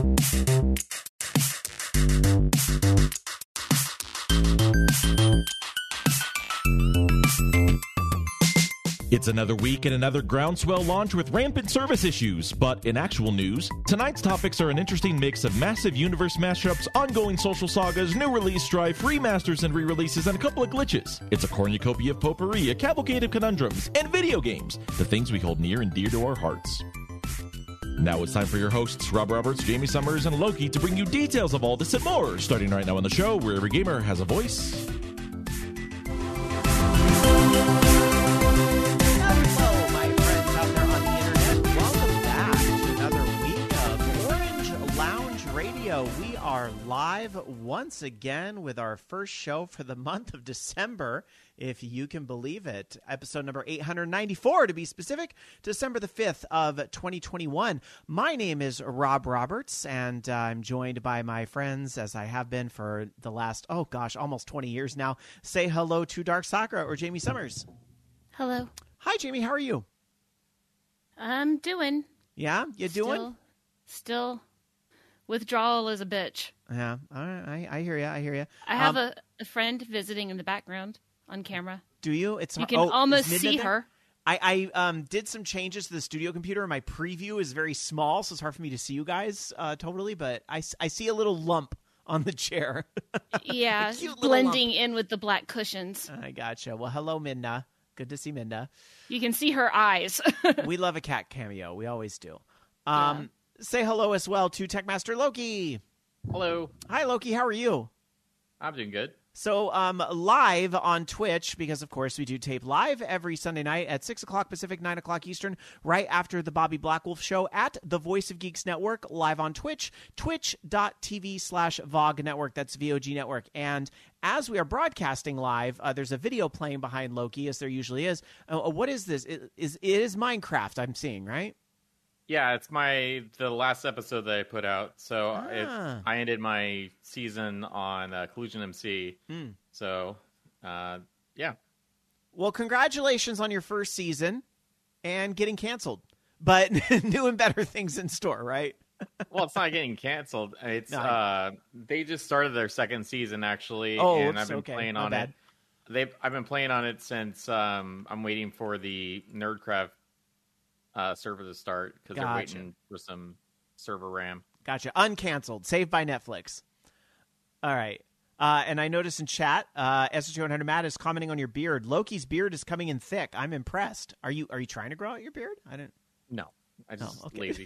It's another week and another groundswell launch with rampant service issues. But in actual news, tonight's topics are an interesting mix of massive universe mashups, ongoing social sagas, new release strife, remasters and re-releases, and a couple of glitches. It's a cornucopia of potpourri, a cavalcade of conundrums, and video games, the things we hold near and dear to our hearts. Now it's time for your hosts, Rob Roberts, Jamie Summers, and Loki, to bring you details of all this and more, starting right now on the show where every gamer has a voice. We are live once again with our first show for the month of December, if you can believe it. Episode number 894, to be specific, December the 5th of 2021. My name is Rob Roberts, and I'm joined by my friends, as I have been for the last, almost 20 years now. Say hello to Dark Sakura or Jamie Summers. Hello. Hi, Jamie. How are you? I'm doing. Yeah? You doing? Still. Withdrawal is a bitch. Yeah, all right. I hear you. I have a friend visiting in the background on camera. Do you? You can almost see her. I did some changes to the studio computer. My preview is very small, so it's hard for me to see you guys totally, but I see a little lump on the chair. Yeah, blending in with the black cushions. I gotcha. Well, hello, Minna. Good to see Minna. You can see her eyes. We love a cat cameo. We always do. Yeah. Say hello as well to Techmaster Loki. Hello. Hi, Loki. How are you? I'm doing good. So, live on Twitch, because, of course, we do tape live every Sunday night at 6 o'clock Pacific, 9 o'clock Eastern, right after the Bobby Blackwolf Show at the Voice of Geeks Network, live on Twitch, twitch.tv/VOG Network. That's VOG Network. And as we are broadcasting live, there's a video playing behind Loki, as there usually is. What is this? It is Minecraft I'm seeing, right? Yeah, it's the last episode that I put out. So I ended my season on Collusion MC. So, yeah. Well, congratulations on your first season and getting canceled. But new and better things in store, right? Well, it's not getting canceled. It's they just started their second season, actually. Oh, and I've been playing on it. I've been playing on it since I'm waiting for the Nerdcraft server to start because they're waiting for some server RAM. Gotcha. Uncanceled. Saved by Netflix. All right. And I noticed in chat, SR200 Matt is commenting on your beard. Loki's beard is coming in thick. I'm impressed. Are you trying to grow out your beard? No. I just lazy.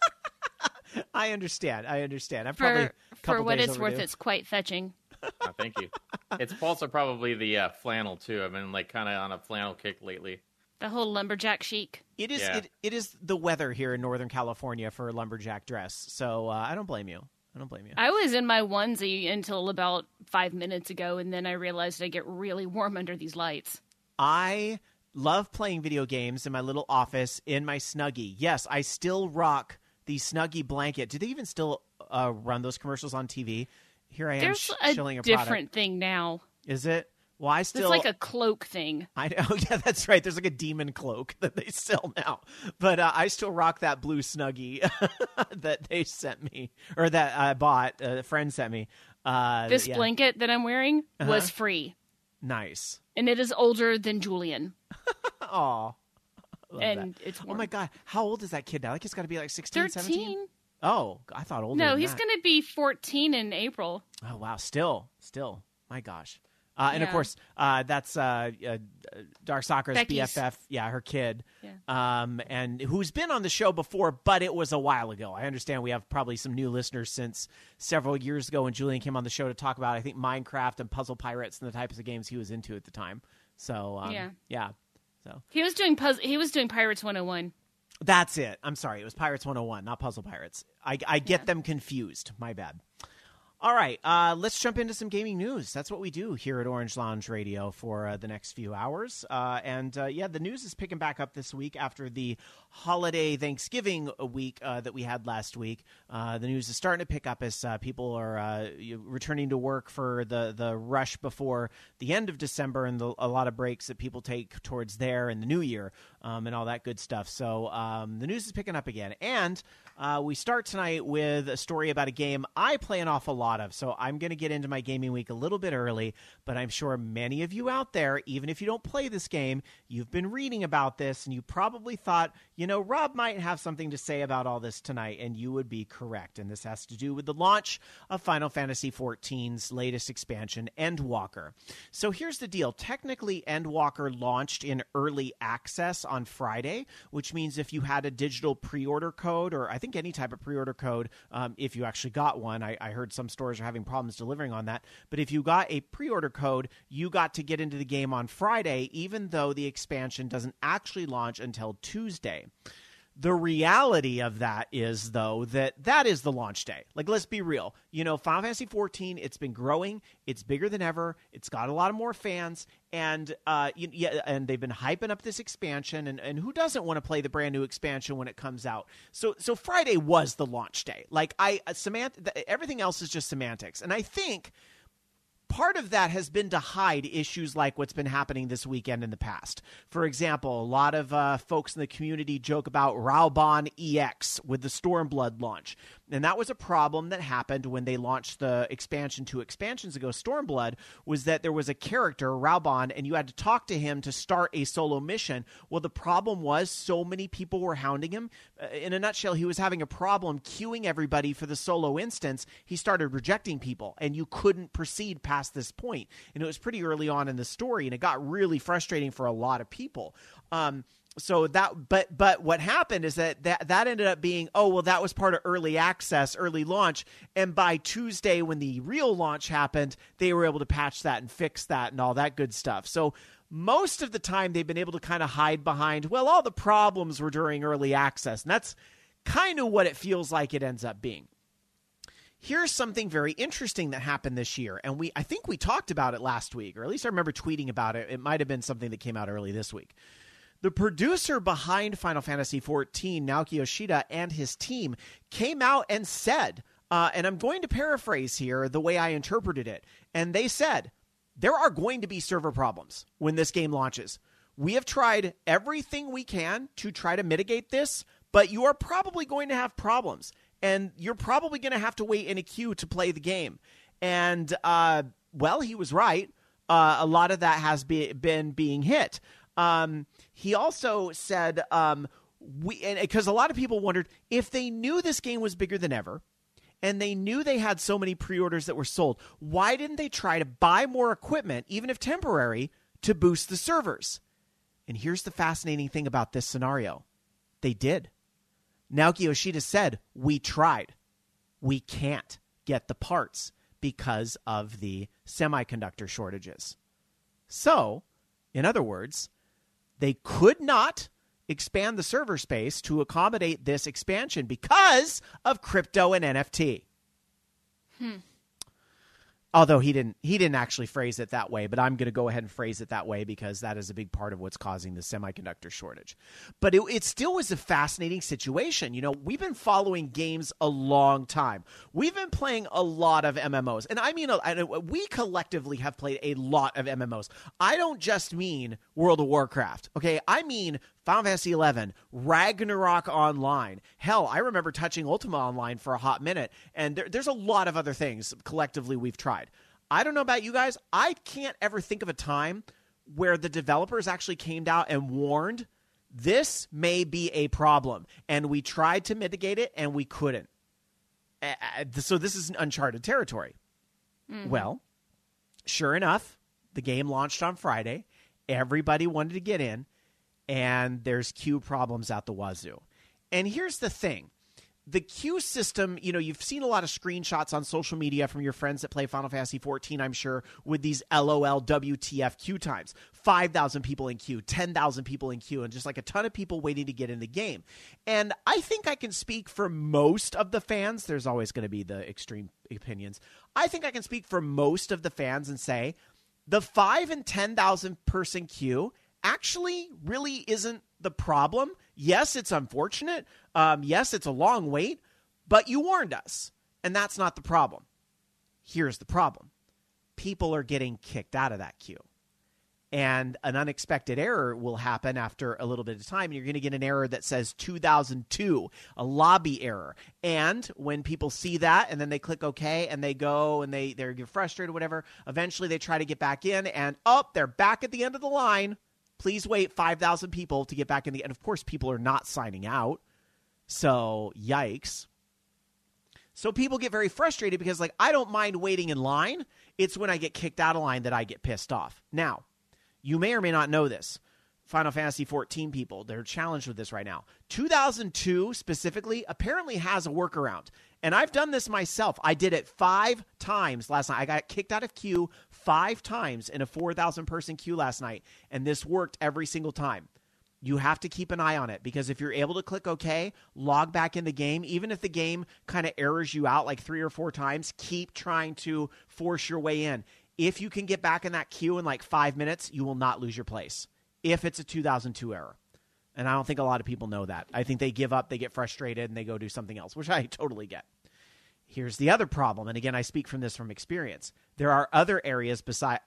I understand. I'm probably for what it's worth, it's quite fetching. Oh, thank you. It's also probably the flannel too. I've been kind of on a flannel kick lately. The whole lumberjack chic. It is. Yeah. It is the weather here in Northern California for a lumberjack dress. So I don't blame you. I was in my onesie until about 5 minutes ago, and then I realized I get really warm under these lights. I love playing video games in my little office in my Snuggie. Yes, I still rock the Snuggie blanket. Do they even still run those commercials on TV? Here I am shilling a product. There's a different thing now. Is it? Well, it's like a cloak thing. I know. Yeah, that's right. There's like a demon cloak that they sell now. But I still rock that blue Snuggie that they sent me, or that I bought. A friend sent me. This blanket that I'm wearing was free. Nice. And it is older than Julian. Aw. And it's warm. Oh, my God. How old is that kid now? Like, he's got to be like 16, 13. 17? Oh, I thought older than he's going to be 14 in April. Oh, wow. Still. My gosh. And of course, that's Dark Sakura's BFF, her kid, and who's been on the show before, but it was a while ago. I understand we have probably some new listeners since several years ago when Julian came on the show to talk about, I think, Minecraft and Puzzle Pirates and the types of games he was into at the time. So, So he was doing Pirates 101. That's it. I'm sorry. It was Pirates 101, not Puzzle Pirates. I get them confused. My bad. All right, let's jump into some gaming news. That's what we do here at Orange Lounge Radio for the next few hours. The news is picking back up this week after the holiday Thanksgiving week that we had last week. The news is starting to pick up as people are returning to work for the rush before the end of December and a lot of breaks that people take towards there and the new year and all that good stuff. So the news is picking up again. And We start tonight with a story about a game I play an awful lot of, so I'm going to get into my gaming week a little bit early, but I'm sure many of you out there, even if you don't play this game, you've been reading about this, and you probably thought, Rob might have something to say about all this tonight, and you would be correct. And this has to do with the launch of Final Fantasy XIV's latest expansion, Endwalker. So here's the deal. Technically, Endwalker launched in early access on Friday, which means if you had a digital pre-order code, or I think any type of pre-order code, if you actually got one, I heard some stores are having problems delivering on that, but if you got a pre-order code, you got to get into the game on Friday, even though the expansion doesn't actually launch until Tuesday. The reality of that is, though, that is the launch day. Like, let's be real. Final Fantasy XIV, it's been growing. It's bigger than ever. It's got a lot of more fans. And and they've been hyping up this expansion. And who doesn't want to play the brand new expansion when it comes out? So Friday was the launch day. Like, everything else is just semantics. And I think part of that has been to hide issues like what's been happening this weekend in the past. For example, a lot of folks in the community joke about Raubahn EX with the Stormblood launch. And that was a problem that happened when they launched the expansion 2 expansions ago, Stormblood, was that there was a character, Raubahn, and you had to talk to him to start a solo mission. Well, the problem was so many people were hounding him. In a nutshell, he was having a problem queuing everybody for the solo instance. He started rejecting people, and you couldn't proceed past this point. And it was pretty early on in the story, and it got really frustrating for a lot of people. But what happened is that ended up being, that was part of early access, early launch. And by Tuesday, when the real launch happened, they were able to patch that and fix that and all that good stuff. So most of the time they've been able to kind of hide behind, all the problems were during early access. And that's kind of what it feels like it ends up being. Here's something very interesting that happened this year. And I think we talked about it last week, or at least I remember tweeting about it. It might have been something that came out early this week. The producer behind Final Fantasy XIV, Naoki Yoshida, and his team came out and said, and I'm going to paraphrase here the way I interpreted it, and they said, there are going to be server problems when this game launches. We have tried everything we can to try to mitigate this, but you are probably going to have problems, and you're probably going to have to wait in a queue to play the game. And, he was right. A lot of that has been being hit. He also said, because a lot of people wondered if they knew this game was bigger than ever and they knew they had so many pre-orders that were sold, why didn't they try to buy more equipment, even if temporary, to boost the servers? And here's the fascinating thing about this scenario. They did. Naoki Yoshida said, we tried. We can't get the parts because of the semiconductor shortages. So, in other words, they could not expand the server space to accommodate this expansion because of crypto and NFT. Although he didn't actually phrase it that way, but I'm going to go ahead and phrase it that way because that is a big part of what's causing the semiconductor shortage. But it still was a fascinating situation. We've been following games a long time. We've been playing a lot of MMOs. And I mean, we collectively have played a lot of MMOs. I don't just mean World of Warcraft, okay? I mean Final Fantasy XI, Ragnarok Online. Hell, I remember touching Ultima Online for a hot minute, and there's a lot of other things collectively we've tried. I don't know about you guys. I can't ever think of a time where the developers actually came out and warned this may be a problem, and we tried to mitigate it, and we couldn't. So this is uncharted territory. Mm-hmm. Well, sure enough, the game launched on Friday. Everybody wanted to get in. And there's queue problems out the wazoo. And here's the thing. The queue system, you've seen a lot of screenshots on social media from your friends that play Final Fantasy XIV, I'm sure, with these LOL WTF queue times. 5,000 people in queue, 10,000 people in queue, and just like a ton of people waiting to get in the game. And I think I can speak for most of the fans. There's always going to be the extreme opinions. I think I can speak for most of the fans and say the 5,000 and 10,000 person queue actually really isn't the problem. Yes, it's unfortunate. Yes, it's a long wait, but you warned us, and that's not the problem. Here's the problem. People are getting kicked out of that queue. and an unexpected error will happen after a little bit of time. And you're going to get an error that says 2002, a lobby error. And when people see that and then they click OK and they go and they get frustrated or whatever, eventually they try to get back in and, they're back at the end of the line. Please wait 5,000 people to get back in the end. Of course, people are not signing out. So, yikes. So people get very frustrated because, like, I don't mind waiting in line. It's when I get kicked out of line that I get pissed off. Now, you may or may not know this. Final Fantasy 14 people, they're challenged with this right now. 2002 specifically apparently has a workaround. And I've done this myself. I did it 5 times last night. I got kicked out of queue 5 times in a 4,000-person queue last night. And this worked every single time. You have to keep an eye on it because if you're able to click OK, log back in the game, even if the game kind of errors you out like 3 or 4 times, keep trying to force your way in. If you can get back in that queue in like 5 minutes, you will not lose your place if it's a 2002 error. And I don't think a lot of people know that. I think they give up, they get frustrated, and they go do something else, which I totally get. Here's the other problem, and again, I speak from experience. There are other errors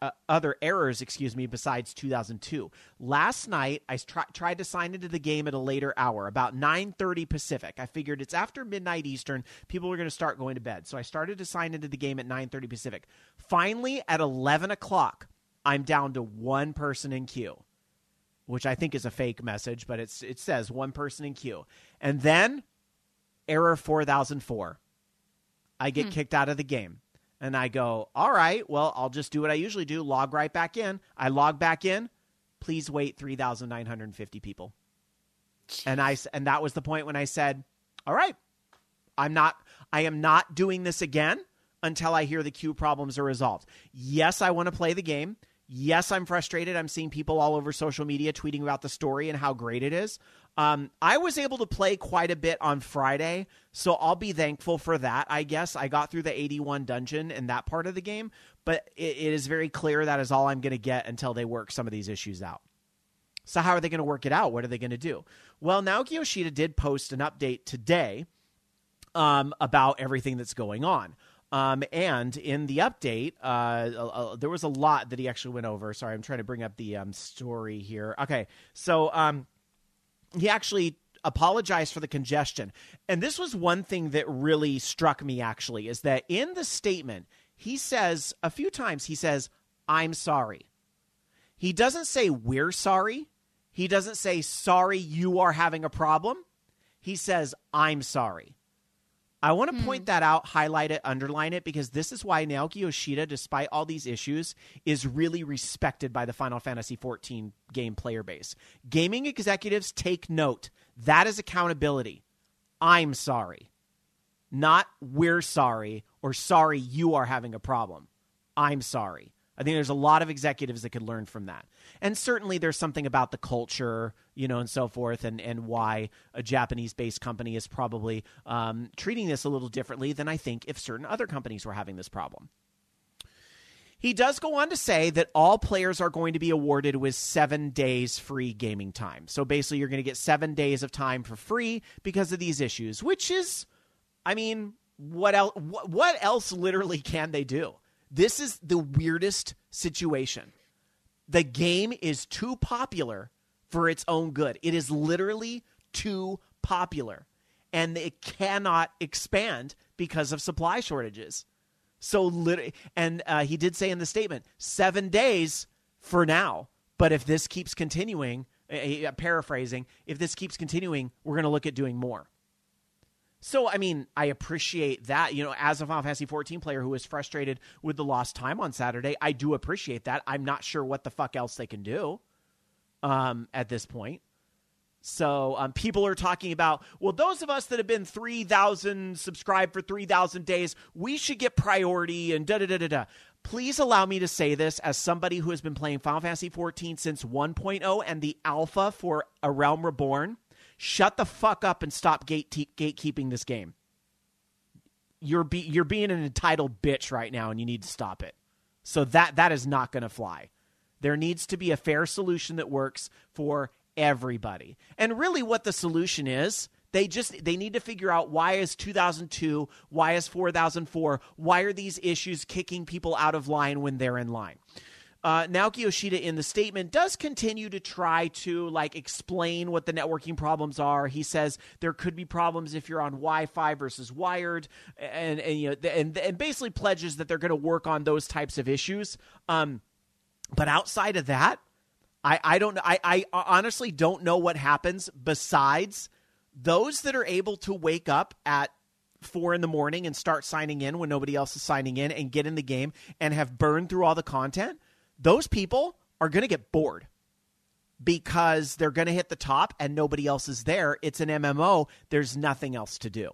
besides 2002. Last night, I tried to sign into the game at a later hour, about 9:30 Pacific. I figured it's after midnight Eastern. People are going to start going to bed. So I started to sign into the game at 9:30 Pacific. Finally, at 11 o'clock, I'm down to 1 person in queue, which I think is a fake message, but it says 1 person in queue. And then, error 4004. I get kicked out of the game. And I go, all right, well, I'll just do what I usually do, log right back in. I log back in. Please wait 3,950 people. Jeez. And that was the point when I said, all right, I am not doing this again until I hear the queue problems are resolved. Yes, I want to play the game. Yes, I'm frustrated. I'm seeing people all over social media tweeting about the story and how great it is. I was able to play quite a bit on Friday, so I'll be thankful for that, I guess. I got through the 81 dungeon and that part of the game, but it is very clear that is all I'm going to get until they work some of these issues out. So how are they going to work it out? What are they going to do? Well, Naoki Yoshida did post an update today about everything that's going on. And in the update, there was a lot that he actually went over. Sorry, I'm trying to bring up the story here. Okay, so he actually apologized for the congestion. And this was one thing that really struck me, actually, is that in the statement, he says a few times, he says, I'm sorry. He doesn't say we're sorry. He doesn't say, sorry, you are having a problem. He says, I'm sorry. I want to point that out, highlight it, underline it, because this is why Naoki Yoshida, despite all these issues, is really respected by the Final Fantasy XIV game player base. Gaming executives take note. That is accountability. I'm sorry. Not we're sorry or sorry you are having a problem. I'm sorry. I think there's a lot of executives that could learn from that. And certainly there's something about the culture, and so forth, and why a Japanese-based company is probably treating this a little differently than I think if certain other companies were having this problem. He does go on to say that all players are going to be awarded with 7 days free gaming time. So basically you're going to get 7 days of time for free because of these issues, which is, what else literally can they do? This is the weirdest situation. The game is too popular for its own good. It is literally too popular. And it cannot expand because of supply shortages. So, he did say in the statement, 7 days for now. But if this keeps continuing, paraphrasing, if this keeps continuing, we're going to look at doing more. So, I appreciate that. As a Final Fantasy XIV player who was frustrated with the lost time on Saturday, I do appreciate that. I'm not sure what the fuck else they can do at this point. So, people are talking about, well, those of us that have been 3,000 subscribed for 3,000 days, we should get priority and da-da-da-da-da. Please allow me to say this as somebody who has been playing Final Fantasy XIV since 1.0 and the alpha for A Realm Reborn. Shut the fuck up and stop gatekeeping this game. You're being an entitled bitch right now, and you need to stop it. So that is not going to fly. There needs to be a fair solution that works for everybody. And really what the solution is, they need to figure out, why is 2002, why is 4004, why are these issues kicking people out of line when they're in line? Naoki Yoshida in the statement does continue to try to explain what the networking problems are. He says there could be problems if you're on Wi-Fi versus wired, and basically pledges that they're going to work on those types of issues. But outside of that, I honestly don't know what happens besides those that are able to wake up at 4 a.m. and start signing in when nobody else is signing in and get in the game and have burned through all the content. Those people are going to get bored because they're going to hit the top and nobody else is there. It's an MMO. There's nothing else to do.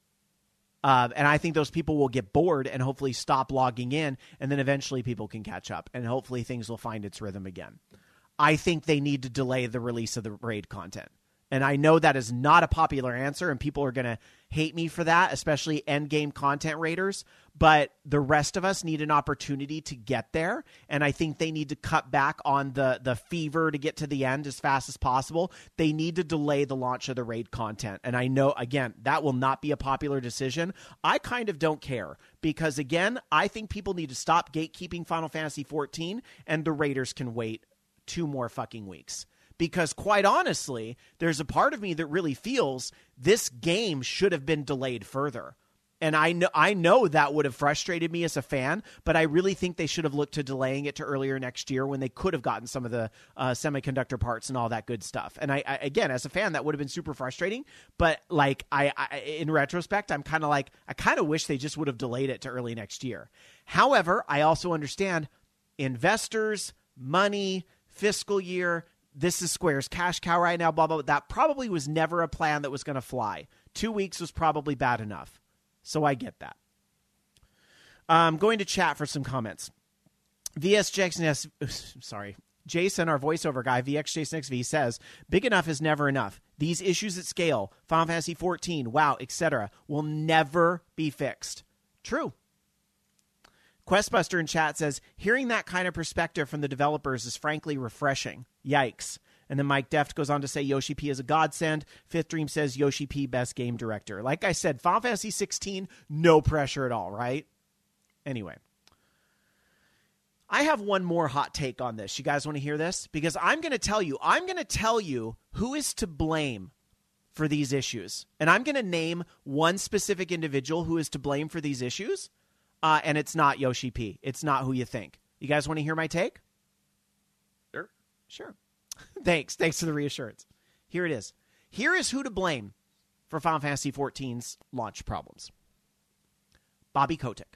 And I think those people will get bored and hopefully stop logging in, and then eventually people can catch up, and hopefully things will find its rhythm again. I think they need to delay the release of the raid content. And I know that is not a popular answer, and people are going to hate me for that, especially endgame content raiders. But the rest of us need an opportunity to get there, and I think they need to cut back on the fever to get to the end as fast as possible. They need to delay the launch of the raid content. And I know, again, that will not be a popular decision. I kind of don't care because, again, I think people need to stop gatekeeping Final Fantasy XIV, and the raiders can wait 2 more fucking weeks. Because quite honestly, there's a part of me that really feels this game should have been delayed further. And I know that would have frustrated me as a fan, but I really think they should have looked to delaying it to earlier next year when they could have gotten some of the semiconductor parts and all that good stuff. And I again, as a fan, that would have been super frustrating. But in retrospect, I'm kind of I kind of wish they just would have delayed it to early next year. However, I also understand investors, money, fiscal year. This is Square's cash cow right now, blah, blah, blah. That probably was never a plan that was going to fly. 2 weeks was probably bad enough. So I get that. I'm going to chat for some comments. Jason, our voiceover guy, VXJasonXV says, big enough is never enough. These issues at scale, Final Fantasy XIV, WoW, etc., will never be fixed. True. Questbuster in chat says, hearing that kind of perspective from the developers is frankly refreshing. Yikes. And then Mike Deft goes on to say Yoshi P is a godsend. Fifth Dream says Yoshi P, best game director. Like I said, Final Fantasy 16, no pressure at all, right? Anyway. I have one more hot take on this. You guys want to hear this? Because I'm going to tell you who is to blame for these issues. And I'm going to name one specific individual who is to blame for these issues. And it's not Yoshi P. It's not who you think. You guys want to hear my take? Sure. Thanks for the reassurance. Here it is. Here is who to blame for Final Fantasy XIV's launch problems. Bobby Kotick.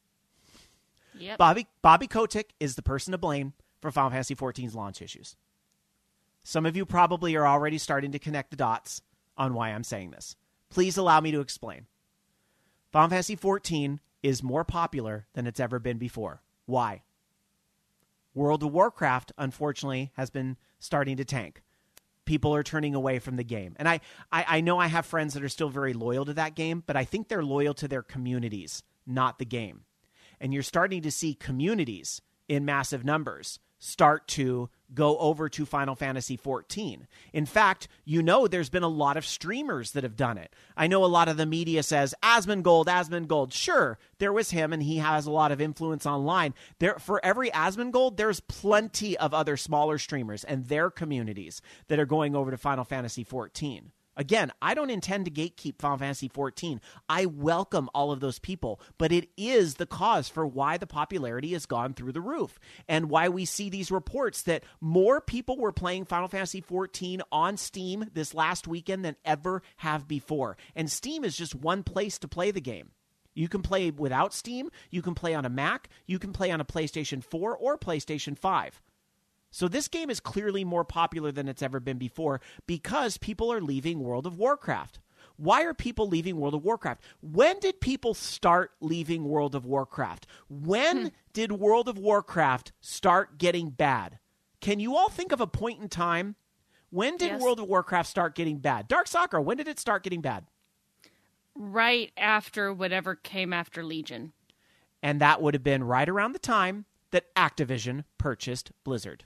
Yep. Bobby Kotick is the person to blame for Final Fantasy XIV's launch issues. Some of you probably are already starting to connect the dots on why I'm saying this. Please allow me to explain. Final Fantasy XIV is more popular than it's ever been before. Why? World of Warcraft, unfortunately, has been starting to tank. People are turning away from the game. And I know I have friends that are still very loyal to that game, but I think they're loyal to their communities, not the game. And you're starting to see communities in massive numbers start to go over to Final Fantasy XIV. In fact, there's been a lot of streamers that have done it. I know a lot of the media says, Asmongold. Sure, there was him, and he has a lot of influence online. For every Asmongold, there's plenty of other smaller streamers and their communities that are going over to Final Fantasy XIV. Again, I don't intend to gatekeep Final Fantasy XIV. I welcome all of those people, but it is the cause for why the popularity has gone through the roof and why we see these reports that more people were playing Final Fantasy XIV on Steam this last weekend than ever have before. And Steam is just one place to play the game. You can play without Steam, you can play on a Mac, you can play on a PlayStation 4 or PlayStation 5. So this game is clearly more popular than it's ever been before because people are leaving World of Warcraft. Why are people leaving World of Warcraft? When did people start leaving World of Warcraft? When did World of Warcraft start getting bad? Can you all think of a point in time? When did World of Warcraft start getting bad? Dark Sakura, when did it start getting bad? Right after whatever came after Legion. And that would have been right around the time that Activision purchased Blizzard.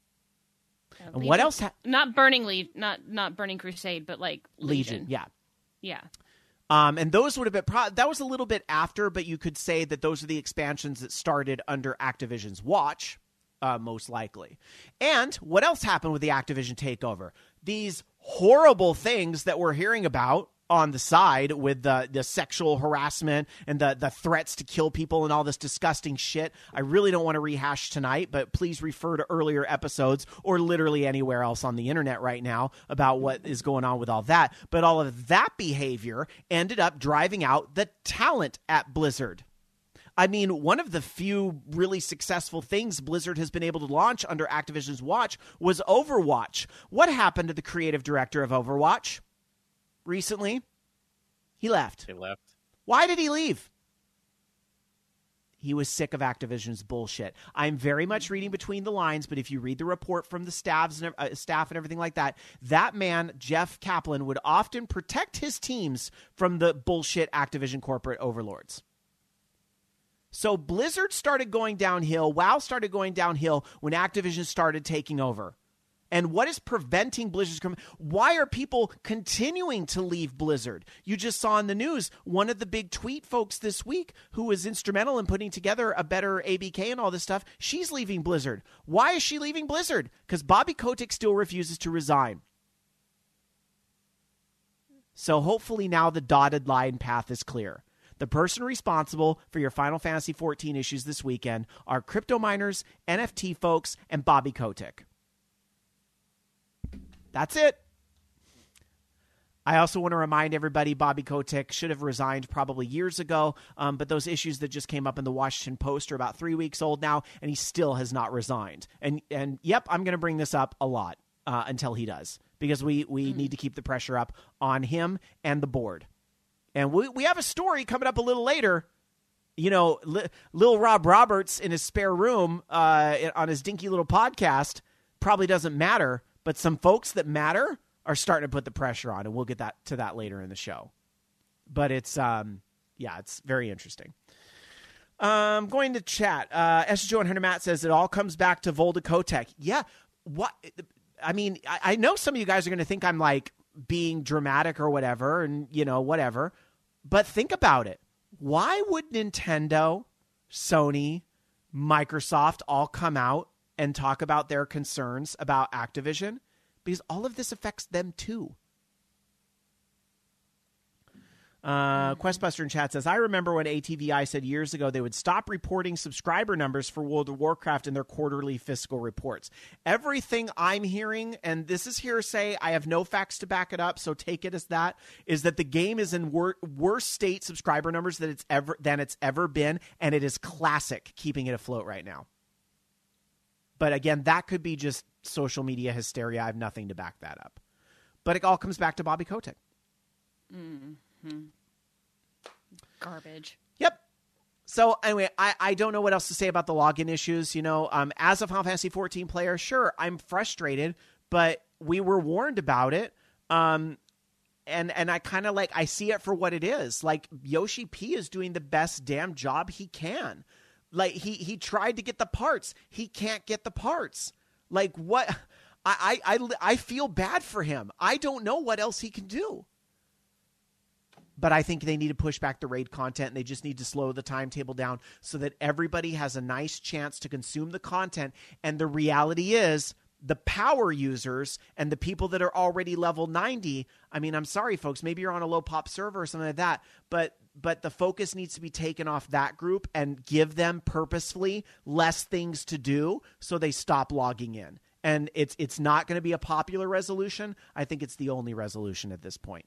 And Legion, what else? Not Burning not Burning Crusade, but like Legion. Yeah. And those would have been that was a little bit after, but you could say that those are the expansions that started under Activision's watch. most likely. And what else happened with the Activision takeover? These horrible things that we're hearing about on the side with the sexual harassment and the threats to kill people and all this disgusting shit. I really don't want to rehash tonight, but please refer to earlier episodes or literally anywhere else on the internet right now about what is going on with all that. But all of that behavior ended up driving out the talent at Blizzard. I mean, one of the few really successful things Blizzard has been able to launch under Activision's watch was Overwatch. What happened to the creative director of Overwatch recently? He left. He left. Why did he leave? He was sick of Activision's bullshit. I'm very much reading between the lines, but if you read the report from the staff and everything like that, that man, Jeff Kaplan, would often protect his teams from the bullshit Activision corporate overlords. So Blizzard started going downhill. WoW started going downhill when Activision started taking over. And what is preventing Blizzard? Why are people continuing to leave Blizzard? You just saw in the news one of the big tweet folks this week who was instrumental in putting together a better ABK and all this stuff. She's leaving Blizzard. Why is she leaving Blizzard? Because Bobby Kotick still refuses to resign. So hopefully now the dotted line path is clear. The person responsible for your Final Fantasy XIV issues this weekend are crypto miners, NFT folks, and Bobby Kotick. That's it. I also want to remind everybody Bobby Kotick should have resigned probably years ago, but those issues that just came up in the Washington Post are about 3 weeks old now, and he still has not resigned. And yep, I'm going to bring this up a lot until he does, because we need to keep the pressure up on him and the board. And we have a story coming up a little later. You know, Lil Rob Roberts in his spare room on his dinky little podcast probably doesn't matter, but some folks that matter are starting to put the pressure on, and we'll get to that later in the show. But it's it's very interesting. Going to chat. SJ100 Matt says it all comes back to Volta Kotick. Yeah, what? I mean, I know some of you guys are going to think I'm like being dramatic or whatever, and whatever. But think about it. Why would Nintendo, Sony, Microsoft all come out and talk about their concerns about Activision? Because all of this affects them too. Questbuster in chat says, I remember when ATVI said years ago they would stop reporting subscriber numbers for World of Warcraft in their quarterly fiscal reports. Everything I'm hearing, and this is hearsay, I have no facts to back it up, so take it as that, is that the game is in worse state subscriber numbers than it's ever been, and it is classic keeping it afloat right now. But again, that could be just social media hysteria. I have nothing to back that up. But it all comes back to Bobby Kotick. Garbage. Yep. So anyway, I don't know what else to say about the login issues. As a Final Fantasy XIV player, sure, I'm frustrated, but we were warned about it. And I kind of I see it for what it is. Like, Yoshi P is doing the best damn job he can. Like, he tried to get the parts. He can't get the parts. Like, what? I feel bad for him. I don't know what else he can do. But I think they need to push back the raid content, and they just need to slow the timetable down so that everybody has a nice chance to consume the content. And the reality is, the power users and the people that are already level 90, I mean, I'm sorry, folks, maybe you're on a low pop server or something like that, but the focus needs to be taken off that group and give them purposefully less things to do so they stop logging in. And it's not going to be a popular resolution. I think it's the only resolution at this point.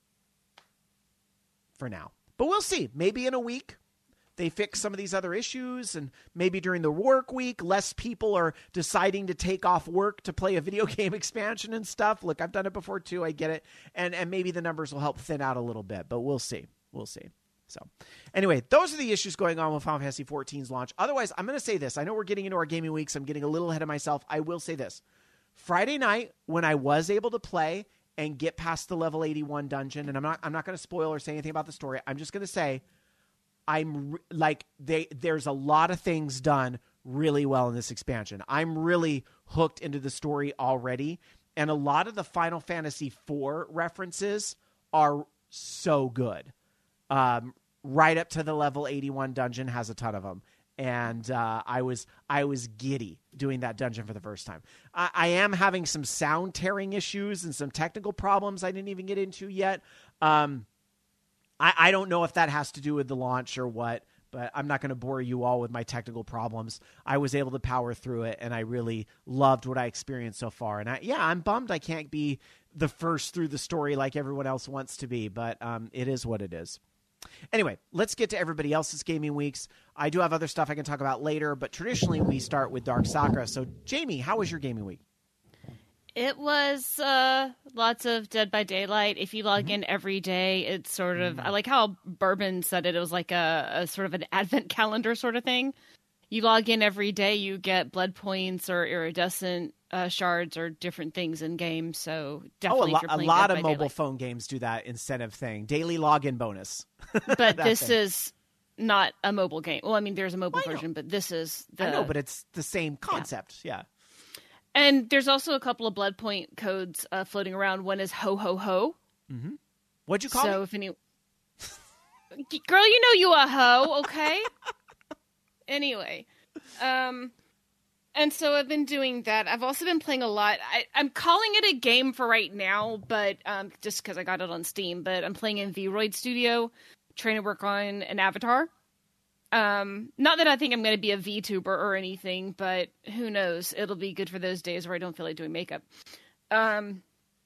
For now. But we'll see. Maybe in a week they fix some of these other issues, and maybe during the work week, less people are deciding to take off work to play a video game expansion and stuff. Look, I've done it before too. I get it. And maybe the numbers will help thin out a little bit, but we'll see. We'll see. So anyway, those are the issues going on with Final Fantasy XIV's launch. Otherwise, I'm going to say this. I know we're getting into our gaming weeks. I'm getting a little ahead of myself. I will say this. Friday night, when I was able to play and get past the level 81 dungeon, and I'm not going to spoil or say anything about the story. I'm just going to say there's a lot of things done really well in this expansion. I'm really hooked into the story already, and a lot of the Final Fantasy IV references are so good. Right up to the level 81 dungeon has a ton of them. and I was giddy doing that dungeon for the first time. I am having some sound tearing issues and some technical problems I didn't even get into yet. I don't know if that has to do with the launch or what, but I'm not going to bore you all with my technical problems. I was able to power through it, and I really loved what I experienced so far. And I'm bummed I can't be the first through the story like everyone else wants to be, but it is what it is. Anyway, let's get to everybody else's gaming weeks. I do have other stuff I can talk about later, but traditionally we start with Dark Sakura. So, Jamie, how was your gaming week? It was lots of Dead by Daylight. If you log in every day, it's sort of, I like how Bourbon said it was like a sort of an advent calendar sort of thing. You log in every day, you get blood points or iridescent shards or different things in games. So definitely, if you're playing a lot Dead of by mobile Daylight. phone games do that incentive thing, daily login bonus. But this is not a mobile game. Well, I mean, there's a mobile version, but this is I know, but it's the same concept. Yeah. And there's also a couple of blood point codes floating around. One is ho ho ho. Mm-hmm. What'd you call me? So if any girl, you know you a hoe, okay? Anyway, and so I've been doing that. I've also been playing a lot. I'm calling it a game for right now, but just because I got it on Steam. But I'm playing in Vroid Studio, trying to work on an avatar. Not that I think I'm going to be a VTuber or anything, but who knows? It'll be good for those days where I don't feel like doing makeup. And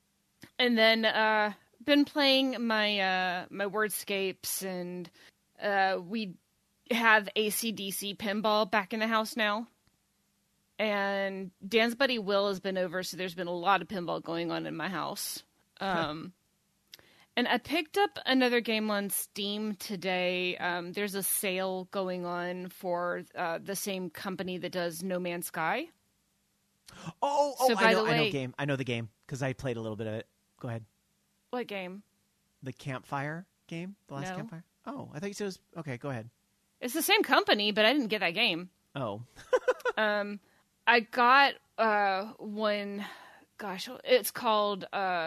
then been playing my my Wordscapes, and we have AC/DC pinball back in the house now. And Dan's buddy Will has been over, so there's been a lot of pinball going on in my house. And I picked up another game on Steam today. There's a sale going on for the same company that does No Man's Sky. So I know the game because I played a little bit of it. Go ahead. What game? The Campfire game? The last Campfire? Oh, I thought you said it was... Okay, go ahead. It's the same company, but I didn't get that game. Oh. I got one... Gosh, it's called...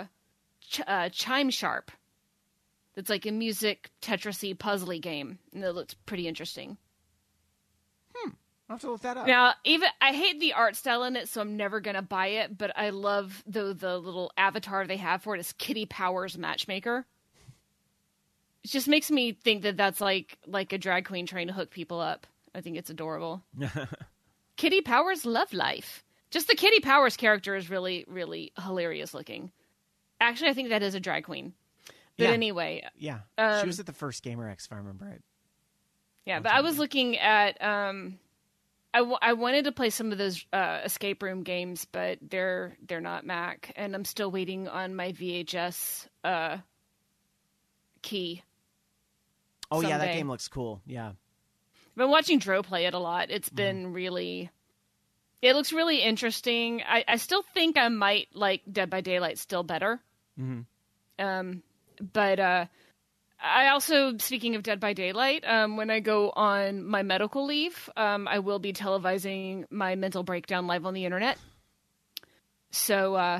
Chime Sharp. It's like a music Tetris-y puzzly game, and it looks pretty interesting. I'll have to look that up. Now, I hate the art style in it, so I'm never gonna buy it. But I love the little avatar they have for it. It's Kitty Powers Matchmaker. It just makes me think that that's like a drag queen trying to hook people up. I think it's adorable. Kitty Powers Love Life. Just the Kitty Powers character is really, really hilarious looking. Actually, I think that is a drag queen. But anyway. Yeah. She was at the first Gamer X, if I remember right. Yeah, but I was looking at... I wanted to play some of those escape room games, but they're not Mac. And I'm still waiting on my VHS key. Oh, someday. yeah, that game looks cool. Yeah. I've been watching Dro play it a lot. It's been really... It looks really interesting. I still think I might like Dead by Daylight still better. Mm-hmm. But I also, speaking of Dead by Daylight, when I go on my medical leave, I will be televising my mental breakdown live on the internet. So,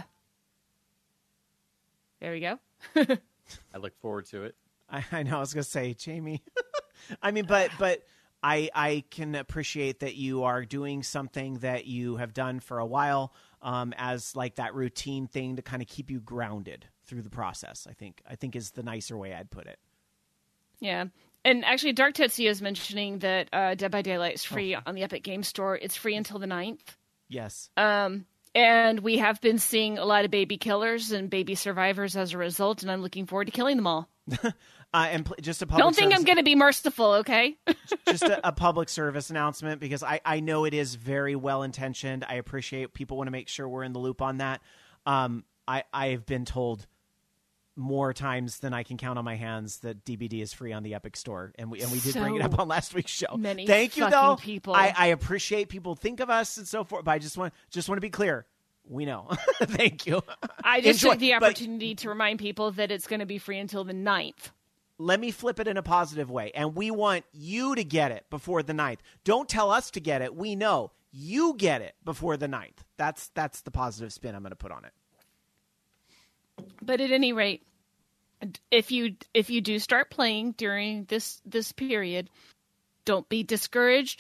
there we go. I look forward to it. I know, I was going to say, Jamie. I mean, but I can appreciate that you are doing something that you have done for a while as like that routine thing to kind of keep you grounded through the process, I think is the nicer way I'd put it. Yeah. And actually, Dark Tetsuya is mentioning that Dead by Daylight is free on the Epic Games Store. It's free until the 9th. Yes. And we have been seeing a lot of baby killers and baby survivors as a result, and I'm looking forward to killing them all. Just a public Don't think I'm going to be merciful, okay? Just a public service announcement, because I know it is very well-intentioned. I appreciate people want to make sure we're in the loop on that. I've been told more times than I can count on my hands that DBD is free on the Epic Store, and we did bring it up on last week's show. Thank you, though. People. I appreciate people think of us and so forth, but I just want to be clear. We know. Thank you. I just took the opportunity to remind people that it's going to be free until the 9th. Let me flip it in a positive way, and we want you to get it before the 9th. Don't tell us to get it. We know you get it before the 9th. That's the positive spin I'm going to put on it. But at any rate, if you do start playing during this period, don't be discouraged.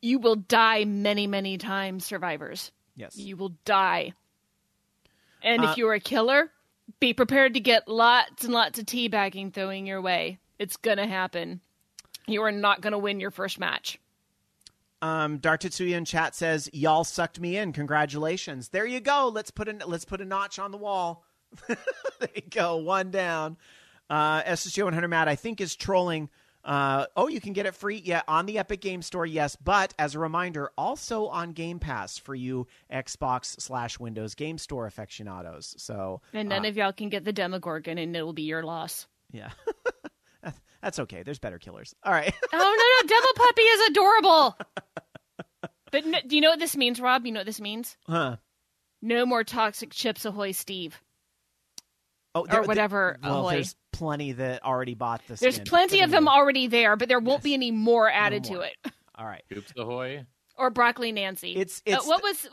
You will die many, many times, survivors. Yes. You will die. And if you're a killer, be prepared to get lots and lots of teabagging throwing your way. It's going to happen. You are not going to win your first match. Dark Tetsuya in chat says, y'all sucked me in. Congratulations. There you go. Let's put a notch on the wall. There you go. One down. SSJ 100 Matt, I think, is trolling. You can get it free. Yeah, on the Epic Game Store, yes. But as a reminder, also on Game Pass for you Xbox/Windows Game Store aficionados. So, and none of y'all can get the Demogorgon, and it'll be your loss. Yeah. That's okay. There's better killers. All right. Oh, no. Devil Puppy is adorable. But no, do you know what this means, Rob? You know what this means? Huh. No more toxic Chips Ahoy Steve. Oh, or whatever. Ahoy. There's plenty that already bought this. There's plenty of them already there, but there won't be any more added to it. All right. Scoops Ahoy. Or Broccoli Nancy. It's what was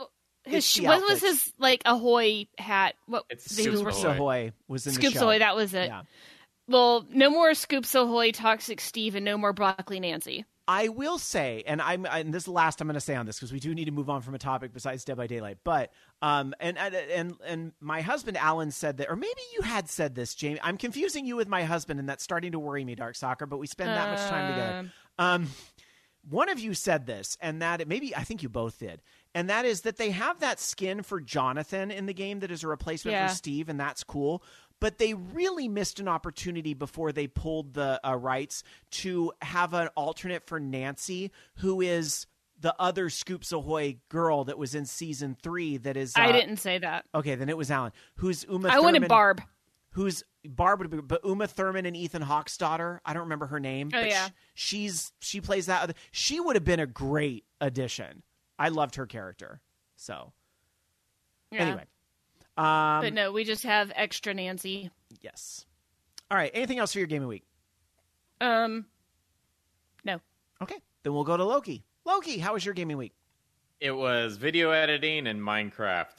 his like Ahoy hat? What it's Scoops Ahoy was in the Scoops show. Ahoy, that was it. Yeah. Well, no more Scoops Ahoy, Toxic Steve, and no more Broccoli Nancy. I will say, and this is the last I'm going to say on this because we do need to move on from a topic besides Dead by Daylight. But and my husband Alan said that, or maybe you had said this, Jamie. I'm confusing you with my husband, and that's starting to worry me, Dark Soccer. But we spend that much time together. One of you said this, and that I think you both did, and that is that they have that skin for Jonathan in the game that is a replacement for Steve, and that's cool. But they really missed an opportunity before they pulled the rights to have an alternate for Nancy, who is the other Scoops Ahoy girl that was in season 3. That is, I didn't say that. Okay, then it was Alan. Who's Uma? I Thurman, wanted Barb. Who's Barb? Would be, but Uma Thurman and Ethan Hawke's daughter. I don't remember her name. Oh, but yeah. She plays that. She would have been a great addition. I loved her character. So anyway. But no, we just have extra Nancy. Yes. All right. Anything else for your gaming week? No. Okay. Then we'll go to Loki. Loki, how was your gaming week? It was video editing and Minecraft.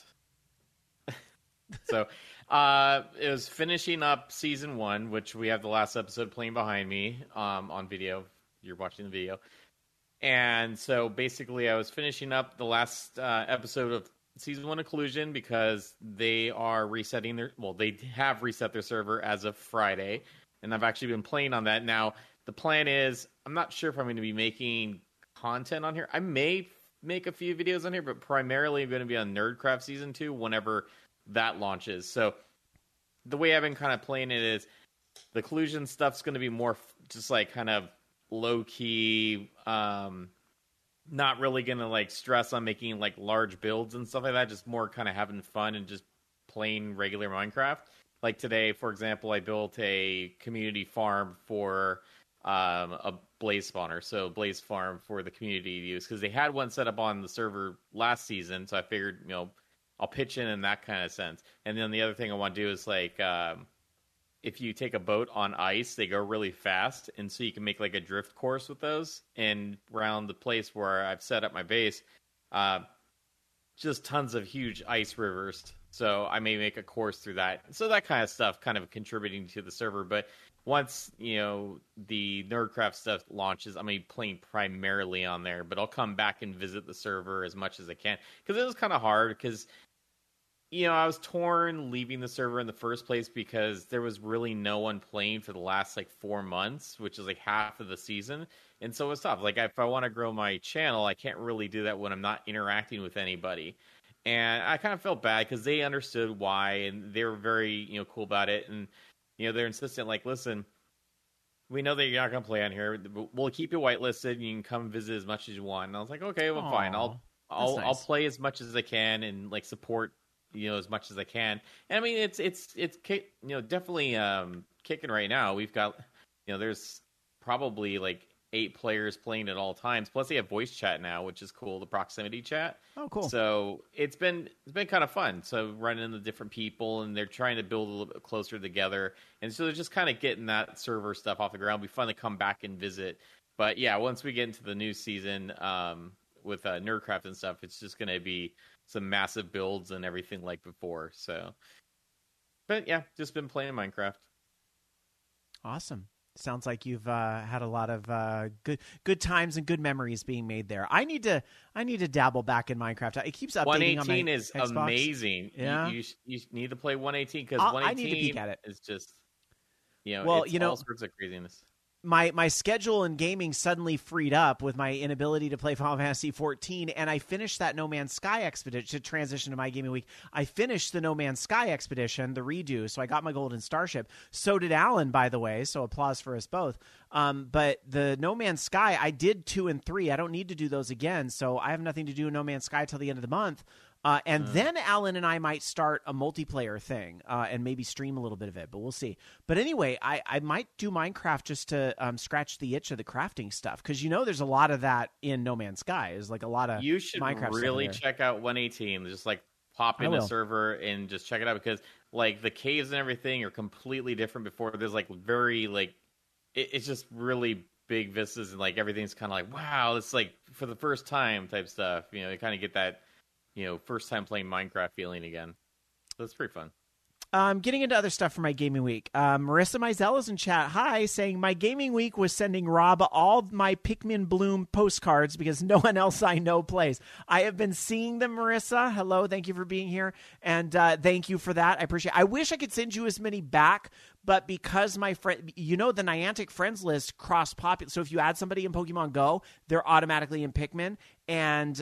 So it was finishing up season 1, which we have the last episode playing behind me on video. You're watching the video. And so basically I was finishing up the last episode of Season 1 of Collusion because they are resetting they have reset their server as of Friday, and I've actually been playing on that. Now, the plan is, I'm not sure if I'm going to be making content on here. I may make a few videos on here, but primarily I'm going to be on Nerdcraft Season 2 whenever that launches. So, the way I've been kind of playing it is, the Collusion stuff's going to be more just like kind of low-key, not really gonna like stress on making like large builds and stuff like that. Just more kind of having fun and just playing regular Minecraft. Like today, for example, I built a community farm for a blaze spawner. So blaze farm for the community to use because they had one set up on the server last season. So I figured, I'll pitch in that kind of sense. And then the other thing I want to do is like, if you take a boat on ice, they go really fast, and so you can make like a drift course with those. And around the place where I've set up my base, just tons of huge ice rivers. So I may make a course through that. So that kind of stuff kind of contributing to the server. But once, the Nerdcraft stuff launches, I'm going to be playing primarily on there. But I'll come back and visit the server as much as I can. Because it was kind of hard because... I was torn leaving the server in the first place because there was really no one playing for the last 4 months, which is half of the season. And so it's tough. If I want to grow my channel, I can't really do that when I'm not interacting with anybody. And I kind of felt bad because they understood why, and they were very, cool about it. And, they're insistent, listen, we know that you're not going to play on here. We'll keep you whitelisted, and you can come visit as much as you want. And I was like, okay, well, fine. I'll play as much as I can and support as much as I can. And I mean, it's definitely kicking right now. We've got, there's probably 8 players playing at all times. Plus they have voice chat now, which is cool. The proximity chat. Oh, cool. So it's been kind of fun. So running into different people, and they're trying to build a little bit closer together. And so they're just kind of getting that server stuff off the ground. It'll be fun to come back and visit. But yeah, once we get into the new season, with Nerdcraft and stuff, it's just going to be some massive builds and everything like before. So, but yeah, just been playing Minecraft. Awesome. Sounds like you've had a lot of good times and good memories being made there. I need to dabble back in Minecraft. It keeps updating 118 on my is Xbox. amazing. Yeah. You need to play 118 because I 118 need to peek at it. is just it's all sorts of craziness. My schedule in gaming suddenly freed up with my inability to play Final Fantasy 14, and I finished that No Man's Sky expedition. To transition to my gaming week, I finished the No Man's Sky expedition, the redo, so I got my golden starship. So did Alan, by the way, so applause for us both. But the No Man's Sky, I did 2 and 3. I don't need to do those again, so I have nothing to do in No Man's Sky till the end of the month. Then Alan and I might start a multiplayer thing and maybe stream a little bit of it, but we'll see. But anyway, I might do Minecraft just to scratch the itch of the crafting stuff, because there's a lot of that in No Man's Sky. There's like a lot of you should Minecraft really check out 118. Just like pop in a server and just check it out, because like the caves and everything are completely different. Before there's like very like it's just really big vistas and like everything's kind of like wow, it's like for the first time type stuff. You kind of get that. First time playing Minecraft feeling again. So it's pretty fun. Getting into other stuff for my gaming week. Marissa Mizell is in chat. Hi, saying my gaming week was sending Rob all my Pikmin Bloom postcards because no one else I know plays. I have been seeing them, Marissa. Hello, thank you for being here, and thank you for that. I appreciate it. I wish I could send you as many back, but because my friend, the Niantic friends list cross-populate. So if you add somebody in Pokemon Go, they're automatically in Pikmin. And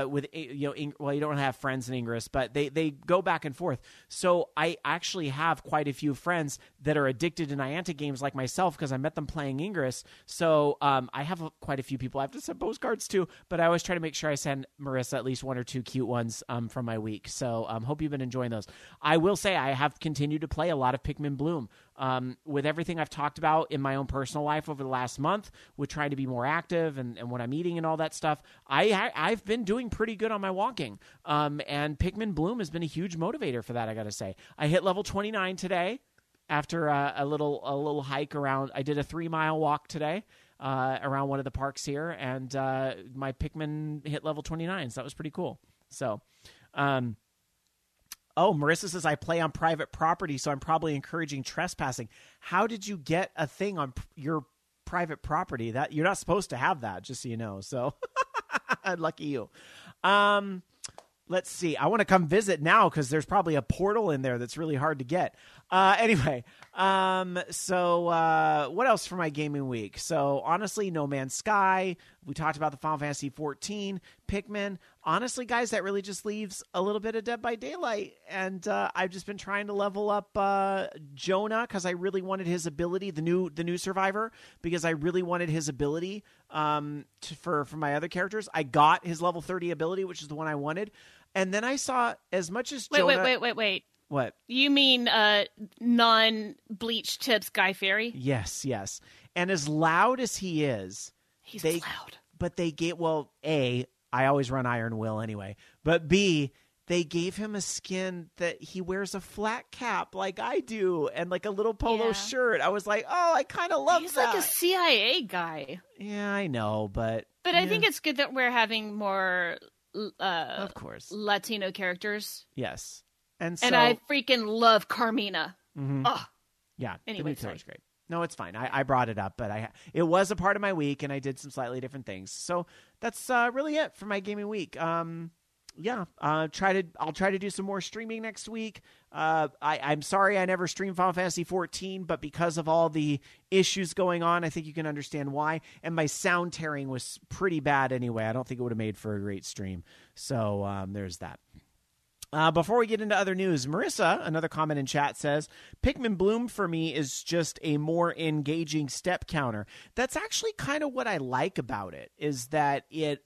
you don't have friends in Ingress, but they go back and forth. So I actually have quite a few friends that are addicted to Niantic games like myself because I met them playing Ingress. So I have quite a few people I have to send postcards to, but I always try to make sure I send Marissa at least 1 or 2 cute ones from my week. So hope you've been enjoying those. I will say I have continued to play a lot of Pikmin Bloom. With everything I've talked about in my own personal life over the last month, with trying to be more active and what I'm eating and all that stuff, I've been doing pretty good on my walking. And Pikmin Bloom has been a huge motivator for that, I gotta say. I hit level 29 today after a little hike around. I did a 3-mile walk today around one of the parks here, and my Pikmin hit level 29, so that was pretty cool. So, oh, Marissa says, I play on private property, so I'm probably encouraging trespassing. How did you get a thing on your private property? That you're not supposed to have that, just so you know. So, lucky you. Let's see. I want to come visit now because there's probably a portal in there that's really hard to get. Anyway, so what else for my gaming week? So honestly, No Man's Sky. We talked about the Final Fantasy 14, Pikmin. Honestly, guys, that really just leaves a little bit of Dead by Daylight. And I've just been trying to level up Jonah because I really wanted his ability, the new survivor, because I really wanted his ability for my other characters. I got his level 30 ability, which is the one I wanted. And then I saw as much as Jonah... Wait. What? You mean non-bleach tips Guy Fieri? Yes. And as loud as he is... He's loud. But they gave... Well, A, I always run Iron Will anyway. But B, they gave him a skin that he wears a flat cap like I do and like a little polo shirt. I was like, oh, I kind of love that. He's like a CIA guy. Yeah, I know, but... But I think it's good that we're having more... of course, Latino characters. Yes, and I freaking love Carmina. Mm-hmm. Oh, yeah. Anyway, the new was great. No, it's fine. I brought it up, but it was a part of my week, and I did some slightly different things. So that's really it for my gaming week. I'll try to do some more streaming next week. I'm sorry I never streamed Final Fantasy 14, but because of all the issues going on, I think you can understand why. And my sound tearing was pretty bad anyway. I don't think it would have made for a great stream. So there's that. Before we get into other news, Marissa, another comment in chat, says, Pikmin Bloom for me is just a more engaging step counter. That's actually kind of what I like about it, is that it's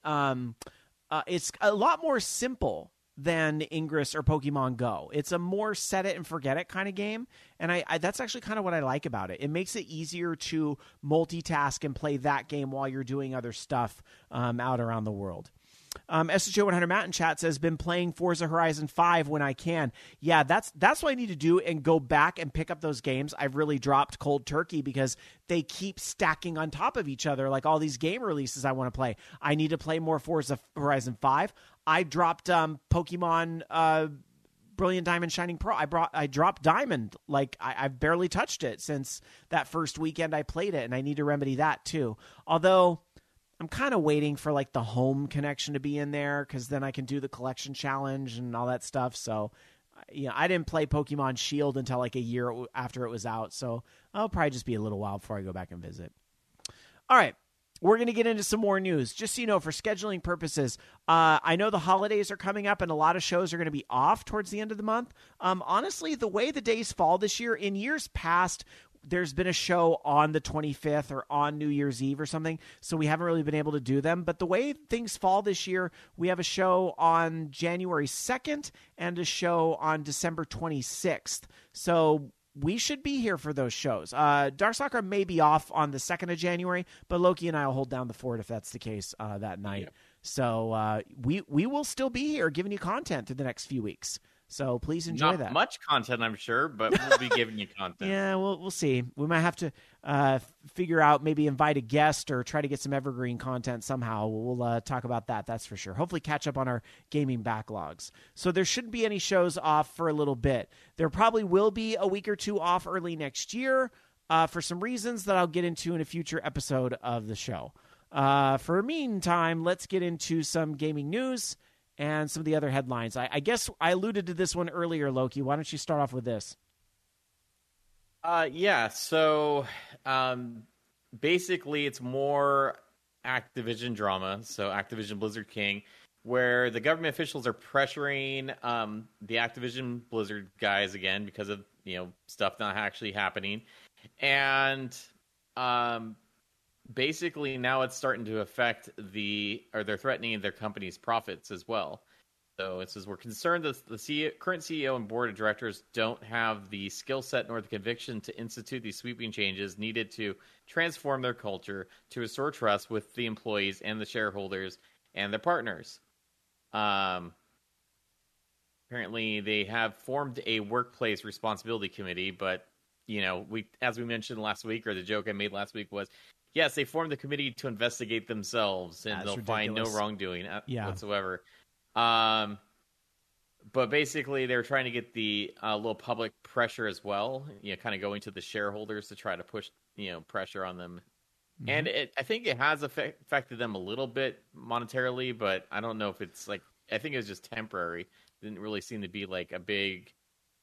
a lot more simple than Ingress or Pokemon Go. It's a more set it and forget it kind of game, and I that's actually kind of what I like about it. It makes it easier to multitask and play that game while you're doing other stuff out around the world. SJ100 Matt in chat says, been playing Forza Horizon 5 when I can. Yeah, that's what I need to do, and go back and pick up those games. I've really dropped cold turkey because they keep stacking on top of each other, like all these game releases I want to play. I need to play more Forza Horizon 5. I dropped Pokemon Brilliant Diamond Shining Pearl. I dropped Diamond. Like, I've barely touched it since that first weekend I played it, and I need to remedy that too. Although I'm kind of waiting for like the home connection to be in there, because then I can do the collection challenge and all that stuff. So, I didn't play Pokemon Shield until like a year after it was out. So I'll probably just be a little while before I go back and visit. All right. We're going to get into some more news. Just so you know, for scheduling purposes, I know the holidays are coming up and a lot of shows are going to be off towards the end of the month. Honestly, the way the days fall this year, in years past, there's been a show on the 25th or on New Year's Eve or something, so we haven't really been able to do them. But the way things fall this year, we have a show on January 2nd and a show on December 26th. So we should be here for those shows. Darkstalker may be off on the 2nd of January, but Loki and I will hold down the fort if that's the case that night. Yep. So we will still be here giving you content through the next few weeks. So please enjoy that. Not much content, I'm sure, but we'll be giving you content. Yeah, we'll see. We might have to figure out, maybe invite a guest or try to get some evergreen content somehow. We'll talk about that, that's for sure. Hopefully catch up on our gaming backlogs. So there shouldn't be any shows off for a little bit. There probably will be a week or two off early next year for some reasons that I'll get into in a future episode of the show. For meantime, let's get into some gaming news and some of the other headlines. I guess I alluded to this one earlier, Loki. Why don't you start off with this? Yeah, so basically it's more Activision drama, so Activision Blizzard King, where the government officials are pressuring the Activision Blizzard guys again because of stuff not actually happening. And basically now it's starting to affect they're threatening their company's profits as well. So it says, we're concerned that the current CEO and board of directors don't have the skill set nor the conviction to institute these sweeping changes needed to transform their culture to restore trust with the employees and the shareholders and their partners. Apparently they have formed a workplace responsibility committee, but as we mentioned last week, or the joke I made last week was, yes, they formed the committee to investigate themselves, and they'll find no wrongdoing whatsoever. But basically, they're trying to get the little public pressure as well, kind of going to the shareholders to try to push, pressure on them. Mm-hmm. And I think it has affected them a little bit monetarily, but I don't know if it's I think it was just temporary. It didn't really seem to be like a big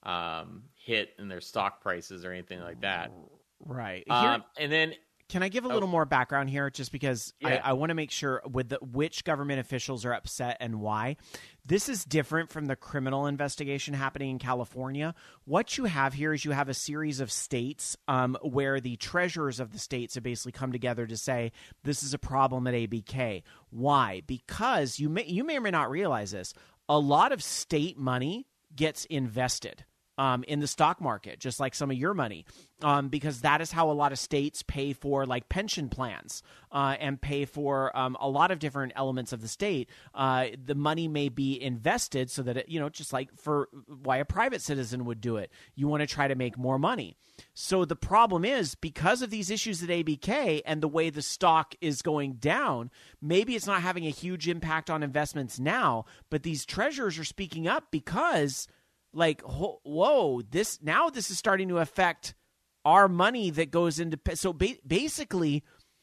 hit in their stock prices or anything like that. Right. And then, can I give a little more background here, just because I want to make sure with which government officials are upset and why. This is different from the criminal investigation happening in California. What you have here is you have a series of states where the treasurers of the states have basically come together to say, this is a problem at ABK. Why? Because you may or may not realize this. A lot of state money gets invested in the stock market, just like some of your money, because that is how a lot of states pay for like pension plans and pay for a lot of different elements of the state. The money may be invested so that it, just like for why a private citizen would do it. You want to try to make more money. So the problem is, because of these issues at ABK and the way the stock is going down, maybe it's not having a huge impact on investments now, but these treasurers are speaking up because, whoa, this is starting to affect our money that goes into. So basically,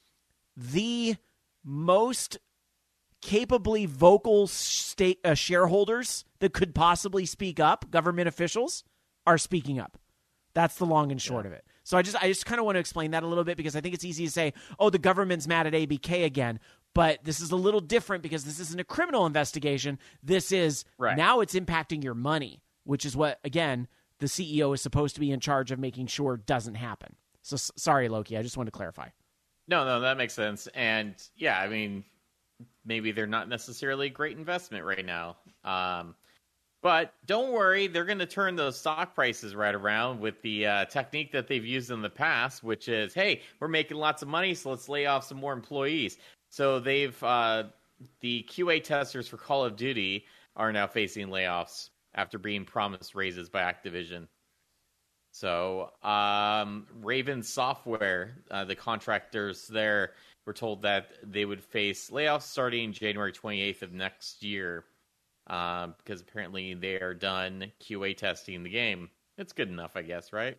the most capably vocal state shareholders that could possibly speak up, government officials, are speaking up. That's the long and short of it. So I just kind of want to explain that a little bit, because I think it's easy to say, oh, the government's mad at ABK again. But this is a little different, because this isn't a criminal investigation. This is now it's impacting your money, which is what, again, the CEO is supposed to be in charge of making sure doesn't happen. So sorry, Loki, I just wanted to clarify. No, that makes sense. And yeah, I mean, maybe they're not necessarily a great investment right now. But don't worry, they're going to turn those stock prices right around with the technique that they've used in the past, which is, hey, we're making lots of money, so let's lay off some more employees. So they've the QA testers for Call of Duty are now facing layoffs after being promised raises by Activision. So Raven Software, the contractors there, were told that they would face layoffs starting January 28th of next year. because apparently they are done QA testing the game. It's good enough, I guess, right?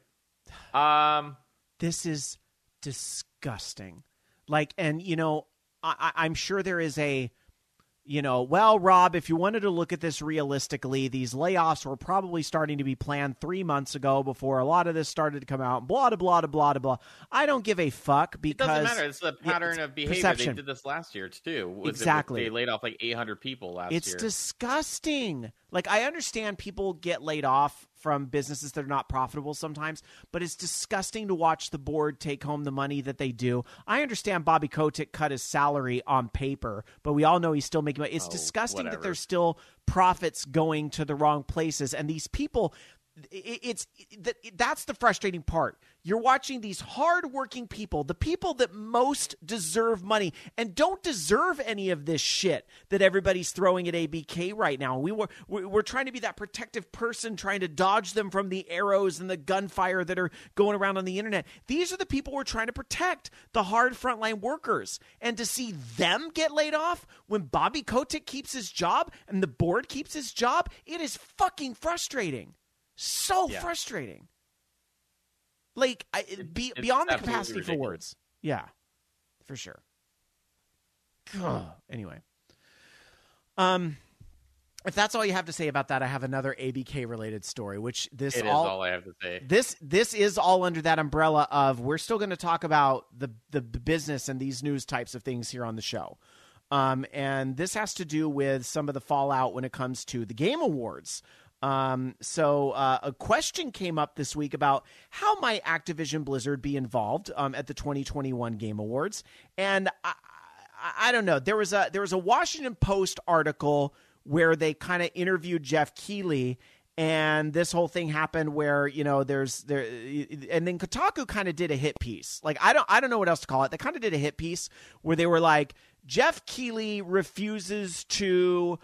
This is disgusting. Like, and, you know, I'm sure there is a, you know, well, Rob, if you wanted to look at this realistically, these layoffs were probably starting to be planned 3 months ago before a lot of this started to come out. Blah, blah, blah, blah, blah. I don't give a fuck because... It doesn't matter. It's the pattern of behavior. Perception. They did this last year, too. Exactly. They laid off like 800 people last year. It's disgusting. Like, I understand people get laid off from businesses that are not profitable sometimes, but it's disgusting to watch the board take home the money that they do. I understand Bobby Kotick cut his salary on paper, but we all know he's still making money. It's disgusting that there's still profits going to the wrong places. And these people, that's the frustrating part. You're watching these hardworking people, the people that most deserve money and don't deserve any of this shit that everybody's throwing at ABK right now. We're trying to be that protective person, trying to dodge them from the arrows and the gunfire that are going around on the internet. These are the people we're trying to protect, the hard frontline workers. And to see them get laid off when Bobby Kotick keeps his job and the board keeps his job, it is fucking frustrating. So frustrating. Like, beyond the capacity for words. Yeah, for sure. Anyway. If that's all you have to say about that, I have another ABK-related story, which is all I have to say. This is all under that umbrella of we're still going to talk about the business and these news types of things here on the show. And this has to do with some of the fallout when it comes to the Game Awards. So a question came up this week about how might Activision Blizzard be involved at the 2021 Game Awards, and I don't know. There was a Washington Post article where they kind of interviewed Jeff Keighley, and this whole thing happened where, you know, and then Kotaku kind of did a hit piece. Like, I don't know what else to call it. They kind of did a hit piece where they were like, Jeff Keighley refuses to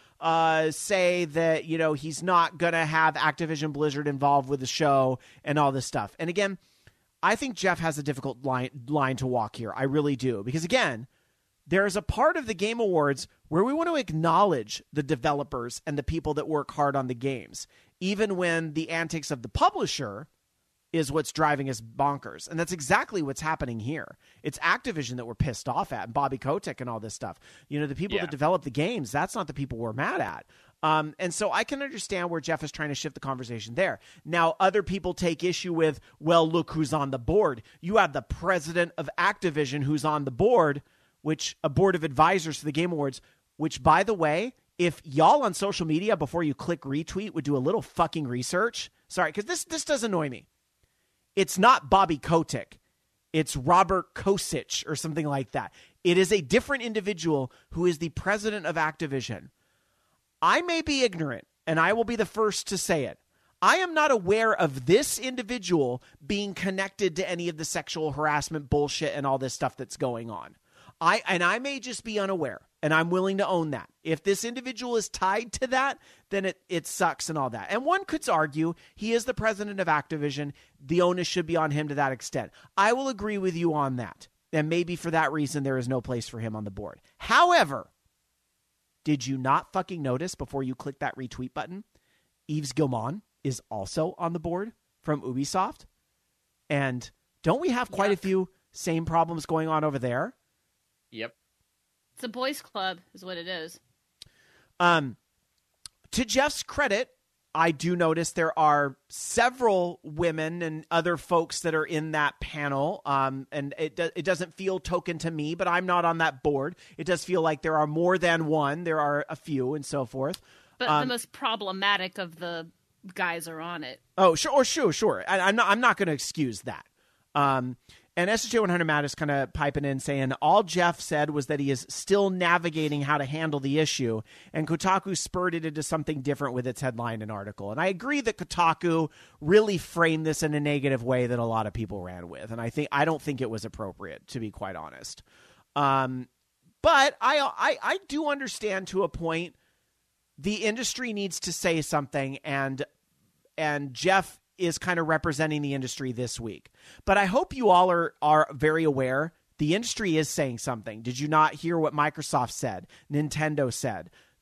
say that, you know, he's not going to have Activision Blizzard involved with the show and all this stuff. And again, I think Jeff has a difficult line to walk here. I really do. Because again, there is a part of the Game Awards where we want to acknowledge the developers and the people that work hard on the games, even when the antics of the publisher is what's driving us bonkers. And that's exactly what's happening here. It's Activision that we're pissed off at, and Bobby Kotick and all this stuff. You know, the people that develop the games, that's not the people we're mad at. And so I can understand where Jeff is trying to shift the conversation there. Now, other people take issue with, well, look who's on the board. You have the president of Activision who's on the board, which a board of advisors to the Game Awards, which, by the way, if y'all on social media, before you click retweet, would do a little fucking research. Sorry, because this does annoy me. It's not Bobby Kotick. It's Robert Kosic or something like that. It is a different individual who is the president of Activision. I may be ignorant, and I will be the first to say it. I am not aware of this individual being connected to any of the sexual harassment bullshit and all this stuff that's going on. I may just be unaware, and I'm willing to own that. If this individual is tied to that, then it sucks and all that. And one could argue he is the president of Activision. The onus should be on him to that extent. I will agree with you on that. And maybe for that reason, there is no place for him on the board. However, did you not fucking notice before you click that retweet button, Yves Guillemot is also on the board from Ubisoft? And don't we have quite a few same problems going on over there? Yep. It's a boys' club is what it is. To Jeff's credit, I do notice there are several women and other folks that are in that panel. And it doesn't feel token to me, but I'm not on that board. It does feel like there are more than one. There are a few and so forth. But the most problematic of the guys are on it. Oh, sure. I'm not going to excuse that. And SJ100 Matt is kind of piping in saying all Jeff said was that he is still navigating how to handle the issue, and Kotaku spurred it into something different with its headline and article. And I agree that Kotaku really framed this in a negative way that a lot of people ran with, and I don't think it was appropriate, to be quite honest. But I do understand to a point the industry needs to say something, and Jeff is kind of representing the industry this week. But I hope you all are very aware the industry is saying something. Did you not hear what Microsoft said? Nintendo said.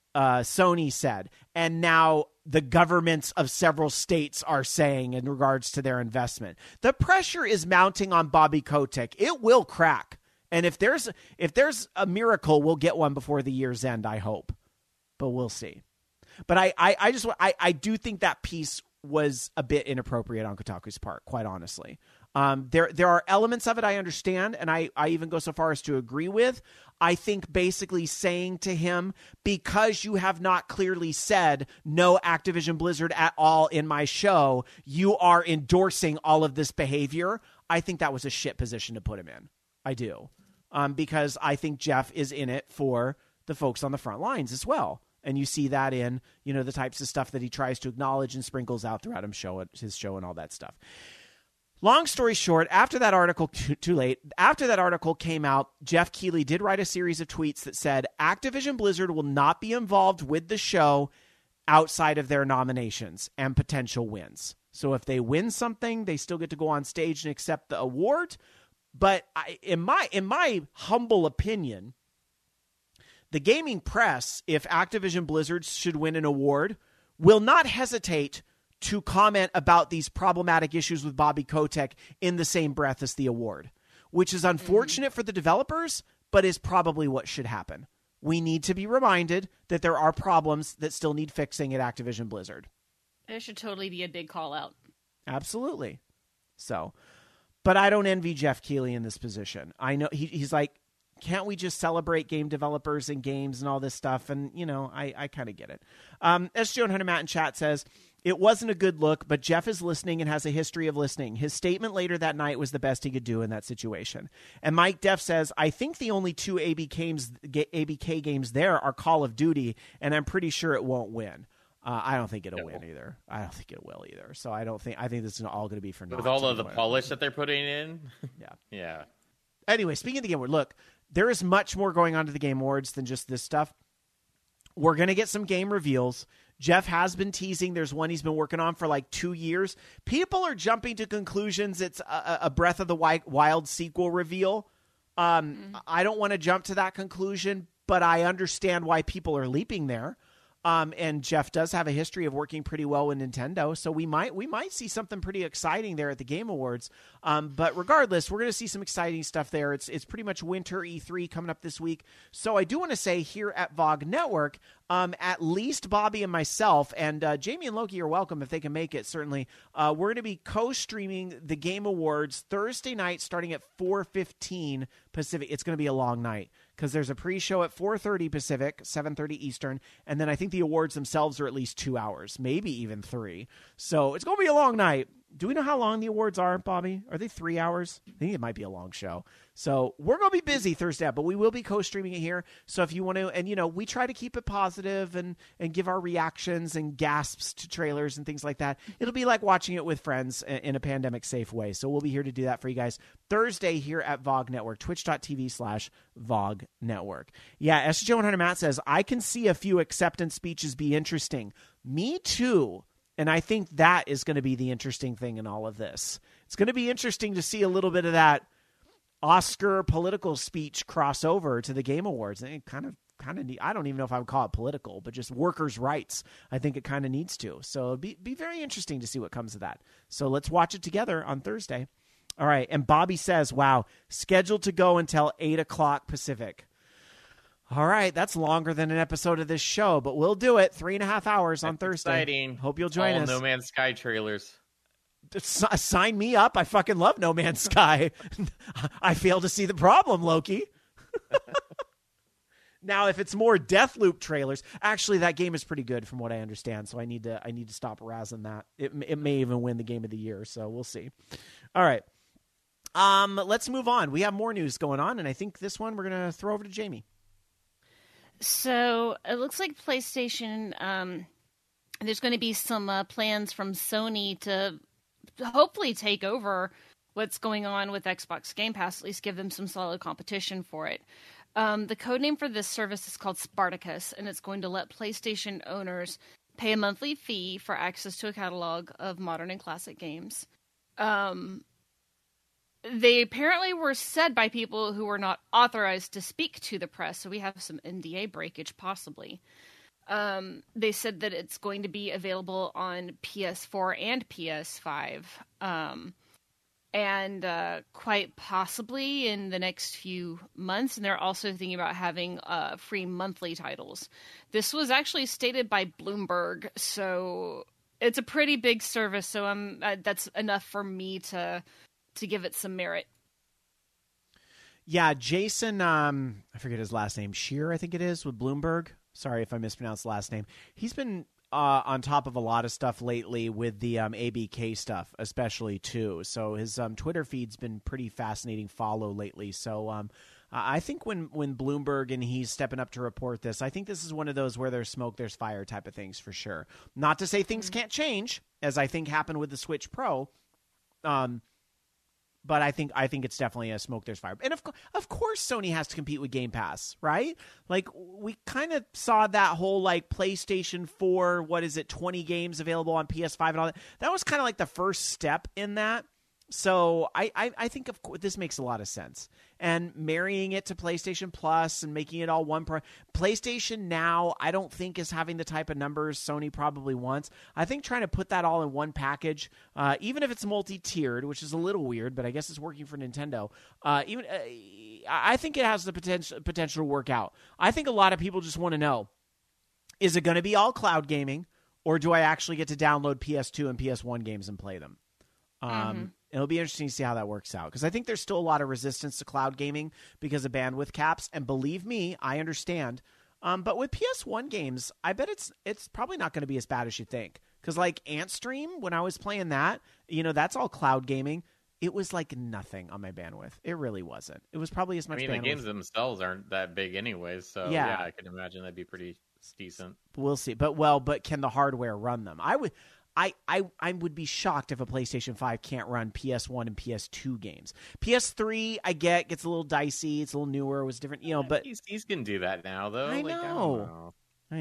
Sony said, and now the governments of several states are saying in regards to their investment. The pressure is mounting on Bobby Kotick. It will crack. And if there's a miracle, we'll get one before the year's end, I hope. But we'll see. But I do think that piece was a bit inappropriate on Kotaku's part, quite honestly. There are elements of it I understand, and I even go so far as to agree with. I think basically saying to him, because you have not clearly said no Activision Blizzard at all in my show, you are endorsing all of this behavior. I think that was a shit position to put him in. I do. Because I think Jeff is in it for the folks on the front lines as well. And you see that in, the types of stuff that he tries to acknowledge and sprinkles out throughout his show and all that stuff. Long story short, after that article, too late, after that article came out, Jeff Keighley did write a series of tweets that said Activision Blizzard will not be involved with the show outside of their nominations and potential wins. So if they win something, they still get to go on stage and accept the award. But in my humble opinion, the gaming press, if Activision Blizzard should win an award, will not hesitate to comment about these problematic issues with Bobby Kotick in the same breath as the award, which is unfortunate for the developers, but is probably what should happen. We need to be reminded that there are problems that still need fixing at Activision Blizzard. It should totally be a big call out. Absolutely. So, but I don't envy Jeff Keighley in this position. I know he's like, can't we just celebrate game developers and games and all this stuff? And, I kind of get it. SJ 100 Matt in chat says, it wasn't a good look, but Jeff is listening and has a history of listening. His statement later that night was the best he could do in that situation. And Mike Def says, I think the only two ABK games there are Call of Duty, and I'm pretty sure it won't win. I don't think it'll win either. I don't think it will either. So I think this is all going to be for naught. With all of the polish that they're putting in? Yeah. Yeah. Anyway, speaking of the Game Awards, look, there is much more going on to the Game Awards than just this stuff. We're going to get some game reveals. Jeff has been teasing. There's one he's been working on for like 2 years. People are jumping to conclusions. It's a Breath of the Wild sequel reveal. I don't want to jump to that conclusion, but I understand why people are leaping there. And Jeff does have a history of working pretty well with Nintendo, so we might see something pretty exciting there at the Game Awards. But regardless, we're going to see some exciting stuff there. It's pretty much winter E3 coming up this week. So I do want to say here at VOG Network, at least Bobby and myself, and Jamie and Loki are welcome if they can make it, certainly. We're going to be co-streaming the Game Awards Thursday night starting at 4:15 Pacific. It's going to be a long night because there's a pre-show at 4:30 Pacific, 7:30 Eastern, and then I think the awards themselves are at least 2 hours, maybe even 3. So it's going to be a long night. Do we know how long the awards are, Bobby? Are they 3 hours? I think it might be a long show. So we're going to be busy Thursday, but we will be co-streaming it here. So if you want to, and we try to keep it positive and give our reactions and gasps to trailers and things like that. It'll be like watching it with friends in a pandemic safe way. So we'll be here to do that for you guys Thursday here at VOG Network, twitch.tv/VOG Network. Yeah, SJ100 Matt says, I can see a few acceptance speeches be interesting. Me too. And I think that is going to be the interesting thing in all of this. It's going to be interesting to see a little bit of that Oscar political speech crossover to the Game Awards. And it kind of I don't even know if I would call it political, but just workers' rights. I think it kind of needs to. So it'd be very interesting to see what comes of that. So let's watch it together on Thursday. All right. And Bobby says, wow, scheduled to go until 8 o'clock Pacific. All right, that's longer than an episode of this show, but we'll do it. 3.5 hours on Thursday. Exciting. Hope you'll join us. No Man's Sky trailers. Sign me up. I fucking love No Man's Sky. I fail to see the problem, Loki. Now, if it's more Deathloop trailers, actually, that game is pretty good from what I understand. So I need to stop razzing that. It may even win the Game of the Year. So we'll see. All right. Let's move on. We have more news going on, and I think this one we're going to throw over to Jamie. So it looks like PlayStation, there's going to be some plans from Sony to hopefully take over what's going on with Xbox Game Pass, at least give them some solid competition for it. The codename for this service is called Spartacus, and it's going to let PlayStation owners pay a monthly fee for access to a catalog of modern and classic games. They apparently were said by people who were not authorized to speak to the press, so we have some NDA breakage, possibly. They said that it's going to be available on PS4 and PS5. And quite possibly in the next few months. And they're also thinking about having free monthly titles. This was actually stated by Bloomberg, so it's a pretty big service. So that's enough for me to give it some merit. Yeah, Jason, I forget his last name, Shear, I think it is, with Bloomberg. Sorry if I mispronounced the last name. He's been on top of a lot of stuff lately with the ABK stuff, especially too. So his Twitter feed's been pretty fascinating follow lately. So I think when Bloomberg and he's stepping up to report this, I think this is one of those where there's smoke, there's fire type of things for sure. Not to say things can't change, as I think happened with the Switch Pro. But I think it's definitely a smoke, there's fire. And of course Sony has to compete with Game Pass, right? Like, we kind of saw that whole, like, PlayStation 4, 20 games available on PS5 and all that. That was kind of like the first step in that. So I think, of course, this makes a lot of sense. And marrying it to PlayStation Plus and making it all one PlayStation Now, I don't think is having the type of numbers Sony probably wants. I think trying to put that all in one package, even if it's multi-tiered, which is a little weird, but I guess it's working for Nintendo. I think it has the potential to work out. I think a lot of people just want to know, is it going to be all cloud gaming, or do I actually get to download PS2 and PS1 games and play them? It'll be interesting to see how that works out, because I think there's still a lot of resistance to cloud gaming because of bandwidth caps, and believe me, I understand. But with PS1 games, I bet it's probably not going to be as bad as you think, because like Antstream, when I was playing that, that's all cloud gaming. It was like nothing on my bandwidth. It really wasn't. It was probably as much. The games themselves aren't that big anyways, so yeah I can imagine that'd be pretty decent. We'll see. But can the hardware run them? I would be shocked if a PlayStation 5 can't run PS1 and PS2 games. PS3, I gets a little dicey. It's a little newer. It was different, but PCs can do that now, though. I know.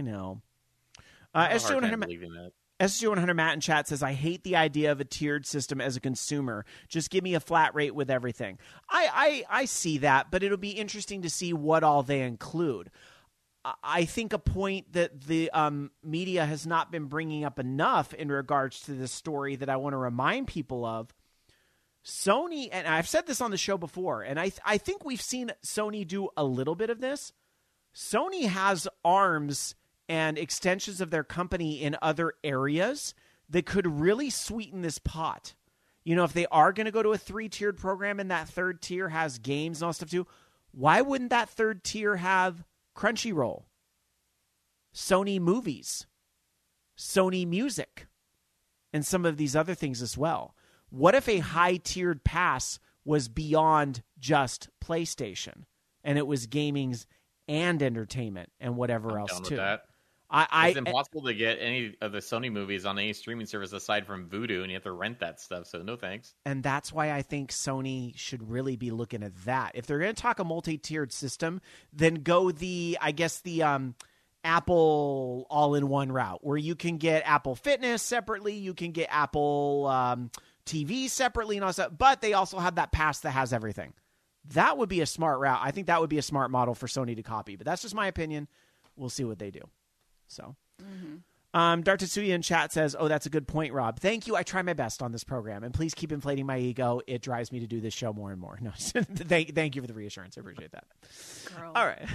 SG100 Matt in chat says, I hate the idea of a tiered system as a consumer. Just give me a flat rate with everything. I see that, but it'll be interesting to see what all they include. I think a point that the media has not been bringing up enough in regards to this story that I want to remind people of, Sony, and I've said this on the show before, and I think we've seen Sony do a little bit of this. Sony has arms and extensions of their company in other areas that could really sweeten this pot. If they are going to go to a 3-tiered program and that third tier has games and all stuff too, why wouldn't that third tier have Crunchyroll, Sony Movies, Sony Music, and some of these other things as well? What if a high-tiered pass was beyond just PlayStation, and it was gaming and entertainment and whatever else too? That. It's impossible to get any of the Sony movies on any streaming service aside from Vudu, and you have to rent that stuff, so no thanks. And that's why I think Sony should really be looking at that. If they're going to talk a multi-tiered system, then go the Apple all-in-one route, where you can get Apple Fitness separately, you can get Apple TV separately and all that, but they also have that pass that has everything. That would be a smart route. I think that would be a smart model for Sony to copy, but that's just my opinion. We'll see what they do. So, Dart Tetsuya in chat says, "Oh, that's a good point, Rob. Thank you. I try my best on this program, and please keep inflating my ego. It drives me to do this show more and more." No, thank you for the reassurance. I appreciate that. Girl. All right.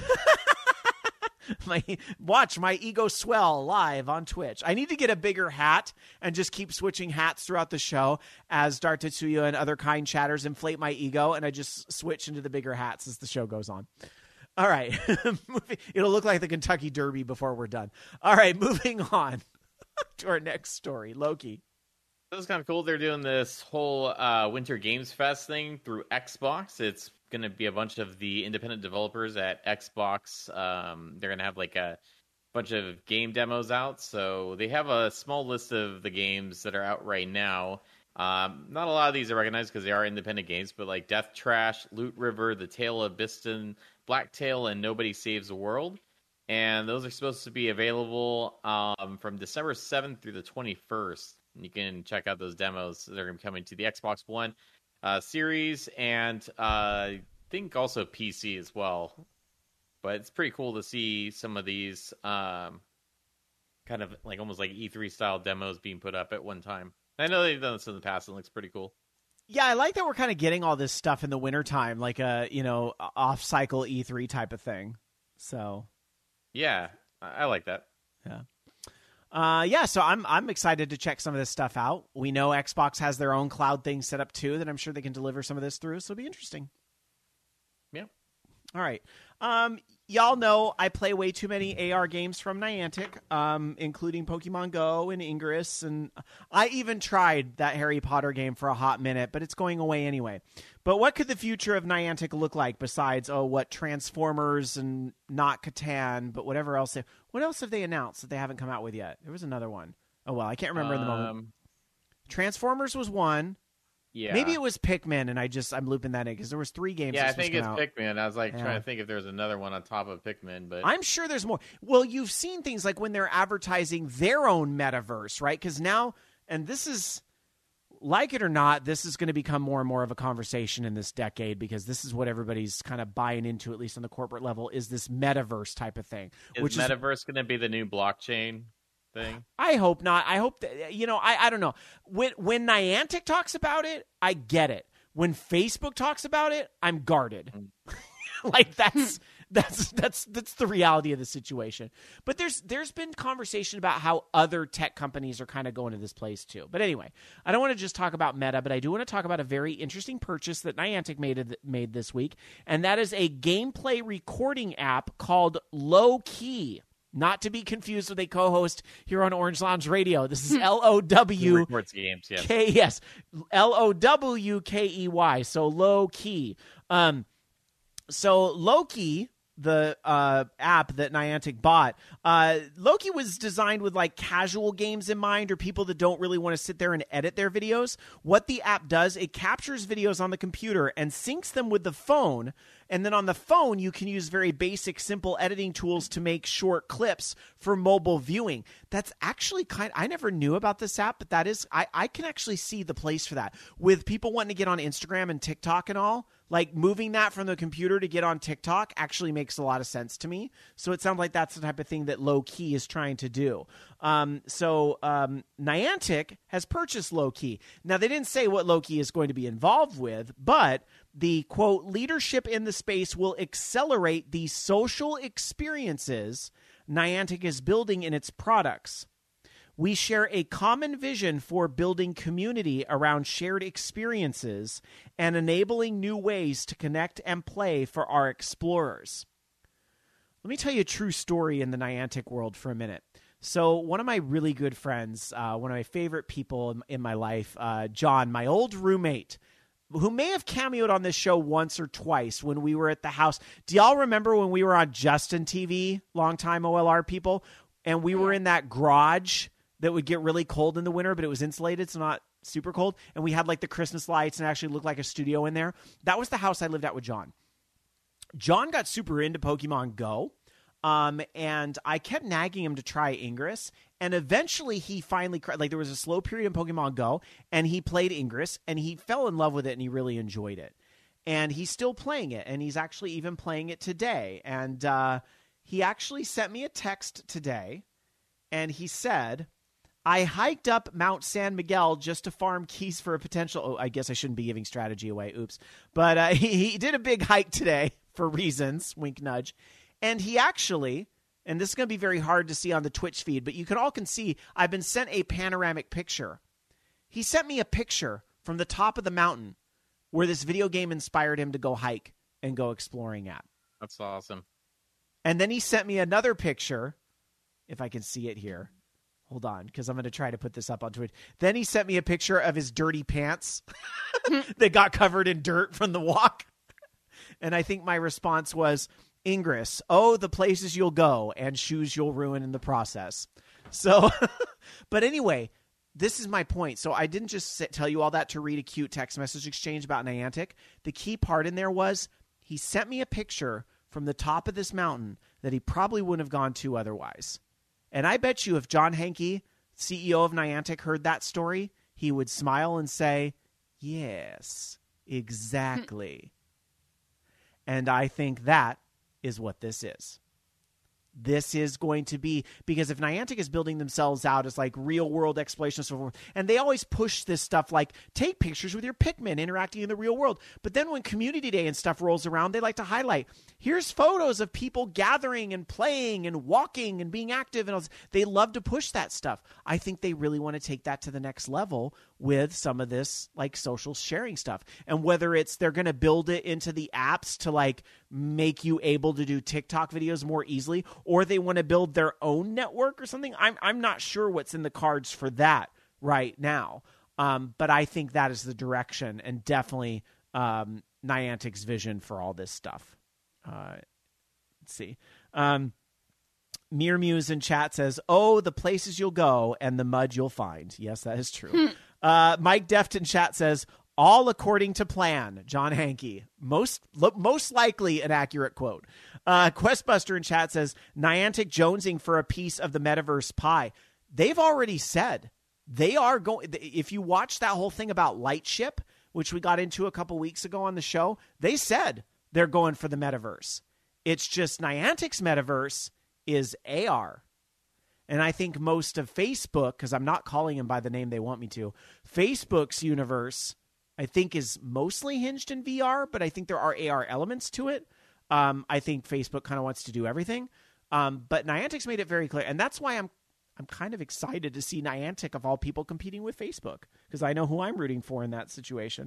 Watch my ego swell live on Twitch. I need to get a bigger hat and just keep switching hats throughout the show as Dart Tetsuya and other kind chatters inflate my ego, and I just switch into the bigger hats as the show goes on. All right. It'll look like the Kentucky Derby before we're done. All right, moving on to our next story. Loki. This is kind of cool. They're doing this whole Winter Games Fest thing through Xbox. It's going to be a bunch of the independent developers at Xbox. They're going to have like a bunch of game demos out. So they have a small list of the games that are out right now. Not a lot of these are recognized because they are independent games, but like Death Trash, Loot River, The Tale of Biston, Blacktail, and Nobody Saves the World. And those are supposed to be available from December 7th through the 21st. You can check out those demos. They're going to be coming to the Xbox One series and I think also PC as well. But it's pretty cool to see some of these kind of like almost like E3 style demos being put up at one time. I know they've done this in the past and it looks pretty cool. Yeah, I like that we're kind of getting all this stuff in the wintertime, like a, off-cycle E3 type of thing. So, yeah, I like that. Yeah. So I'm excited to check some of this stuff out. We know Xbox has their own cloud thing set up too that I'm sure they can deliver some of this through. So it'll be interesting. Yeah. All right. Y'all know I play way too many AR games from Niantic, including Pokemon Go and Ingress, and I even tried that Harry Potter game for a hot minute, but it's going away anyway. But what could the future of Niantic look like besides, what, Transformers and not Catan, but whatever else? What else have they announced that they haven't come out with yet? There was another one. Oh, well, I can't remember in the moment. Transformers was one. Yeah. Maybe it was Pikmin, and I'm looping that in because there was 3 games. Yeah, I think it's out. Pikmin. I was trying to think if there was another one on top of Pikmin, but I'm sure there's more. Well, you've seen things like when they're advertising their own metaverse, right? Because now, and this is, like it or not, this is going to become more and more of a conversation in this decade because this is what everybody's kind of buying into, at least on the corporate level, is this metaverse type of thing. Is metaverse going to be the new blockchain thing? I hope not. I hope that, I don't know. When Niantic talks about it, I get it. When Facebook talks about it, I'm guarded. Like that's the reality of the situation. But there's been conversation about how other tech companies are kind of going to this place too. But anyway, I don't want to just talk about Meta, but I do want to talk about a very interesting purchase that Niantic made this week, and that is a gameplay recording app called Low-Key. Not to be confused with a co-host here on Orange Lounge Radio. This is L-O-W. Records games, yes. Yes. L-O-W-K-E-Y. So Low-Key. So Loki, the app that Niantic bought, Loki was designed with like casual games in mind or people that don't really want to sit there and edit their videos. What the app does, it captures videos on the computer and syncs them with the phone. And then on the phone, you can use very basic, simple editing tools to make short clips for mobile viewing. That's actually I never knew about this app, but that is, I can actually see the place for that. With people wanting to get on Instagram and TikTok and all, like moving that from the computer to get on TikTok actually makes a lot of sense to me. So it sounds like that's the type of thing that Low-Key is trying to do. Niantic has purchased Low-Key. Now, they didn't say what Low-Key is going to be involved with, but the, quote, leadership in the space will accelerate the social experiences Niantic is building in its products. We share a common vision for building community around shared experiences and enabling new ways to connect and play for our explorers. Let me tell you a true story in the Niantic world for a minute. So one of my really good friends, one of my favorite people in my life, John, my old roommate, who may have cameoed on this show once or twice when we were at the house. Do y'all remember when we were on Justin TV, longtime OLR people, and we were in that garage that would get really cold in the winter, but it was insulated, so not super cold, and we had like the Christmas lights and it actually looked like a studio in there? That was the house I lived at with John. John got super into Pokemon Go, and I kept nagging him to try Ingress, and eventually he finally, like there was a slow period in Pokemon Go, and he played Ingress, and he fell in love with it, and he really enjoyed it. And he's still playing it, and he's actually even playing it today. And he actually sent me a text today, and he said, I hiked up Mount San Miguel just to farm keys for a potential... Oh, I guess I shouldn't be giving strategy away. Oops. But he did a big hike today for reasons. Wink, nudge. And he actually... And this is going to be very hard to see on the Twitch feed, but you can see I've been sent a panoramic picture. He sent me a picture from the top of the mountain where this video game inspired him to go hike and go exploring at. That's awesome. And then he sent me another picture, if I can see it here. Hold on, because I'm going to try to put this up on Twitch. Then he sent me a picture of his dirty pants that got covered in dirt from the walk. And I think my response was, Ingress, oh, the places you'll go and shoes you'll ruin in the process. So, but anyway, this is my point. So I didn't just tell you all that to read a cute text message exchange about Niantic. The key part in there was he sent me a picture from the top of this mountain that he probably wouldn't have gone to otherwise. And I bet you if John Hanke, CEO of Niantic, heard that story, he would smile and say, yes, exactly. And I think that is what this is. this is going to be, because if Niantic is building themselves out as like real world exploration and so forth, and they always push this stuff like take pictures with your Pikmin interacting in the real world. But then when Community Day and stuff rolls around, they like to highlight, here's photos of people gathering and playing and walking and being active. And they love to push that stuff. I think they really want to take that to the next level with some of this like social sharing stuff. And whether it's they're going to build it into the apps to like make you able to do TikTok videos more easily, or they want to build their own network or something. I'm not sure what's in the cards for that right now. But I think that is the direction, and definitely Niantic's vision for all this stuff. Let's see. Mere Muse in chat says, "Oh, the places you'll go and the mud you'll find." Yes, that is true. Mike Deft in chat says, "All according to plan." John Hankey, most likely an accurate quote. Questbuster in chat says, "Niantic jonesing for a piece of the metaverse pie." They've already said they are going. If you watch that whole thing about Lightship, which we got into a couple weeks ago on the show, they said they're going for the metaverse. It's just Niantic's metaverse is AR. And I think most of Facebook, because I'm not calling them by the name they want me to, Facebook's universe, I think, is mostly hinged in VR, but I think there are AR elements to it. I think Facebook kind of wants to do everything. But Niantic's made it very clear. And that's why I'm kind of excited to see Niantic, of all people, competing with Facebook, because I know who I'm rooting for in that situation.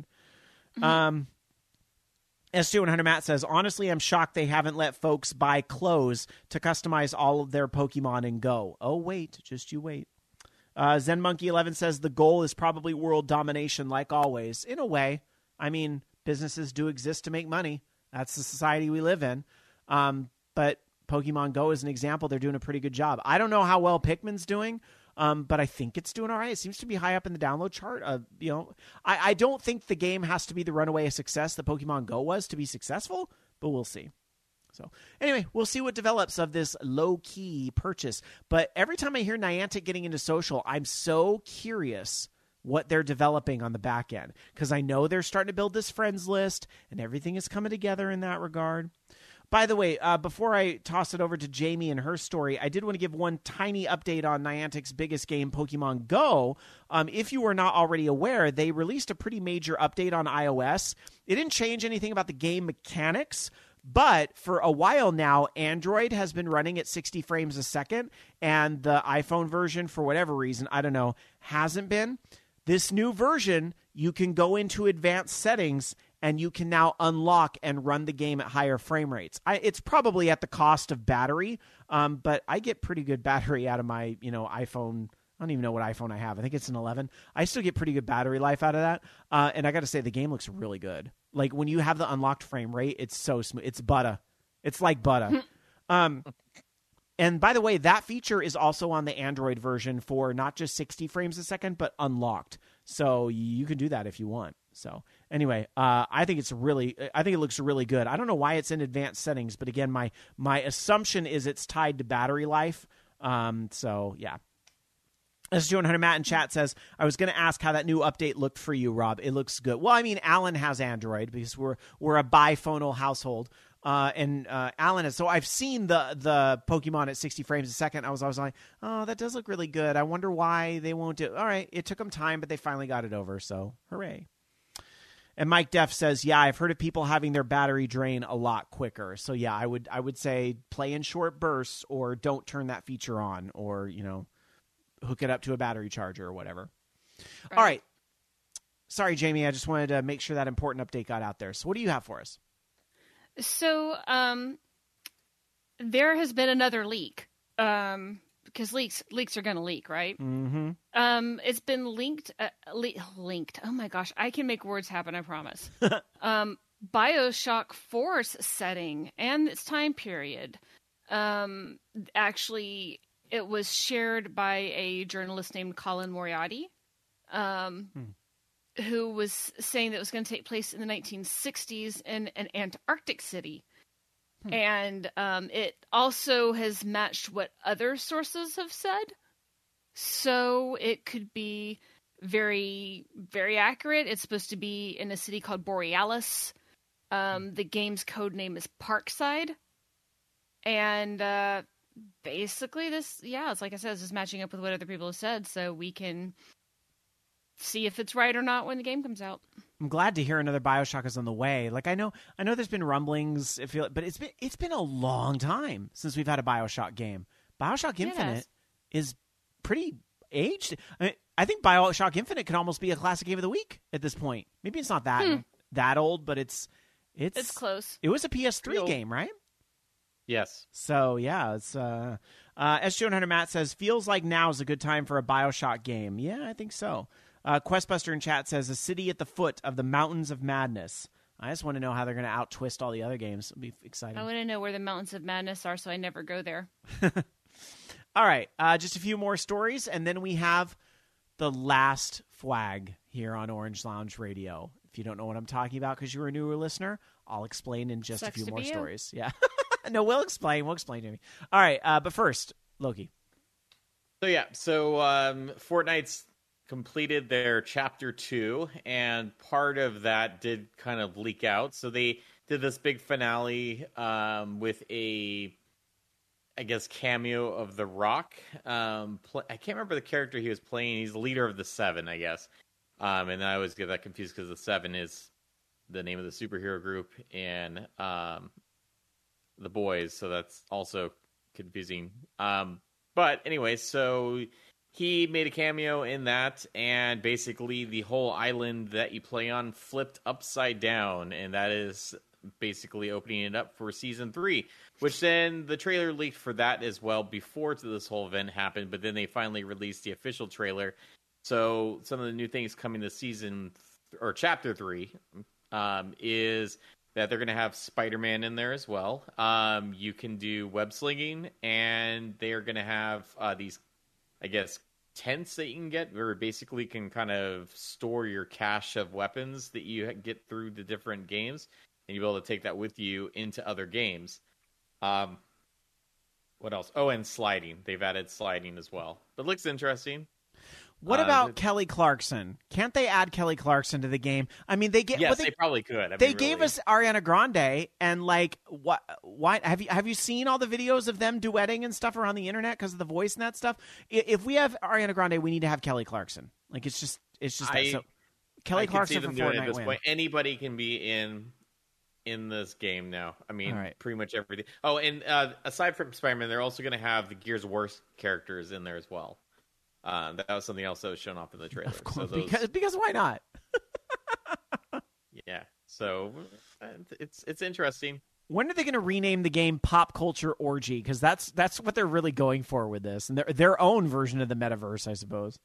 S2100 Matt says, "Honestly, I'm shocked they haven't let folks buy clothes to customize all of their Pokemon in Go." Oh, wait. Just you wait. Zen Monkey 11 says, "The goal is probably world domination like always." In a way. I mean, businesses do exist to make money. That's the society we live in. But Pokemon Go is an example. They're doing a pretty good job. I don't know how well Pikmin's doing, but I think it's doing all right. It seems to be high up in the download chart. I don't think the game has to be the runaway success that Pokemon Go was to be successful, but we'll see. So anyway, we'll see what develops of this low-key purchase. But every time I hear Niantic getting into social, I'm so curious what they're developing on the back end, because I know they're starting to build this friends list, and everything is coming together in that regard. By the way, before I toss it over to Jamie and her story, I did want to give one tiny update on Niantic's biggest game, Pokemon Go. If you were not already aware, they released a pretty major update on iOS. It didn't change anything about the game mechanics, but for a while now, Android has been running at 60 frames a second, and the iPhone version, for whatever reason, I don't know, hasn't been. This new version, you can go into advanced settings and you can now unlock and run the game at higher frame rates. It's probably at the cost of battery, but I get pretty good battery out of my iPhone. I don't even know what iPhone I have. I think it's an 11. I still get pretty good battery life out of that. And I got to say, the game looks really good. Like, when you have the unlocked frame rate, it's so smooth. It's butter. It's like butter. And by the way, that feature is also on the Android version for not just 60 frames a second, but unlocked. So you can do that if you want. So anyway, I think it looks really good. I don't know why it's in advanced settings, but again, my assumption is it's tied to battery life. So yeah. S2100 Matt in chat says, "I was going to ask how that new update looked for you, Rob. It looks good." Well, I mean, Alan has Android because we're a biphonal household. And Alan is. So I've seen the Pokemon at 60 frames a second. I was like, oh, that does look really good. I wonder why they won't do it. All right, it took them time, but they finally got it over. So hooray. And Mike Def says, "Yeah, I've heard of people having their battery drain a lot quicker." So yeah, I would say play in short bursts, or don't turn that feature on, or hook it up to a battery charger or whatever. Right. All right. Sorry, Jamie. I just wanted to make sure that important update got out there. So what do you have for us? So there has been another leak, because leaks are going to leak, right? Mm-hmm. It's been linked. Oh my gosh, I can make words happen, I promise. BioShock 4's setting and its time period. Actually, it was shared by a journalist named Colin Moriarty, who was saying that it was going to take place in the 1960s in an Antarctic city. And it also has matched what other sources have said. So it could be very, very accurate. It's supposed to be in a city called Borealis. The game's code name is Parkside. And basically this, it's like I said, it's just matching up with what other people have said, so we can see if it's right or not when the game comes out. I'm glad to hear another BioShock is on the way. Like I know there's been rumblings, but it's been a long time since we've had a BioShock game. BioShock Infinite is pretty aged. I think BioShock Infinite could almost be a classic game of the week at this point. Maybe it's not that old, but it's close. It was a PS3 game, right? Yes. So yeah, it's SJ Hunter Matt says feels like now is a good time for a BioShock game. Yeah, I think so. Questbuster in chat says a city at the foot of the Mountains of Madness. I just want to know how they're going to out-twist all the other games. It'll be exciting. I want to know where the Mountains of Madness are, so I never go there. All right, just a few more stories, and then we have the last flag here on Orange Lounge Radio. If you don't know what I'm talking about because you're a newer listener, I'll explain in just a few more stories. Yeah. No, we'll explain, Jimmy. All right, but first, Loki. So Fortnite's completed their Chapter 2, and part of that did kind of leak out. So they did this big finale with a, I guess, cameo of The Rock. I can't remember the character he was playing. He's the leader of the Seven, I guess. And I always get that confused because the Seven is the name of the superhero group in The Boys, so that's also confusing. But anyway, so he made a cameo in that, and basically the whole island that you play on flipped upside down, and that is basically opening it up for Season 3, which then the trailer leaked for that as well before this whole event happened, but then they finally released the official trailer. So some of the new things coming this season, or Chapter 3, is that they're going to have Spider-Man in there as well. You can do web slinging, and they're going to have these, I guess, tents that you can get where basically can kind of store your cache of weapons that you get through the different games, and you'll be able to take that with you into other games. What else? Oh, and sliding. They've added sliding as well. But it looks interesting. What about Kelly Clarkson? Can't they add Kelly Clarkson to the game? I mean, they probably could. They gave us Ariana Grande, and like, what? Why have you seen all the videos of them duetting and stuff around the internet because of the voice and that stuff? If we have Ariana Grande, we need to have Kelly Clarkson. Like, it's just that. So Kelly Clarkson for Fortnite at this point. Anybody can be in this game now. I mean, pretty much everything. Oh, and aside from Spider-Man, they're also going to have the Gears of War characters in there as well. That was something else that was shown off in the trailer. Of course, because why not? Yeah, so it's interesting. When are they going to rename the game Pop Culture Orgy? Because that's what they're really going for with this, and their own version of the metaverse, I suppose.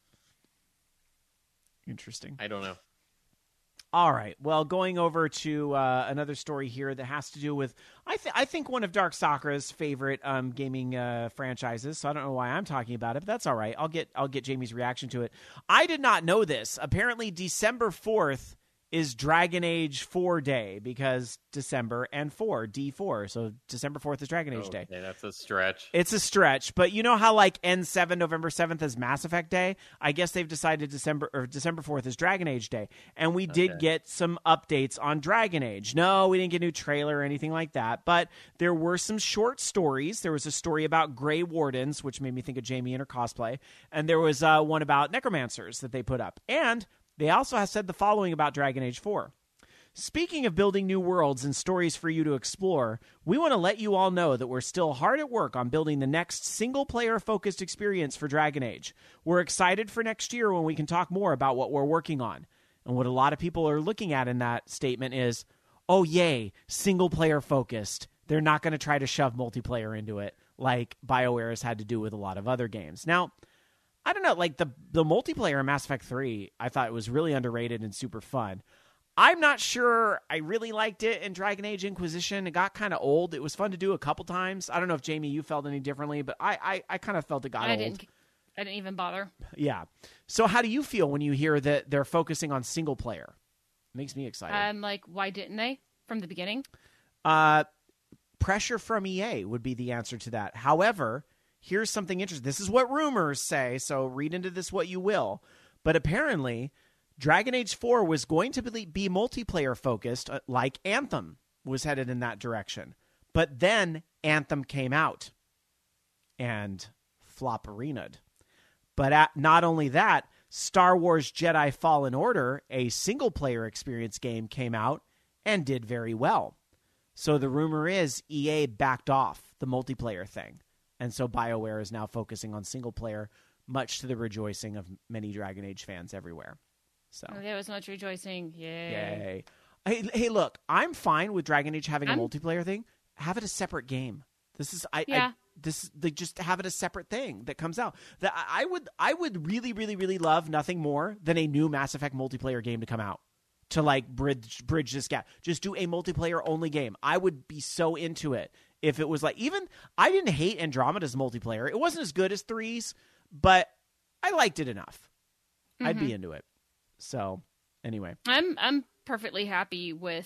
Interesting. I don't know. All right. Well, going over to another story here that has to do with, I think one of Darkstalker's favorite gaming franchises. So I don't know why I'm talking about it, but that's all right. I'll get Jamie's reaction to it. I did not know this. Apparently, December 4th is Dragon Age 4 Day because December and 4, D4. So December 4th is Dragon Age Day. Okay, that's a stretch. It's a stretch, but you know how like N7, November 7th is Mass Effect Day? I guess they've decided December 4th is Dragon Age Day. And we did get some updates on Dragon Age. No, we didn't get a new trailer or anything like that, but there were some short stories. There was a story about Grey Wardens, which made me think of Jamie and her cosplay, and there was one about necromancers that they put up. And they also have said the following about Dragon Age 4. Speaking of building new worlds and stories for you to explore, we want to let you all know that we're still hard at work on building the next single-player-focused experience for Dragon Age. We're excited for next year when we can talk more about what we're working on. And what a lot of people are looking at in that statement is, oh, yay, single-player-focused. They're not going to try to shove multiplayer into it like BioWare has had to do with a lot of other games. Now, I don't know, like the multiplayer in Mass Effect 3, I thought it was really underrated and super fun. I'm not sure I really liked it in Dragon Age Inquisition. It got kind of old. It was fun to do a couple times. I don't know if, Jamie, you felt any differently, but I kind of felt it got old. I didn't even bother. Yeah. So how do you feel when you hear that they're focusing on single player? It makes me excited. I'm like, why didn't they from the beginning? Pressure from EA would be the answer to that. However, here's something interesting. This is what rumors say, so read into this what you will. But apparently, Dragon Age 4 was going to be multiplayer focused, like Anthem was headed in that direction. But then Anthem came out. and flop-arena'd. But not only that, Star Wars Jedi Fallen Order, a single-player experience game, came out and did very well. So the rumor is EA backed off the multiplayer thing. And so BioWare is now focusing on single-player, much to the rejoicing of many Dragon Age fans everywhere. So there was much rejoicing. Yay. Hey, look, I'm fine with Dragon Age having a multiplayer thing. Have it a separate game. They just have it a separate thing that comes out. That I would really, really, really love nothing more than a new Mass Effect multiplayer game to come out to like bridge this gap. Just do a multiplayer only game. I would be so into it if it was like, even I didn't hate Andromeda's multiplayer. It wasn't as good as 3's, but I liked it enough. Mm-hmm. I'd be into it. So anyway, I'm perfectly happy with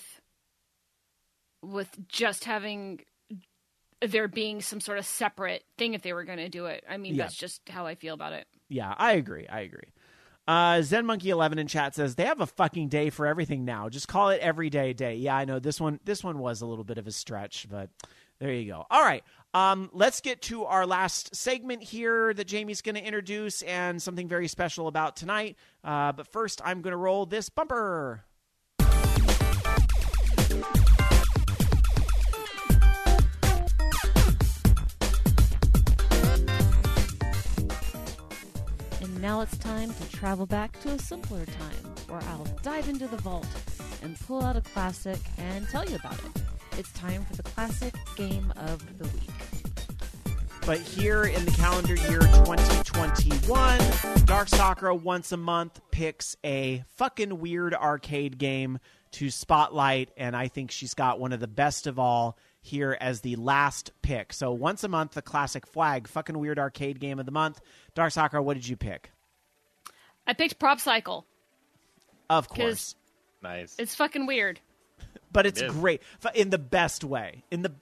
just having there being some sort of separate thing if they were going to do it. I mean, that's just how I feel about it. Yeah, I agree. Zen Monkey 11 in chat says they have a fucking day for everything now. Just call it Everyday Day. Yeah, I know this one was a little bit of a stretch, but there you go. All right. Let's get to our last segment here that Jamie's going to introduce and something very special about tonight. But first, I'm going to roll this bumper. And now it's time to travel back to a simpler time where I'll dive into the vault and pull out a classic and tell you about it. It's time for the classic game of the week. But here in the calendar year 2021, Darkstalker once a month picks a fucking weird arcade game to spotlight, and I think she's got one of the best of all here as the last pick. So once a month, the classic flag, fucking weird arcade game of the month. Darkstalker, what did you pick? I picked Prop Cycle. Of course. Nice. It's fucking weird. But it's great. In the best way.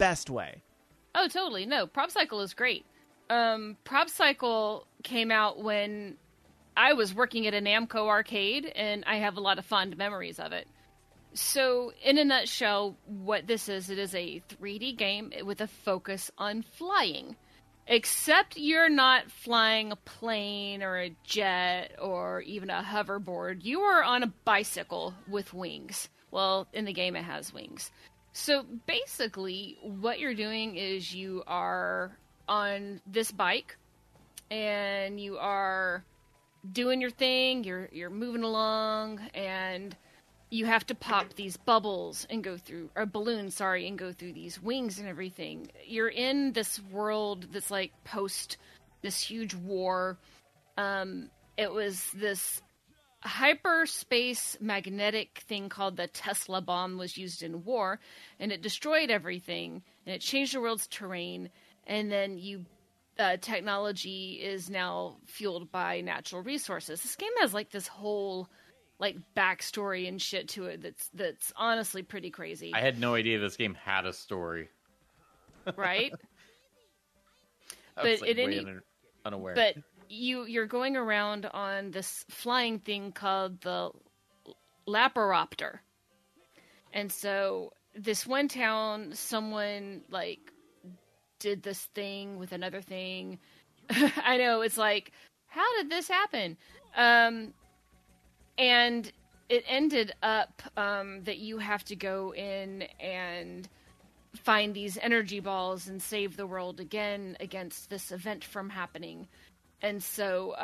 Oh, totally. No, Prop Cycle is great. Prop Cycle came out when I was working at a Namco arcade, and I have a lot of fond memories of it. So, in a nutshell, what this is, it is a 3D game with a focus on flying. Except you're not flying a plane or a jet or even a hoverboard. You are on a bicycle with wings. Well, in the game it has wings. So basically what you're doing is you are on this bike and you are doing your thing, you're moving along, and you have to pop these bubbles and go through, or balloons, sorry, and go through these wings and everything. You're in this world that's like post this huge war. It was this hyperspace magnetic thing called the Tesla bomb was used in war, and it destroyed everything, and it changed the world's terrain, and then technology is now fueled by natural resources. This game has like this whole like backstory and shit to it that's honestly pretty crazy. I had no idea this game had a story. Right? But like unaware. But you're going around on this flying thing called the Laparopter. And so this one town, someone like did this thing with another thing. I know, it's like, how did this happen? And it ended up that you have to go in and find these energy balls and save the world again against this event from happening. And so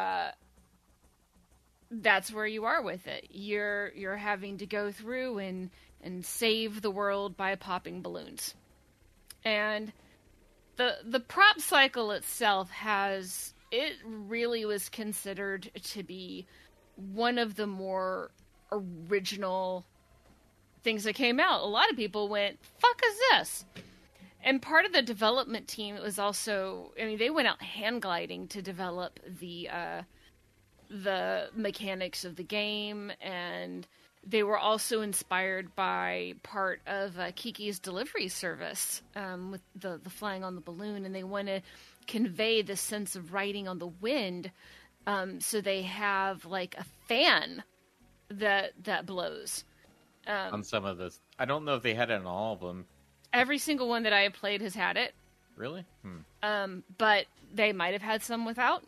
that's where you are with it. You're having to go through and save the world by popping balloons. And the Prop Cycle itself it really was considered to be one of the more original things that came out. A lot of people went, fuck is this? And part of the development team, it was also, I mean, they went out hand gliding to develop the mechanics of the game, and they were also inspired by part of Kiki's Delivery Service with the flying on the balloon, and they want to convey this sense of riding on the wind. So they have like a fan that blows. On some of this. I don't know if they had it on all of them. Every single one that I have played has had it. Really? But they might have had some without.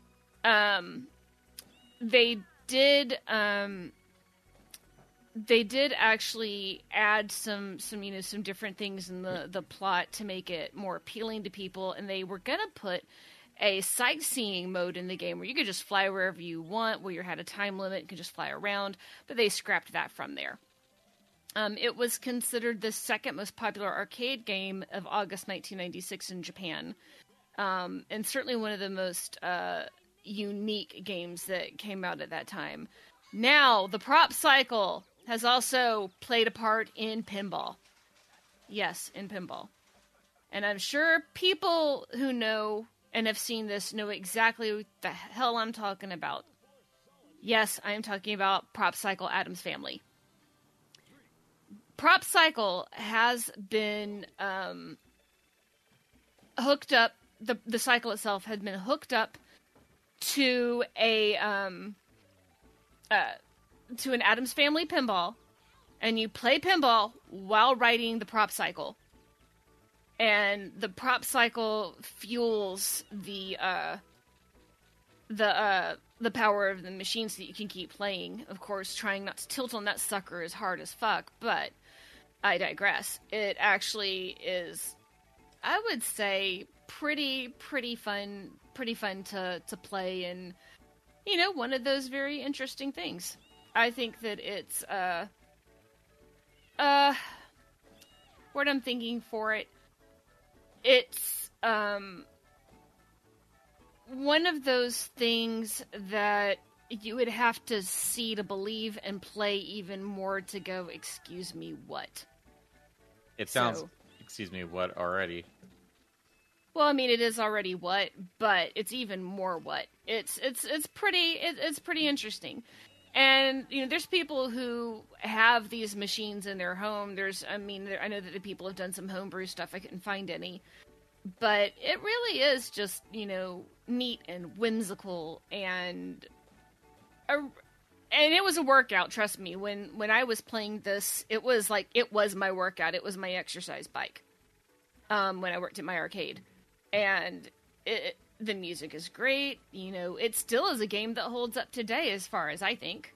They did actually add some different things in the plot to make it more appealing to people, and they were gonna put a sightseeing mode in the game where you could just fly wherever you want, where you had a time limit, you could just fly around, but they scrapped that from there. It was considered the second most popular arcade game of August 1996 in Japan, and certainly one of the most unique games that came out at that time. Now, the prop cycle has also played a part in pinball. Yes, in pinball. And I'm sure people who know and have seen this know exactly what the hell I'm talking about. Yes, I am talking about Prop Cycle Addams Family. Prop Cycle has been hooked up. The cycle itself had been hooked up to an Addams Family pinball, and you play pinball while riding the prop cycle. And the prop cycle fuels the power of the machine so that you can keep playing. Of course, trying not to tilt on that sucker is hard as fuck, but I digress. It actually is, I would say, pretty fun to play, and one of those very interesting things. I think that it's what I'm thinking for it. It's one of those things that you would have to see to believe and play even more to go, excuse me, what? It sounds, excuse me, what already? Well, I mean, it is already what, but it's even more what. It's pretty interesting. And, there's people who have these machines in their home. I know that the people have done some homebrew stuff. I couldn't find any. But it really is just, neat and whimsical, and it was a workout, trust me. When I was playing this, it was my workout. It was my exercise bike. When I worked at my arcade. And the music is great. It still is a game that holds up today, as far as I think.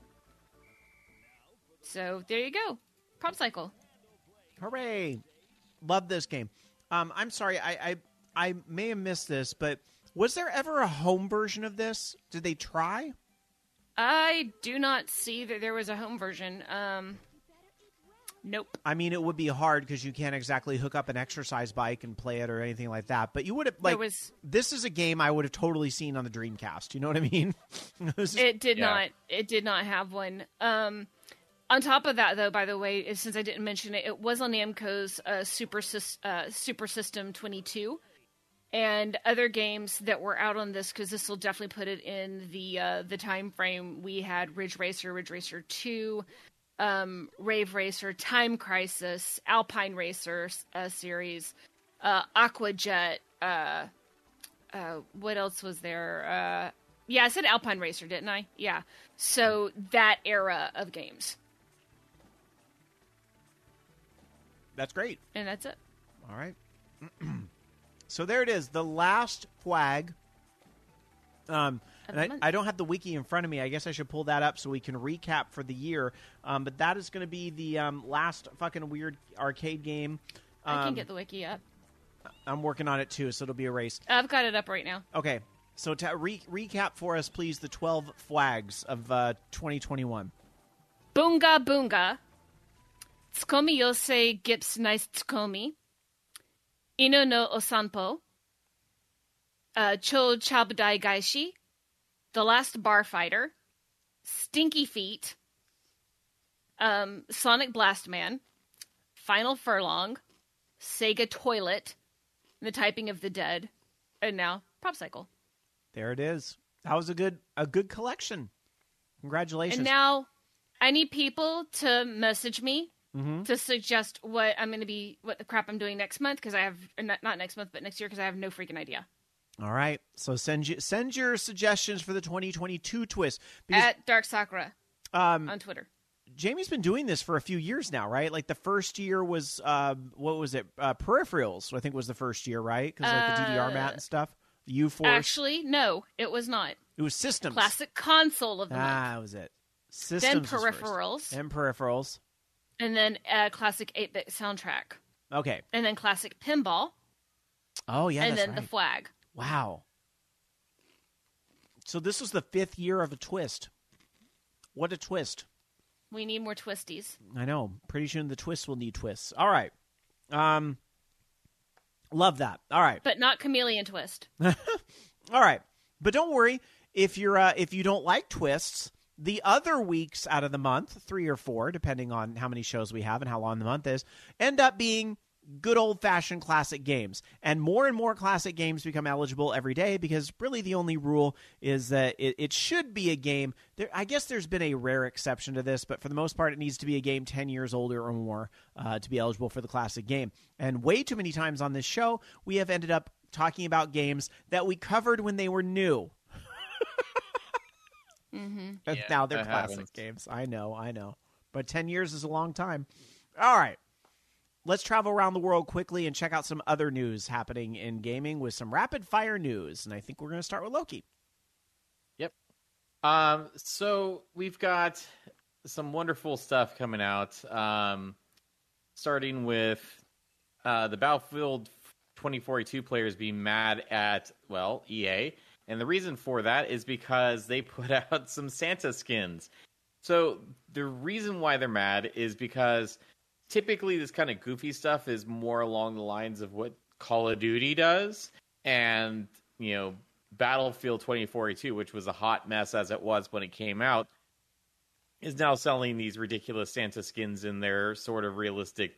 So there you go, Prop Cycle. Hooray! Love this game. I'm sorry, I may have missed this, but was there ever a home version of this? Did they try? I do not see that there was a home version. Nope. I mean, it would be hard because you can't exactly hook up an exercise bike and play it or anything like that. But you would have, this is a game I would have totally seen on the Dreamcast. You know what I mean? It did not have one. On top of that, though, by the way, since I didn't mention it, it was on Namco's Super System 22 and other games that were out on this, because this will definitely put it in the time frame. We had Ridge Racer 2. Rave Racer, Time Crisis, Alpine Racer series, Aquajet. What else was there? Yeah, I said Alpine Racer, didn't I? Yeah. So that era of games. That's great. And that's it. All right. So there it is, the last flag. And I don't have the wiki in front of me. I guess I should pull that up so we can recap for the year. But that is going to be the last fucking weird arcade game. I can get the wiki up. I'm working on it too, so it'll be a race. I've got it up right now. Okay. So to recap for us, please, the 12 flags of 2021. Boonga Boonga. Tsukomi Yosei Gips Nice Tsukomi. Ino no Osanpo. Cho Chabudai Gaishi. The Last Bar Fighter. Stinky Feet. Sonic Blast Man. Final Furlong. Sega Toilet. The Typing of the Dead. And now, Prop Cycle. There it is. That was a good collection. Congratulations. And now, I need people to message me to suggest what the crap I'm doing next month, because I have, not next month, but next year, because I have no freaking idea. All right. So send your suggestions for the 2022 twist. At Dark Sakura on Twitter. Jamie's been doing this for a few years now, right? Like the first year was what was it? Peripherals, I think was the first year, right? Because like the DDR mat and stuff. The U-Force. Actually, no, it was not. It was systems. Classic console of the month. That was it. Systems. Then was first. peripherals. Then peripherals. And then classic 8-bit soundtrack. Okay. And then classic pinball. Oh yeah, and that's then right. the flag. Wow. So this was the 5th year of a twist. What a twist. We need more twisties. I know. Pretty soon the twists will need twists. All right. Love that. All right. But not chameleon twist. All right. But don't worry. If you don't like twists, the other weeks out of the month, 3 or 4, depending on how many shows we have and how long the month is, end up being good old-fashioned classic games. And more classic games become eligible every day because really the only rule is that it should be a game. I guess there's been a rare exception to this, but for the most part it needs to be a game 10 years older or more to be eligible for the classic game. And way too many times on this show, we have ended up talking about games that we covered when they were new. Mm-hmm. And Yeah, now they're that classic happens. games. I know. But 10 years is a long time. All right. Let's travel around the world quickly and check out some other news happening in gaming with some rapid-fire news. And I think we're going to start with Loki. Yep. So we've got some wonderful stuff coming out. Starting with the Battlefield 2042 players being mad at, well, EA. And the reason for that is because they put out some Santa skins. So the reason why they're mad is because typically this kind of goofy stuff is more along the lines of what Call of Duty does. And, you know, Battlefield 2042, which was a hot mess as it was when it came out, is now selling these ridiculous Santa skins in their sort of realistic,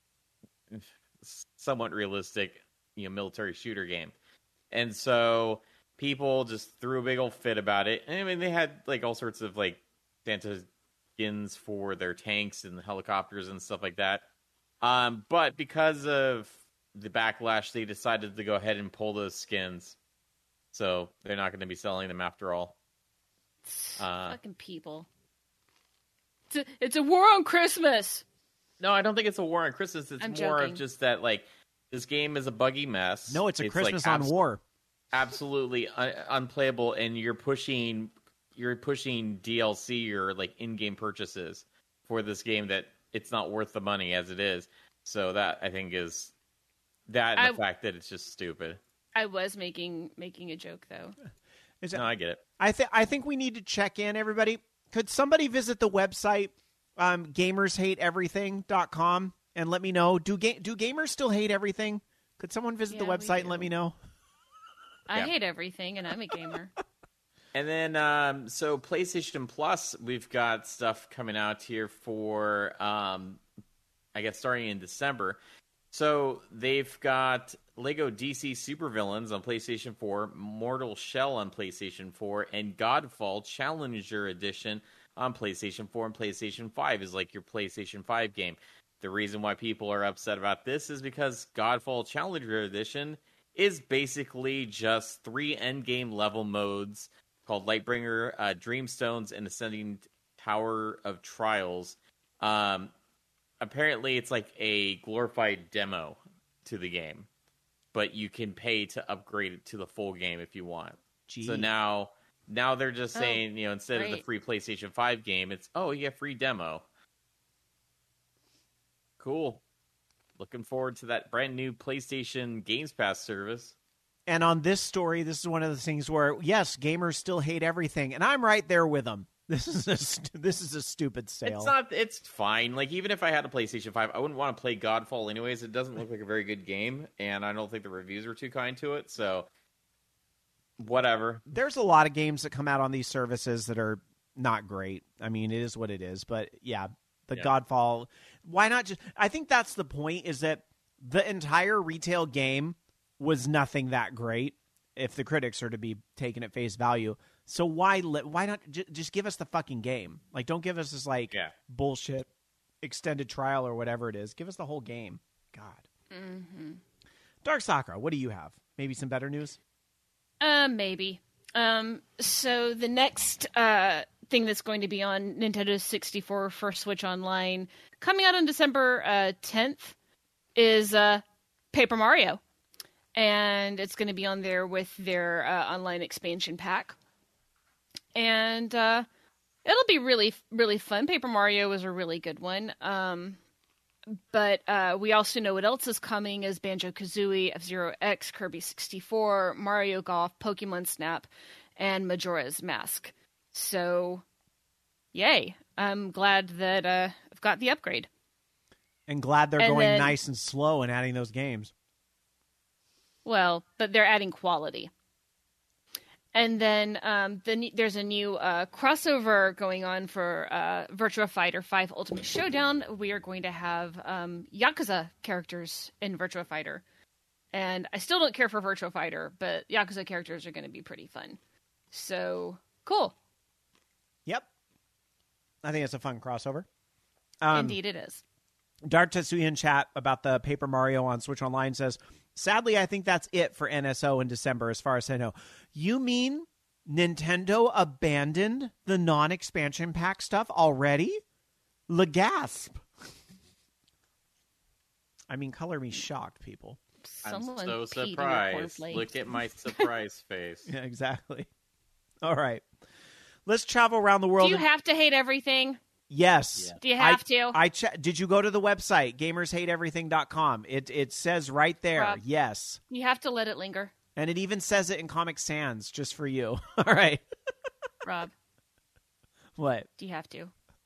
somewhat realistic, you know, military shooter game. And so people just threw a big old fit about it. And I mean, they had like all sorts of like Santa skins for their tanks and helicopters and stuff like that. But because of the backlash, they decided to go ahead and pull those skins. So they're not going to be selling them after all. Fucking people. It's a war on Christmas. No, I don't think it's a war on Christmas. It's I'm more joking. of just that, like, this game is a buggy mess. No, it's a Christmas like, on war. Absolutely unplayable, and you're pushing DLC or like in-game purchases for this game that it's not worth the money as it is. So that I think is that, and the fact that it's just stupid. I was making a joke though. No, I get it. I think we need to check in, everybody. Could somebody visit the website gamershateeverything.com and let me know? Do gamers still hate everything? Could someone visit the Yeah, we website and do. let me know? I Yeah. hate everything, and I'm a gamer. And then, so PlayStation Plus, we've got stuff coming out here for, I guess, starting in December. So they've got Lego DC Supervillains on PlayStation 4, Mortal Shell on PlayStation 4, and Godfall Challenger Edition on PlayStation 4 and PlayStation 5 is like your PlayStation 5 game. The reason why people are upset about this is because Godfall Challenger Edition is basically just 3 endgame level modes called Lightbringer, Dreamstones, and Ascending Tower of Trials. Apparently, it's like a glorified demo to the game, but you can pay to upgrade it to the full game if you want. Gee. So now they're just saying, you know, instead of the great. free PlayStation 5 game, it's, oh, yeah, free demo. Cool. Looking forward to that brand new PlayStation Games Pass service. And on this story, this is one of the things where, yes, gamers still hate everything, and I'm right there with them. This is a stupid sale. It's fine. Like, even if I had a PlayStation 5, I wouldn't want to play Godfall anyways. It doesn't look like a very good game, and I don't think the reviews are too kind to it, so whatever. There's a lot of games that come out on these services that are not great. I mean, it is what it is. But yeah, Godfall, why not just... I think that's the point, is that the entire retail game was nothing that great, if the critics are to be taken at face value. So why not just give us the fucking game? Like, don't give us this bullshit extended trial or whatever it is. Give us the whole game. God. Mm-hmm. Dark Sakura, what do you have? Maybe some better news? Maybe. So the next thing that's going to be on Nintendo 64 for Switch Online, coming out on December 10th, is Paper Mario. And it's going to be on there with their online expansion pack. And it'll be really, really fun. Paper Mario is a really good one. But we also know what else is coming is Banjo-Kazooie, F-Zero X, Kirby 64, Mario Golf, Pokemon Snap, and Majora's Mask. So, yay. I'm glad that I've got the upgrade. And glad they're going nice and slow and adding those games. Well, but they're adding quality. And then there's a new crossover going on for Virtua Fighter 5 Ultimate Showdown. We are going to have Yakuza characters in Virtua Fighter. And I still don't care for Virtua Fighter, but Yakuza characters are going to be pretty fun. So, cool. Yep. I think it's a fun crossover. Indeed it is. Dart Tetsuya in chat about the Paper Mario on Switch Online says, sadly, I think that's it for NSO in December, as far as I know. You mean Nintendo abandoned the non-expansion pack stuff already? Le gasp. I mean, color me shocked, people. I'm Someone so peed in a surprised. cornflake. Look at my surprise face. Yeah, exactly. All right. Let's travel around the world. Do you have to hate everything? Yes. Yeah. Do you have to? Did you go to the website, gamershateeverything.com? It says right there, Rob. yes. You have to let it linger, And it even says it in Comic Sans just for you. All right. Rob. What? Do you have to?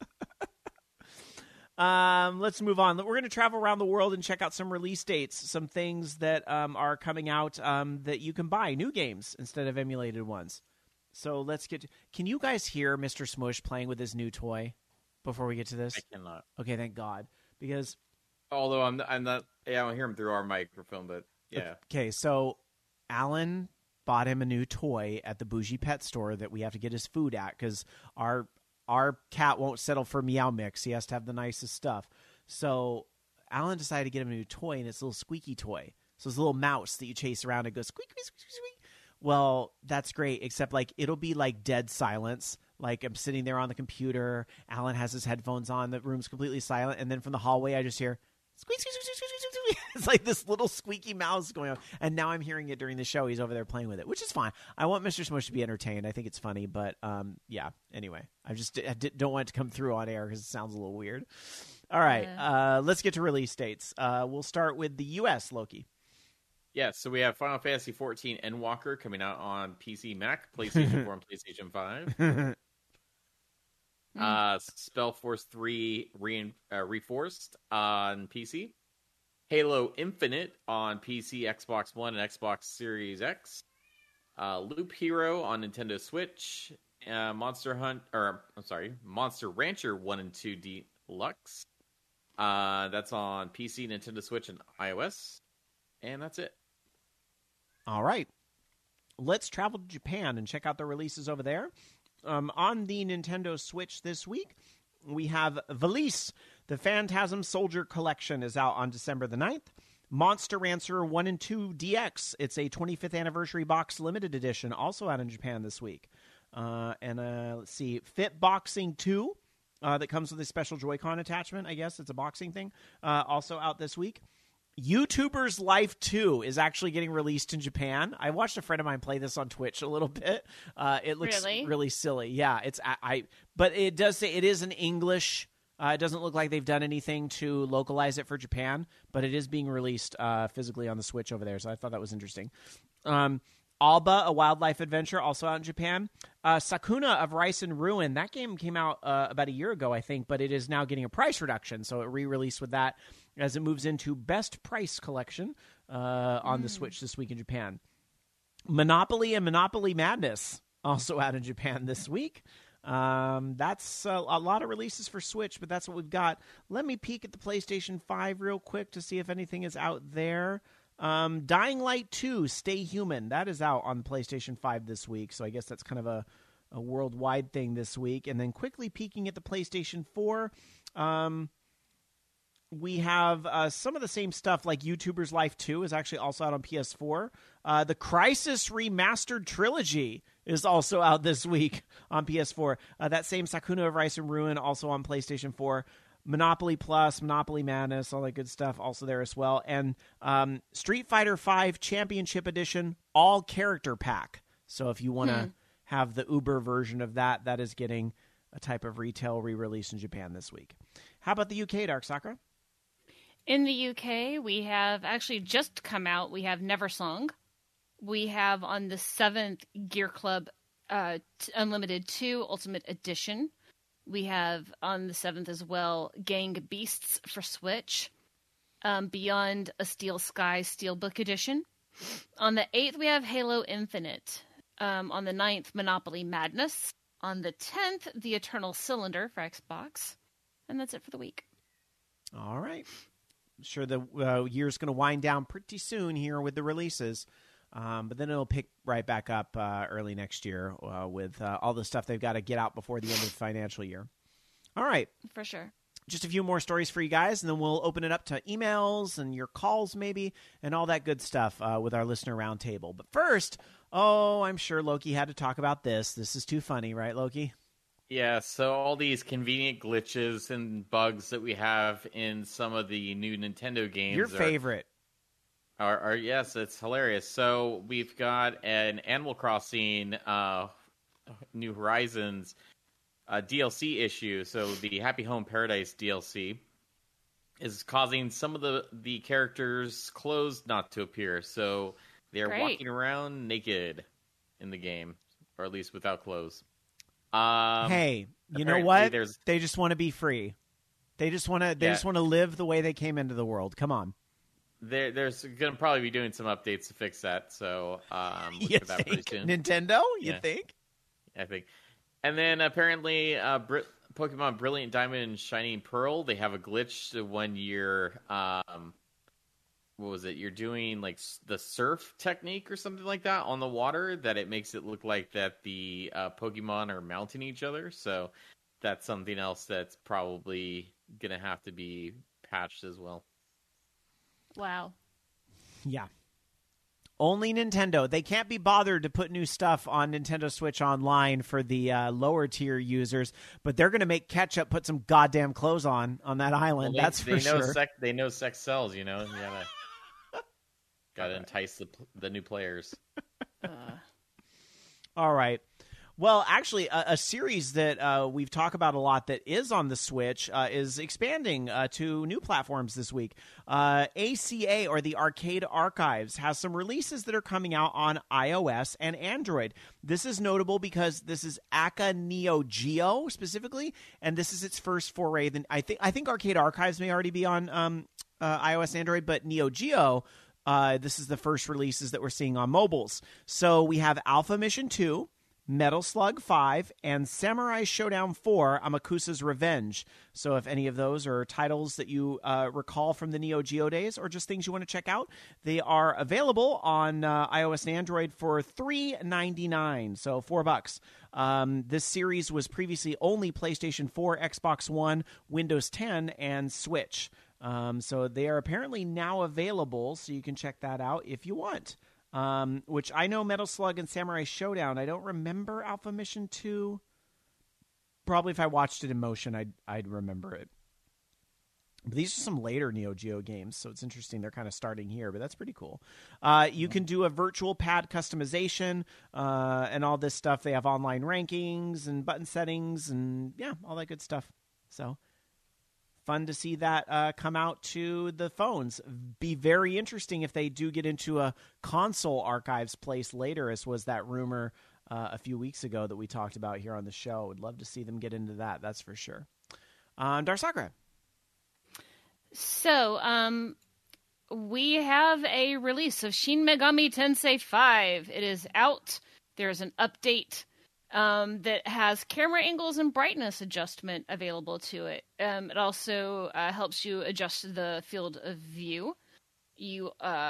Let's move on. We're going to travel around the world and check out some release dates, some things that are coming out that you can buy, new games instead of emulated ones. So let's get to... Can you guys hear Mr. Smush playing with his new toy before we get to this? I cannot. Okay, thank God. Because... Although I'm not. Yeah, I don't hear him through our microphone, but yeah. Okay, so Alan bought him a new toy at the Bougie Pet Store that we have to get his food at because our cat won't settle for Meow Mix. He has to have the nicest stuff. So Alan decided to get him a new toy, and it's a little squeaky toy. So it's a little mouse that you chase around and goes squeak, squeak, squeak, squeak. Well, that's great, except like it'll be like dead silence. Like I'm sitting there on the computer, Alan has his headphones on, the room's completely silent, and then from the hallway I just hear squeak, squeak, squeak, squeak, squeak, squeak. It's like this little squeaky mouse going on. And now I'm hearing it during the show. He's over there playing with it, which is fine. I want Mr. Smush to be entertained. I think it's funny, but yeah. Anyway, I don't want it to come through on air because it sounds a little weird. All right, let's get to release dates. We'll start with the U.S., Loki. Yeah, so we have Final Fantasy XIV Endwalker coming out on PC, Mac, PlayStation 4, and PlayStation 5. Spellforce 3 Reforced on PC. Halo Infinite on PC, Xbox One, and Xbox Series X. Loop Hero on Nintendo Switch. Monster Rancher 1 and 2 Deluxe. That's on PC, Nintendo Switch, and iOS. And that's it. All right. Let's travel to Japan and check out the releases over there. On the Nintendo Switch this week, we have Valise. The Phantasm Soldier Collection is out on December the 9th. Monster Rancher 1 and 2 DX. It's a 25th anniversary box limited edition, also out in Japan this week. Let's see, Fit Boxing 2, that comes with a special Joy-Con attachment, I guess. It's a boxing thing. Also out this week. YouTuber's Life 2 is actually getting released in Japan. I watched a friend of mine play this on Twitch a little bit. It looks really silly. Yeah, but it does say it is in English. It doesn't look like they've done anything to localize it for Japan, but it is being released physically on the Switch over there, so I thought that was interesting. Alba, a wildlife adventure, also out in Japan. Sakuna of Rice and Ruin. That game came out about a year ago, I think, but it is now getting a price reduction, so it re-released with that as it moves into Best Price Collection on the Switch this week in Japan. Monopoly and Monopoly Madness, also out in Japan this week. That's a lot of releases for Switch, but that's what we've got. Let me peek at the PlayStation 5 real quick to see if anything is out there. Dying Light 2, Stay Human. That is out on PlayStation 5 this week, so I guess that's kind of a worldwide thing this week. And then quickly peeking at the PlayStation 4, we have some of the same stuff, like YouTuber's Life 2 is actually also out on PS4. The Crysis Remastered Trilogy is also out this week on PS4. That same Sakuna of Rice and Ruin also on PlayStation 4. Monopoly Plus, Monopoly Madness, all that good stuff also there as well. And Street Fighter V Championship Edition all character pack. So if you want to have the Uber version of that, that is getting a type of retail re-release in Japan this week. How about the UK, Dark Sakura? In the UK, we have actually just come out. We have Neversong. We have on the 7th Gear Club Unlimited 2 Ultimate Edition. We have on the 7th as well Gang Beasts for Switch. Beyond a Steel Sky Steelbook Edition. On the 8th, we have Halo Infinite. On the 9th, Monopoly Madness. On the 10th, The Eternal Cylinder for Xbox. And that's it for the week. All right. I'm sure the year's going to wind down pretty soon here with the releases. But then it'll pick right back up early next year with all the stuff they've got to get out before the end of the financial year. All right. For sure. Just a few more stories for you guys, and then we'll open it up to emails and your calls maybe and all that good stuff with our listener roundtable. But first, I'm sure Loki had to talk about this. This is too funny, right, Loki? Yeah, so all these convenient glitches and bugs that we have in some of the new Nintendo games. Your favorite. Yes, it's hilarious. So we've got an Animal Crossing New Horizons DLC issue. So the Happy Home Paradise DLC is causing some of the characters' clothes not to appear. So they're walking around naked in the game, or at least without clothes. Hey, you know what? They just want to be free. They just want to live the way they came into the world. Come on. There's going to probably be doing some updates to fix that. So you for that pretty soon. Nintendo? You think? I think. And then apparently Pokemon Brilliant Diamond and Shining Pearl, they have a glitch when you're what was it? You're doing like the surf technique or something like that on the water, that it makes it look like that the Pokemon are mounting each other. So that's something else that's probably going to have to be patched as well. Wow. Yeah. Only Nintendo. They can't be bothered to put new stuff on Nintendo Switch Online for the lower tier users, but they're going to make Ketchup put some goddamn clothes on that island. That's for sure. They know sex sells, you know. You gotta entice the new players. All right. Well, actually, a series that we've talked about a lot that is on the Switch is expanding to new platforms this week. ACA, or the Arcade Archives, has some releases that are coming out on iOS and Android. This is notable because this is Aka Neo Geo specifically, and this is its first foray. I think Arcade Archives may already be on iOS and Android, but Neo Geo, this is the first releases that we're seeing on mobiles. So we have Alpha Mission 2, Metal Slug 5, and Samurai Showdown 4, Amakusa's Revenge. So if any of those are titles that you recall from the Neo Geo days, or just things you want to check out, they are available on iOS and Android for $3.99, so $4. This series was previously only PlayStation 4, Xbox One, Windows 10, and Switch. So they are apparently now available, so you can check that out if you want. Which I know Metal Slug and Samurai Showdown. I don't remember Alpha Mission 2. Probably if I watched it in motion, I'd remember it. But these are some later Neo Geo games, so it's interesting. They're kind of starting here, but that's pretty cool. You can do a virtual pad customization and all this stuff. They have online rankings and button settings and, yeah, all that good stuff. So fun to see that come out to the phones. Be very interesting if they do get into a console archives place later, as was that rumor a few weeks ago that we talked about here on the show. Would love to see them get into that, that's for sure. Darsakra. So, we have a release of Shin Megami Tensei 5. It is out. There's an update that has camera angles and brightness adjustment available to it. It also helps you adjust the field of view. You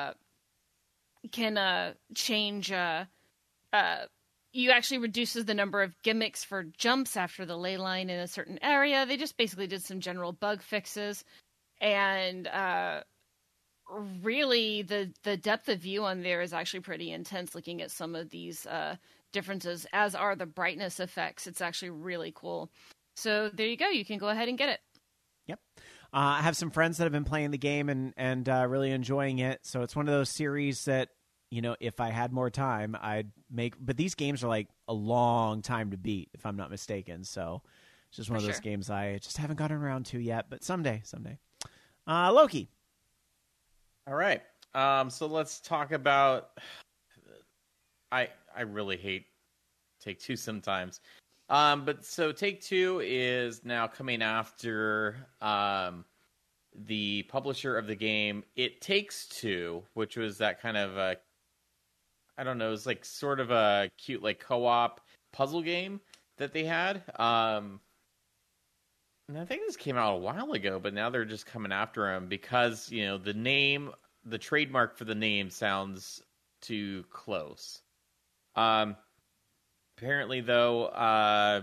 can change... you actually reduces the number of gimmicks for jumps after the ley line in a certain area. They just basically did some general bug fixes. And really the depth of view on there is actually pretty intense, looking at some of these differences, as are the brightness effects. It's actually really cool. So there you go. You can go ahead and get it. Yep. I have some friends that have been playing the game and really enjoying it. So it's one of those series that, if I had more time, I'd make. But these games are like a long time to beat, if I'm not mistaken. So it's just one of those games I just haven't gotten around to yet. But someday. Loki. All right. So let's talk about. I really hate Take-Two sometimes. But so Take-Two is now coming after the publisher of the game It Takes Two, which was that kind of I don't know, it was like sort of a cute like co-op puzzle game that they had. And I think this came out a while ago, but now they're just coming after him because, the name, the trademark for the name sounds too close. Apparently, though, I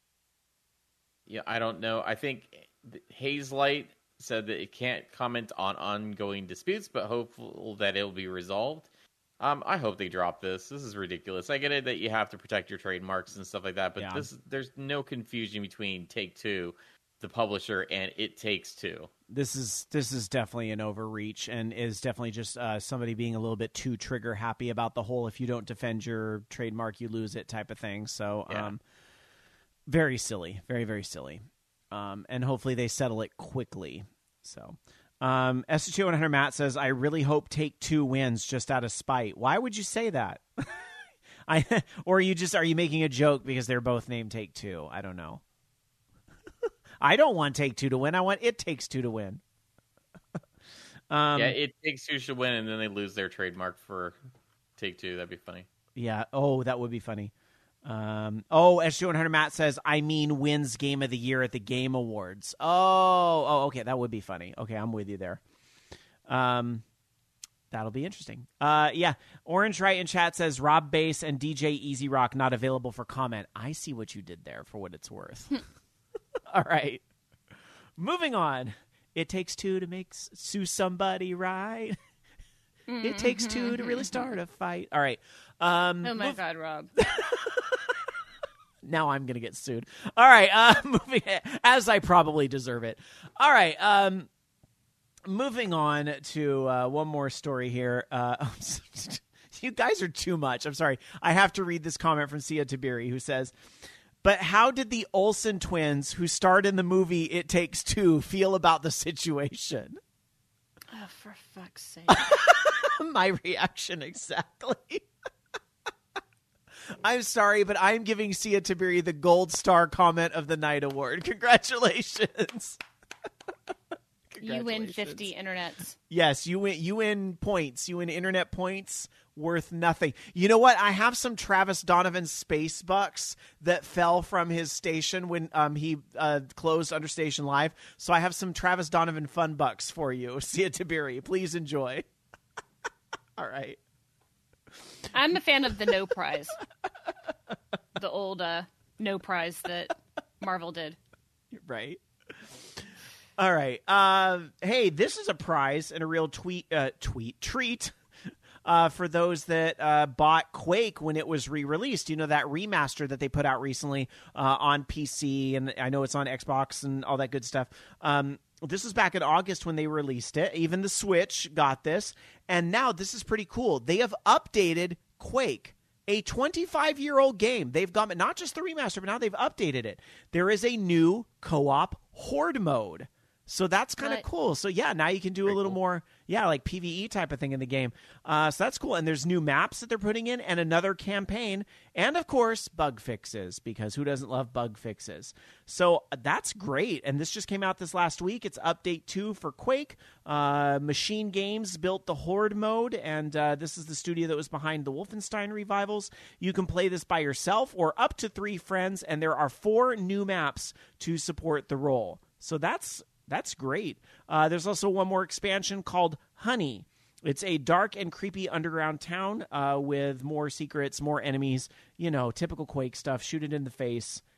don't know. I think Hazelight said that it can't comment on ongoing disputes, but hopeful that it'll be resolved. I hope they drop this. This is ridiculous. I get it that you have to protect your trademarks and stuff like that, but there's no confusion between Take-Two, the publisher, and It Takes Two. This is definitely an overreach and is definitely just somebody being a little bit too trigger happy about the whole if you don't defend your trademark, you lose it type of thing. So very silly. Very, very silly. And hopefully they settle it quickly. So ST100 Matt says, I really hope Take-Two wins just out of spite. Why would you say that? Or are you making a joke because they're both named Take-Two? I don't know. I don't want Take-Two to win. I want It Takes Two to win. It Takes Two should win, and then they lose their trademark for Take-Two. That'd be funny. Yeah. Oh, that would be funny. SG100 Matt says, I mean wins Game of the Year at the Game Awards. Oh, okay. That would be funny. Okay, I'm with you there. That'll be interesting. Orange Right in chat says, Rob Bass and DJ Easy Rock not available for comment. I see what you did there for what it's worth. All right. Moving on. It takes two to make sue somebody right. It takes two to really start a fight. All right. Oh, my God, Rob. Now I'm going to get sued. All right. Moving as I probably deserve it. All right. Moving on to one more story here. You guys are too much. I'm sorry. I have to read this comment from Sia Tabiri, who says, but how did the Olsen twins, who starred in the movie It Takes Two, feel about the situation? Oh, for fuck's sake. My reaction exactly. I'm sorry, but I'm giving Sia Tabiri the Gold Star Comment of the Night Award. Congratulations. You win 50 internets. Yes, you win points. You win internet points worth nothing. You know what? I have some Travis Donovan space bucks that fell from his station when he closed Understation Live. So I have some Travis Donovan fun bucks for you. Sia Tabiri, please enjoy. All right. I'm a fan of the No Prize. The old No Prize that Marvel did. Right. All right. Hey, this is a prize and a real treat for those that bought Quake when it was re-released. You know, that remaster that they put out recently on PC, and I know it's on Xbox and all that good stuff. This was back in August when they released it. Even the Switch got this. And now this is pretty cool. They have updated Quake, a 25-year-old game. They've got not just the remaster, but now they've updated it. There is a new co-op horde mode. So that's kind of cool. So, yeah, now you can do a little more, like PvE type of thing in the game. So that's cool. And there's new maps that they're putting in and another campaign. And, of course, bug fixes, because who doesn't love bug fixes? So that's great. And this just came out this last week. It's Update 2 for Quake. Machine Games built the Horde mode, and this is the studio that was behind the Wolfenstein revivals. You can play this by yourself or up to 3 friends, and there are 4 new maps to support the role. So that's great. There's also one more expansion called Honey. It's a dark and creepy underground town with more secrets, more enemies, typical Quake stuff. Shoot it in the face,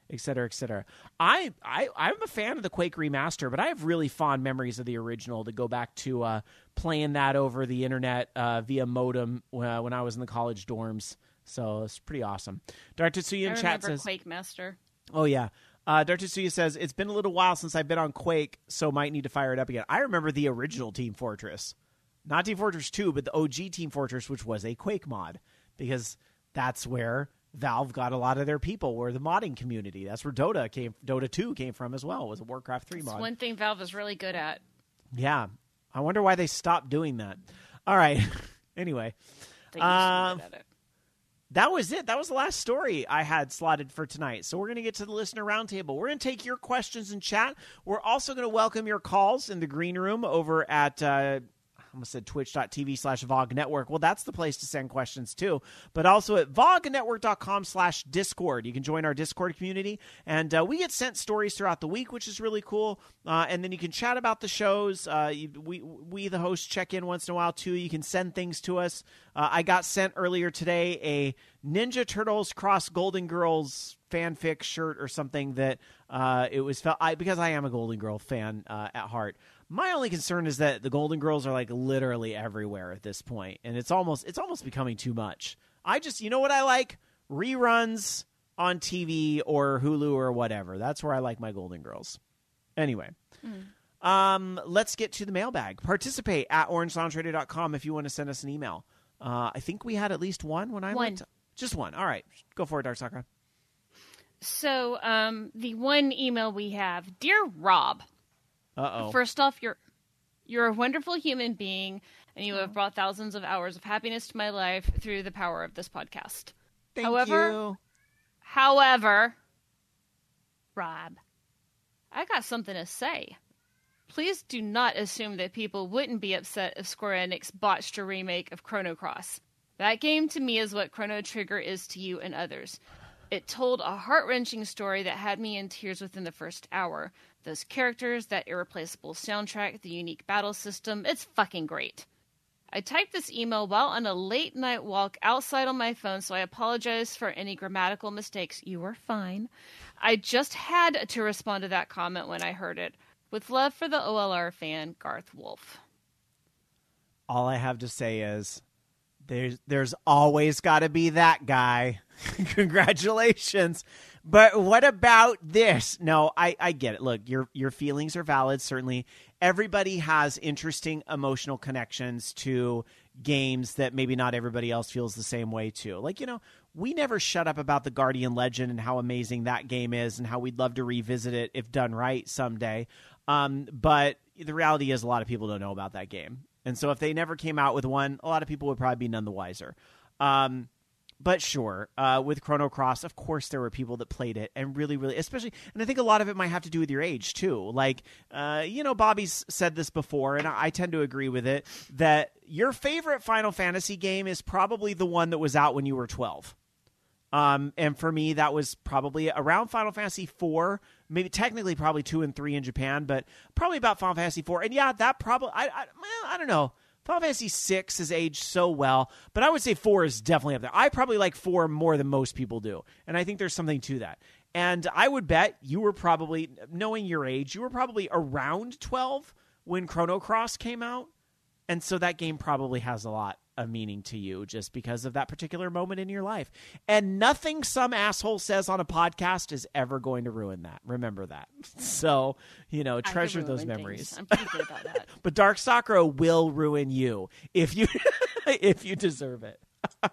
et cetera, et cetera. I'm a fan of the Quake remaster, but I have really fond memories of the original to go back to playing that over the internet via modem when I was in the college dorms. So it's pretty awesome. Dark Tetsuya in chat says, Quake Master. Oh, yeah. Dark Tetsuya says, it's been a little while since I've been on Quake, so might need to fire it up again. I remember the original Team Fortress. Not Team Fortress 2, but the OG Team Fortress, which was a Quake mod, because that's where Valve got a lot of their people, were the modding community. That's where Dota 2 came from as well, was a Warcraft 3 mod. It's one thing Valve is really good at. Yeah. I wonder why they stopped doing that. All right. Anyway. They used to be good at it. That was it. That was the last story I had slotted for tonight. So we're going to get to the listener roundtable. We're going to take your questions in chat. We're also going to welcome your calls in the green room over at I almost said twitch.tv/VOG Network. Well, that's the place to send questions too. But also at vognetwork.com/Discord. You can join our Discord community. And we get sent stories throughout the week, which is really cool. And then you can chat about the shows. We, the hosts, check in once in a while too. You can send things to us. I got sent earlier today a Ninja Turtles cross Golden Girls fanfic shirt or something that it was because I am a Golden Girl fan at heart. My only concern is that the Golden Girls are like literally everywhere at this point, and it's almost becoming too much. You know what I like? Reruns on TV or Hulu or whatever. That's where I like my Golden Girls. Anyway, let's get to the mailbag. Participate at orangeloungeradio.com if you want to send us an email. I think we had at least one when I went. Just one. All right. Go for it, Dark Sakura. So the one email we have, Dear Rob. Uh-oh. First off, you're a wonderful human being, and you have brought thousands of hours of happiness to my life through the power of this podcast. Thank you. However, Rob, I got something to say. Please do not assume that people wouldn't be upset if Square Enix botched a remake of Chrono Cross. That game to me is what Chrono Trigger is to you and others. It told a heart-wrenching story that had me in tears within the first hour. Those characters, that irreplaceable soundtrack, the unique battle system, it's fucking great. I typed this email while on a late-night walk outside on my phone, so I apologize for any grammatical mistakes. You are fine. I just had to respond to that comment when I heard it. With love for the OLR fan, Garth Wolf. All I have to say is, there's always got to be that guy. Congratulations. But what about this? No, I get it. Look, your feelings are valid. Certainly, everybody has interesting emotional connections to games that maybe not everybody else feels the same way to. Like, we never shut up about the Guardian Legend and how amazing that game is and how we'd love to revisit it if done right someday. But the reality is a lot of people don't know about that game. And so if they never came out with one, a lot of people would probably be none the wiser. But sure, with Chrono Cross, of course there were people that played it and really, really, especially, and I think a lot of it might have to do with your age too. Like, Bobby's said this before, and I tend to agree with it, that your favorite Final Fantasy game is probably the one that was out when you were 12. And for me, that was probably around Final Fantasy 4, maybe technically probably 2 and 3 in Japan, but probably about Final Fantasy 4. And yeah, that probably, I don't know. Final Fantasy 6 has aged so well, but I would say 4 is definitely up there. I probably like 4 more than most people do, and I think there's something to that. And I would bet you were probably, knowing your age, you were probably around 12 when Chrono Cross came out, and so that game probably has a lot of meaning to you just because of that particular moment in your life. And nothing some asshole says on a podcast is ever going to ruin that. Remember that. So, treasure those memories. Things. I'm pretty good about that. But Dark Sakura will ruin you if you if you deserve it.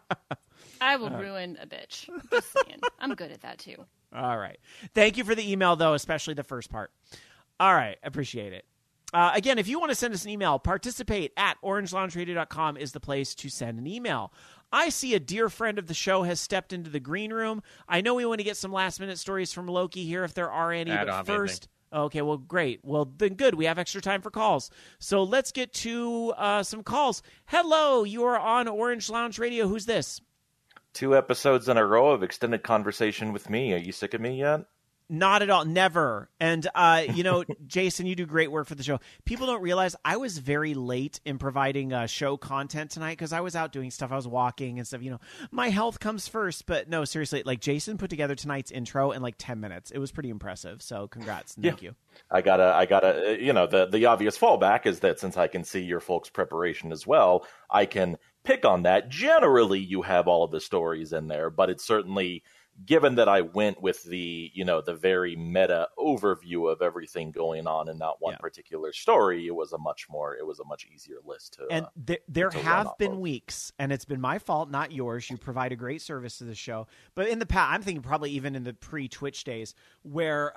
I will ruin a bitch. Just saying. I'm good at that too. All right. Thank you for the email, though, especially the first part. All right. Appreciate it. Again, if you want to send us an email, participate at orangeloungeradio.com is the place to send an email. I see a dear friend of the show has stepped into the green room. I know we want to get some last-minute stories from Loki here if there are any, but first... Okay, well, great. Well, then good. We have extra time for calls. So let's get to some calls. Hello, you are on Orange Lounge Radio. Who's this? 2 episodes in a row of extended conversation with me. Are you sick of me yet? Not at all. Never. And, Jason, you do great work for the show. People don't realize I was very late in providing show content tonight because I was out doing stuff. I was walking and stuff. My health comes first. But no, seriously, like Jason put together tonight's intro in like 10 minutes. It was pretty impressive. So congrats. And thank you. I gotta, the obvious fallback is that since I can see your folks' preparation as well, I can pick on that. Generally, you have all of the stories in there, but it's certainly, given that I went with the very meta overview of everything going on in not one particular story, it was a much easier list to. And there have been weeks, and it's been my fault, not yours. You provide a great service to the show, but in the past, I'm thinking probably even in the pre-Twitch days, where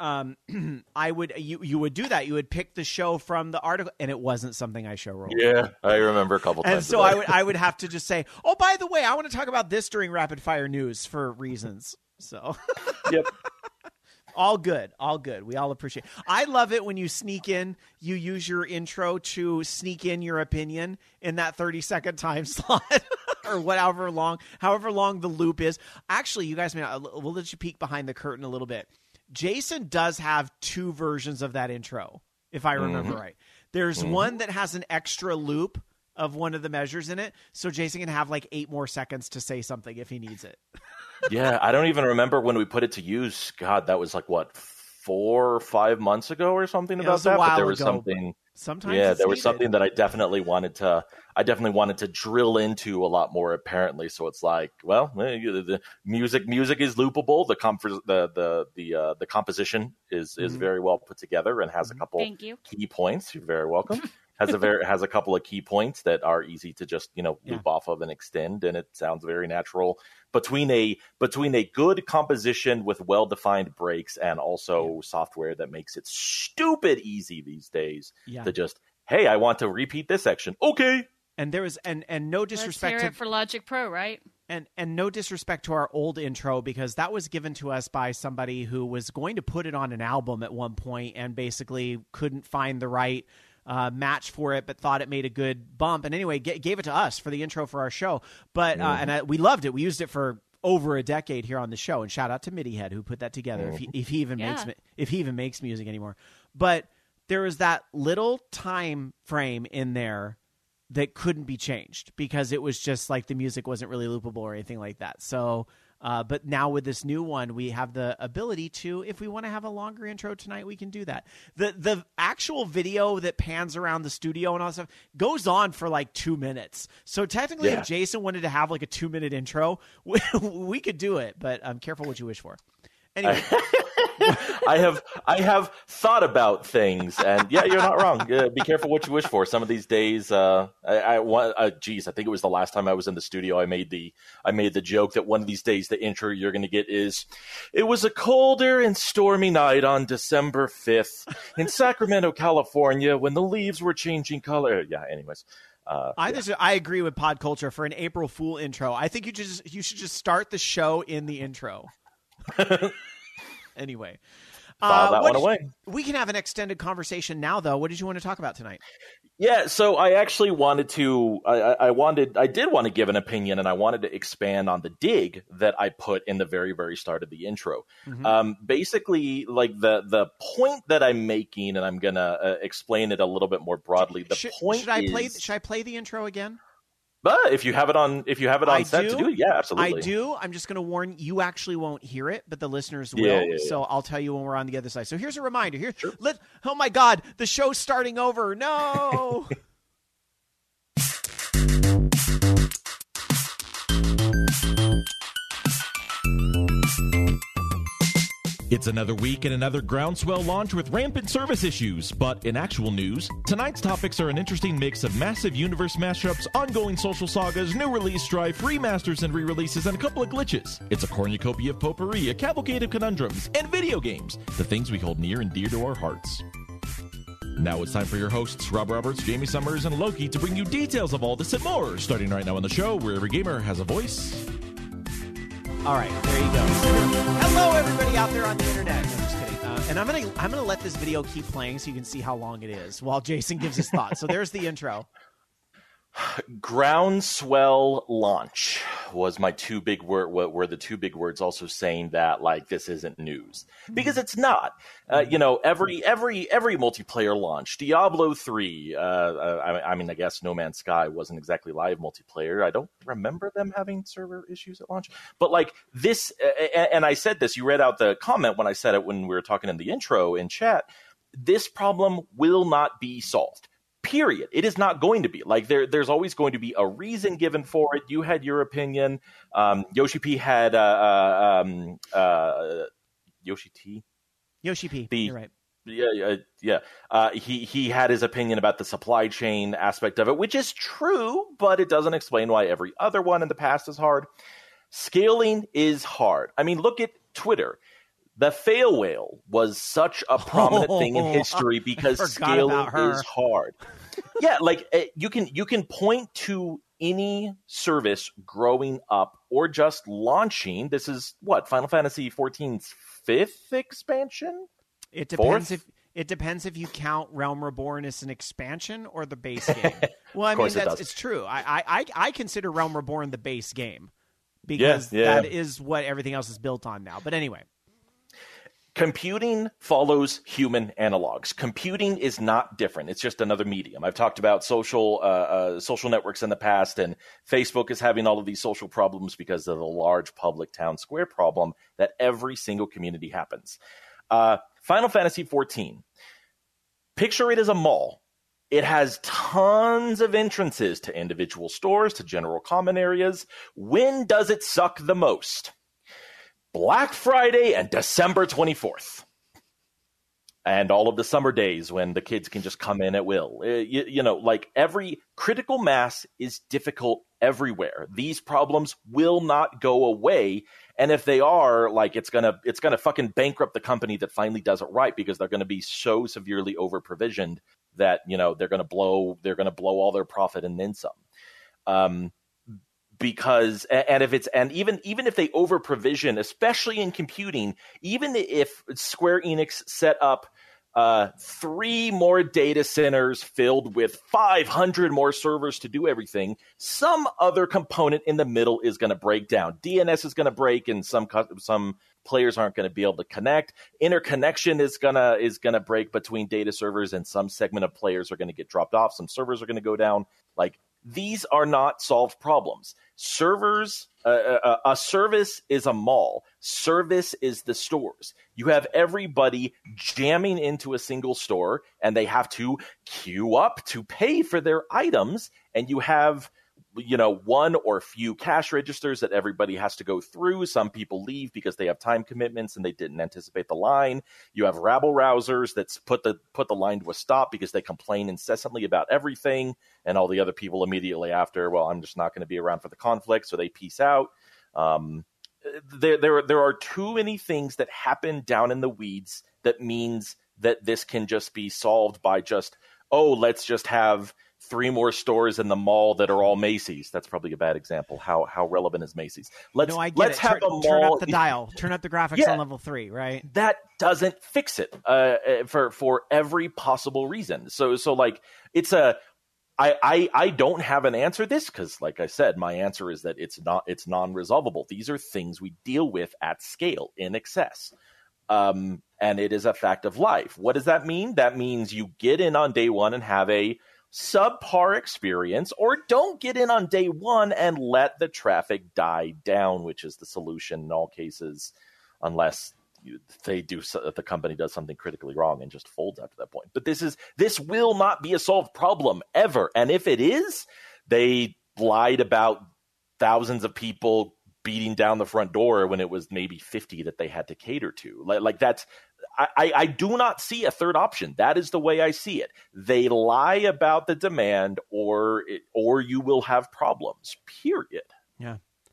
you would do that. You would pick the show from the article, and it wasn't something I show rolled. Yeah, I remember a couple times. And so I would have to just say, oh, by the way, I want to talk about this during rapid fire news for reasons. So, yep. All good. We all appreciate it. I love it when you sneak in, you use your intro to sneak in your opinion in that 30-second time slot or however long the loop is. Actually, you guys we'll let you peek behind the curtain a little bit. Jason does have 2 versions of that intro, if I remember right. There's one that has an extra loop of one of the measures in it, so Jason can have like 8 more seconds to say something if he needs it. Yeah, I don't even remember when we put it to use. God, that was like, what, 4 or 5 months ago or something about that? But there was something. Sometimes there was something that I definitely wanted to drill into a lot more, apparently. So it's like, well, the music is loopable. The composition is very well put together and has a couple key points. You're very welcome. has a couple of key points that are easy to just loop off of and extend, and it sounds very natural between a good composition with well-defined breaks and also software that makes it stupid easy these days to just, hey, I want to repeat this section. Okay. And there was and no disrespect. Let's hear it for Logic Pro, right? And no disrespect to our old intro, because that was given to us by somebody who was going to put it on an album at one point and basically couldn't find the right match for it, but thought it made a good bump. And anyway, gave it to us for the intro for our show. But we loved it. We used it for over a decade here on the show. And shout out to MIDI Head who put that together. If he even makes music anymore. But there was that little time frame in there that couldn't be changed because it was just like the music wasn't really loopable or anything like that. So. But now with this new one, we have the ability to, if we want to have a longer intro tonight, we can do that. The actual video that pans around the studio and all that stuff goes on for like 2 minutes. So technically, if Jason wanted to have like a 2-minute intro, we could do it. But careful what you wish for. Anyway. I have thought about things, and you're not wrong. Be careful what you wish for. Some of these days, I think it was the last time I was in the studio. I made the joke that one of these days the intro you're going to get is, it was a colder and stormy night on December 5th in Sacramento, California, when the leaves were changing color. Yeah. Anyways. I agree with Pod Culture for an April Fool intro. I think you should just start the show in the intro. Anyway, file that one away. We can have an extended conversation now, though. What did you want to talk about tonight? Yeah, so I actually wanted to. I did want to give an opinion, and I wanted to expand on the dig that I put in the very, very start of the intro. Basically, like the point that I'm making, and I'm gonna explain it a little bit more broadly. Should I play the intro again? But if you have it on, set to do it, yeah, absolutely. I do. I'm just going to warn you. Actually, won't hear it, but the listeners will. Yeah. So I'll tell you when we're on the other side. So here's a reminder. Sure. Oh my God, the show's starting over. No. It's another week and another Groundswell launch with rampant service issues. But in actual news, tonight's topics are an interesting mix of massive universe mashups, ongoing social sagas, new release strife, remasters and re-releases, and a couple of glitches. It's a cornucopia of potpourri, a cavalcade of conundrums, and video games, the things we hold near and dear to our hearts. Now it's time for your hosts, Rob Roberts, Jamie Summers, and Loki, to bring you details of all this and more, starting right now on the show, where every gamer has a voice. All right, there you go. Hello, everybody out there on the internet. No, just kidding. And I'm gonna let this video keep playing so you can see how long it is while Jason gives his thoughts. So there's the intro. Groundswell launch. was my two big word. What were the two big words? Also saying that like this isn't news because it's not. Every multiplayer launch, Diablo 3. I mean, I guess No Man's Sky wasn't exactly live multiplayer. I don't remember them having server issues at launch. But like this, and I said this. You read out the comment when I said it when we were talking in the intro in chat. This problem will not be solved. Period. It is not going to be. Like there's always going to be a reason given for it. You had your opinion. Yoshi P had Yoshi T. Yoshi P. You're right. Yeah. He had his opinion about the supply chain aspect of it, which is true, but it doesn't explain why every other one in the past is hard. Scaling is hard. I mean, look at Twitter. The fail whale was such a prominent thing in history because scaling is hard. Yeah, like you can point to any service growing up or just launching. This is what Final Fantasy XIV's 5th expansion. It depends It depends if you count Realm Reborn as an expansion or the base game. Well, I mean, it's true. I consider Realm Reborn the base game because that is what everything else is built on now. But anyway. Computing follows human analogs. Computing is not different. It's just another medium. I've talked about social networks in the past, and Facebook is having all of these social problems because of the large public town square problem that every single community happens. Final Fantasy XIV. Picture it as a mall. It has tons of entrances to individual stores, to general common areas. When does it suck the most? Black Friday and December 24th. And all of the summer days when the kids can just come in at will. Like every critical mass is difficult everywhere. These problems will not go away. And if they are, like it's gonna fucking bankrupt the company that finally does it right because they're gonna be so severely over provisioned that, they're gonna blow all their profit and then some. Because even if they over provision, especially in computing, even if Square Enix set up 3 more data centers filled with 500 more servers to do everything, some other component in the middle is going to break down. DNS is going to break, and some players aren't going to be able to connect. Interconnection is gonna break between data servers, and some segment of players are going to get dropped off. Some servers are going to go down. Like, these are not solved problems. Servers, a service is a mall. Service is the stores. You have everybody jamming into a single store, and they have to queue up to pay for their items, and you have one or few cash registers that everybody has to go through. Some people leave because they have time commitments and they didn't anticipate the line. You have rabble-rousers that put the line to a stop because they complain incessantly about everything, and all the other people immediately after, well, I'm just not going to be around for the conflict, so they peace out. There are too many things that happen down in the weeds that means that this can just be solved by just, let's just have 3 more stores in the mall that are all Macy's. That's probably a bad example. How relevant is Macy's? Let's have a mall. Turn up the dial. Turn up the graphics on level 3, right? That doesn't fix it for every possible reason. So like it's I don't have an answer to this because, like I said, my answer is that it's non-resolvable. These are things we deal with at scale in excess. And it is a fact of life. What does that mean? That means you get in on day one and have a subpar experience, or don't get in on day one and let the traffic die down, which is the solution in all cases, unless the company does something critically wrong and just folds after that point. But this will not be a solved problem ever. And if it is, they lied about thousands of people beating down the front door when it was maybe 50 that they had to cater to. Like that's, I do not see a third option. That is the way I see it. They lie about the demand, or you will have problems. Period. Yeah.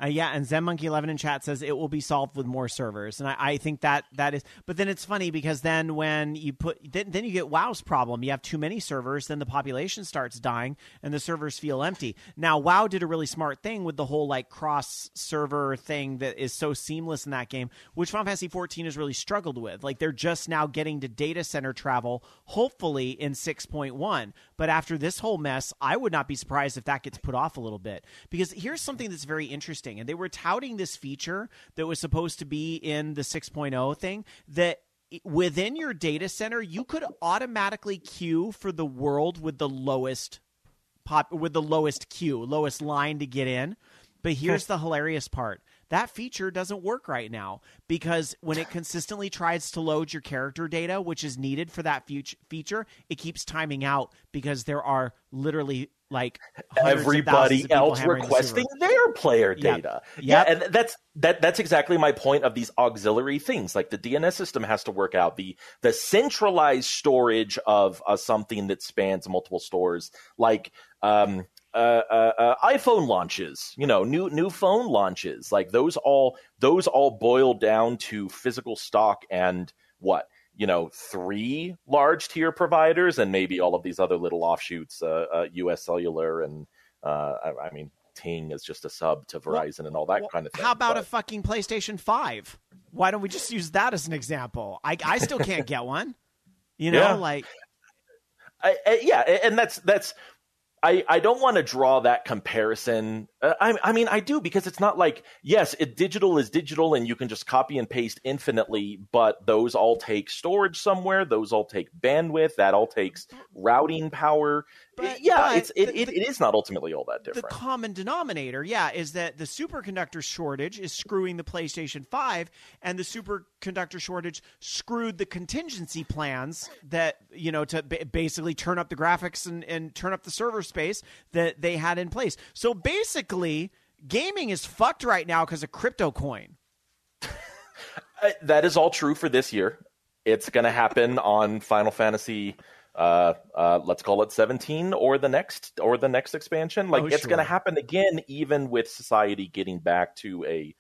Yeah, and ZenMonkey11 in chat says it will be solved with more servers, and I think that is. But then it's funny because then when you then you get WoW's problem. You have too many servers, then the population starts dying, and the servers feel empty. Now, WoW did a really smart thing with the whole like cross server thing that is so seamless in that game, which Final Fantasy XIV has really struggled with. Like they're just now getting to data center travel, hopefully in 6.1. But after this whole mess, I would not be surprised if that gets put off a little bit, because here's something that's very interesting. And they were touting this feature that was supposed to be in the 6.0 thing, that within your data center, you could automatically queue for the world with the lowest queue, lowest line to get in. But here's the hilarious part. That feature doesn't work right now, because when it consistently tries to load your character data, which is needed for that feature, it keeps timing out because there are literally like everybody else requesting their player data. Yep. Yeah, and that's exactly my point of these auxiliary things. Like the DNS system has to work out the centralized storage of something that spans multiple stores, like iPhone launches, new phone launches, like those all boil down to physical stock and 3 large tier providers and maybe all of these other little offshoots, US Cellular and Ting is just a sub to Verizon and all that kind of thing. How about a fucking PlayStation 5? Why don't we just use that as an example? I still can't get one. And that's. I don't want to draw that comparison. I do, because it's not like, yes, digital is digital and you can just copy and paste infinitely, but those all take storage somewhere. Those all take bandwidth. That all takes routing power. It is not ultimately all that different. The common denominator, is that the superconductor shortage is screwing the PlayStation 5, and the superconductor shortage screwed the contingency plans that, to basically turn up the graphics and turn up the server space that they had in place. So basically, gaming is fucked right now because of crypto coin. That is all true for this year. It's going to happen on Final Fantasy let's call it 17 or the next expansion. It's going to happen again, even with society getting back to a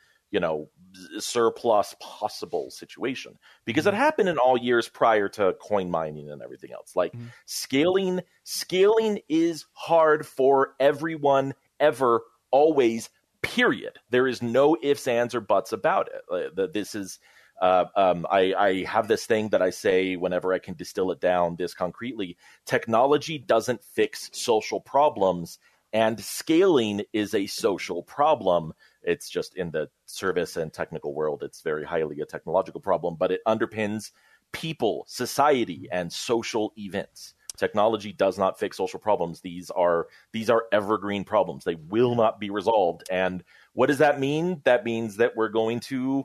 surplus possible situation, because it happened in all years prior to coin mining and everything else. Scaling is hard for everyone, ever, always, period. There is no ifs, ands, or buts about it. This is I have this thing that I say whenever I can distill it down this concretely. Technology doesn't fix social problems, and scaling is a social problem. It's just in the service and technical world, it's very highly a technological problem, but it underpins people, society, and social events. Technology does not fix social problems. These are evergreen problems. They will not be resolved. And what does that mean? That means that we're going to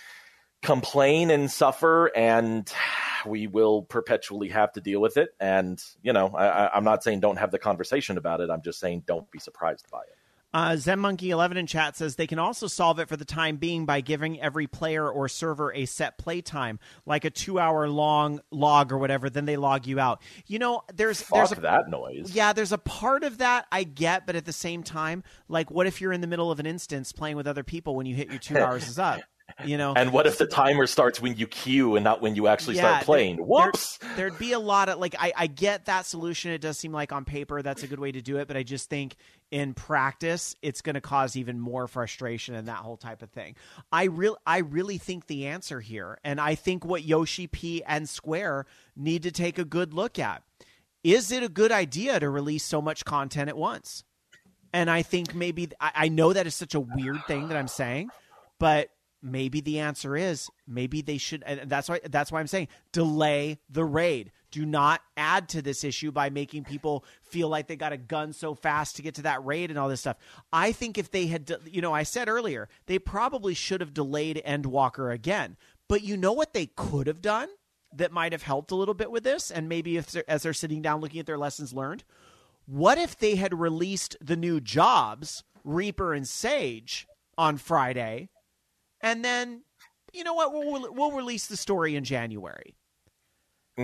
complain and suffer, and we will perpetually have to deal with it. And, I'm not saying don't have the conversation about it. I'm just saying don't be surprised by it. ZenMonkey11 in chat says they can also solve it for the time being by giving every player or server a set play time, like a 2-hour long log or whatever. Then they log you out. There's that noise. Yeah, there's a part of that I get, but at the same time, what if you're in the middle of an instance playing with other people when you hit your 2 hours is up? And what if the timer starts when you queue and not when you actually start playing? Whoops! There'd be a lot of I get that solution. It does seem like on paper that's a good way to do it, but I just think in practice it's going to cause even more frustration and that whole type of thing. I really think the answer here, and I think what Yoshi P and Square need to take a good look at, is it a good idea to release so much content at once? And I think maybe I know that is such a weird thing that I'm saying, but maybe the answer is maybe they should. And that's why I'm saying delay the raid. Do not add to this issue by making people feel like they got a gun so fast to get to that raid and all this stuff. I think if they had, I said earlier, they probably should have delayed Endwalker again. But you know what they could have done that might have helped a little bit with this? And maybe as they're sitting down looking at their lessons learned, what if they had released the new jobs, Reaper and Sage, on Friday? And then, you know what? We'll release the story in January.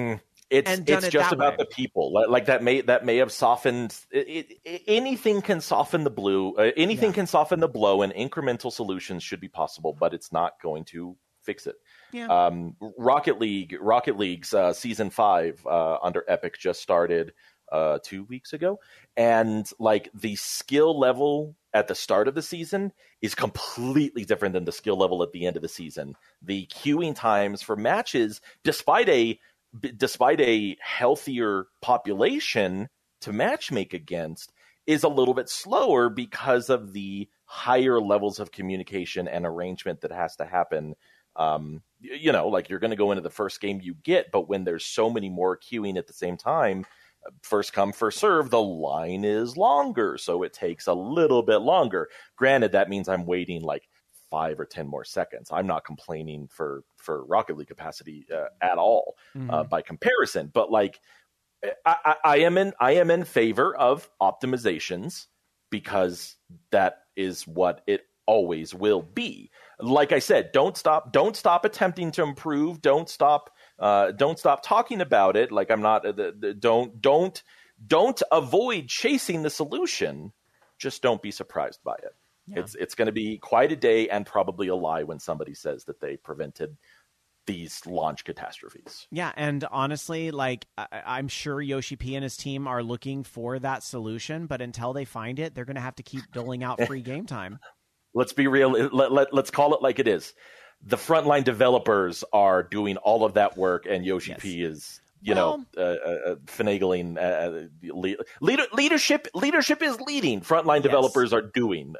It's just about the people. Like that may have softened. Anything can soften the blue. Anything can soften the blow, and incremental solutions should be possible, but it's not going to fix it. Yeah. Rocket League's season 5 under Epic just started 2 weeks ago, and like the skill level at the start of the season is completely different than the skill level at the end of the season. The queuing times for matches, despite a healthier population to matchmake against, is a little bit slower because of the higher levels of communication and arrangement that has to happen. Like you're going to go into the first game you get, but when there's so many more queuing at the same time, first come, first serve, the line is longer, so it takes a little bit longer. Granted, that means I'm waiting like 5 or 10 more seconds. I'm not complaining for Rocket League capacity at all by comparison, but like I am in favor of optimizations because that is what it always will be. Like I said, don't stop attempting to improve. Don't stop talking about it. Like I'm not. Don't avoid chasing the solution. Just don't be surprised by it. Yeah. It's going to be quite a day and probably a lie when somebody says that they prevented these launch catastrophes. Yeah, and honestly, like I'm sure Yoshi P and his team are looking for that solution, but until they find it, they're going to have to keep doling out free game time. Let's be real. Let's call it like it is. The frontline developers are doing all of that work, and Yoshi P is, finagling. Leadership is leading. Frontline developers are doing.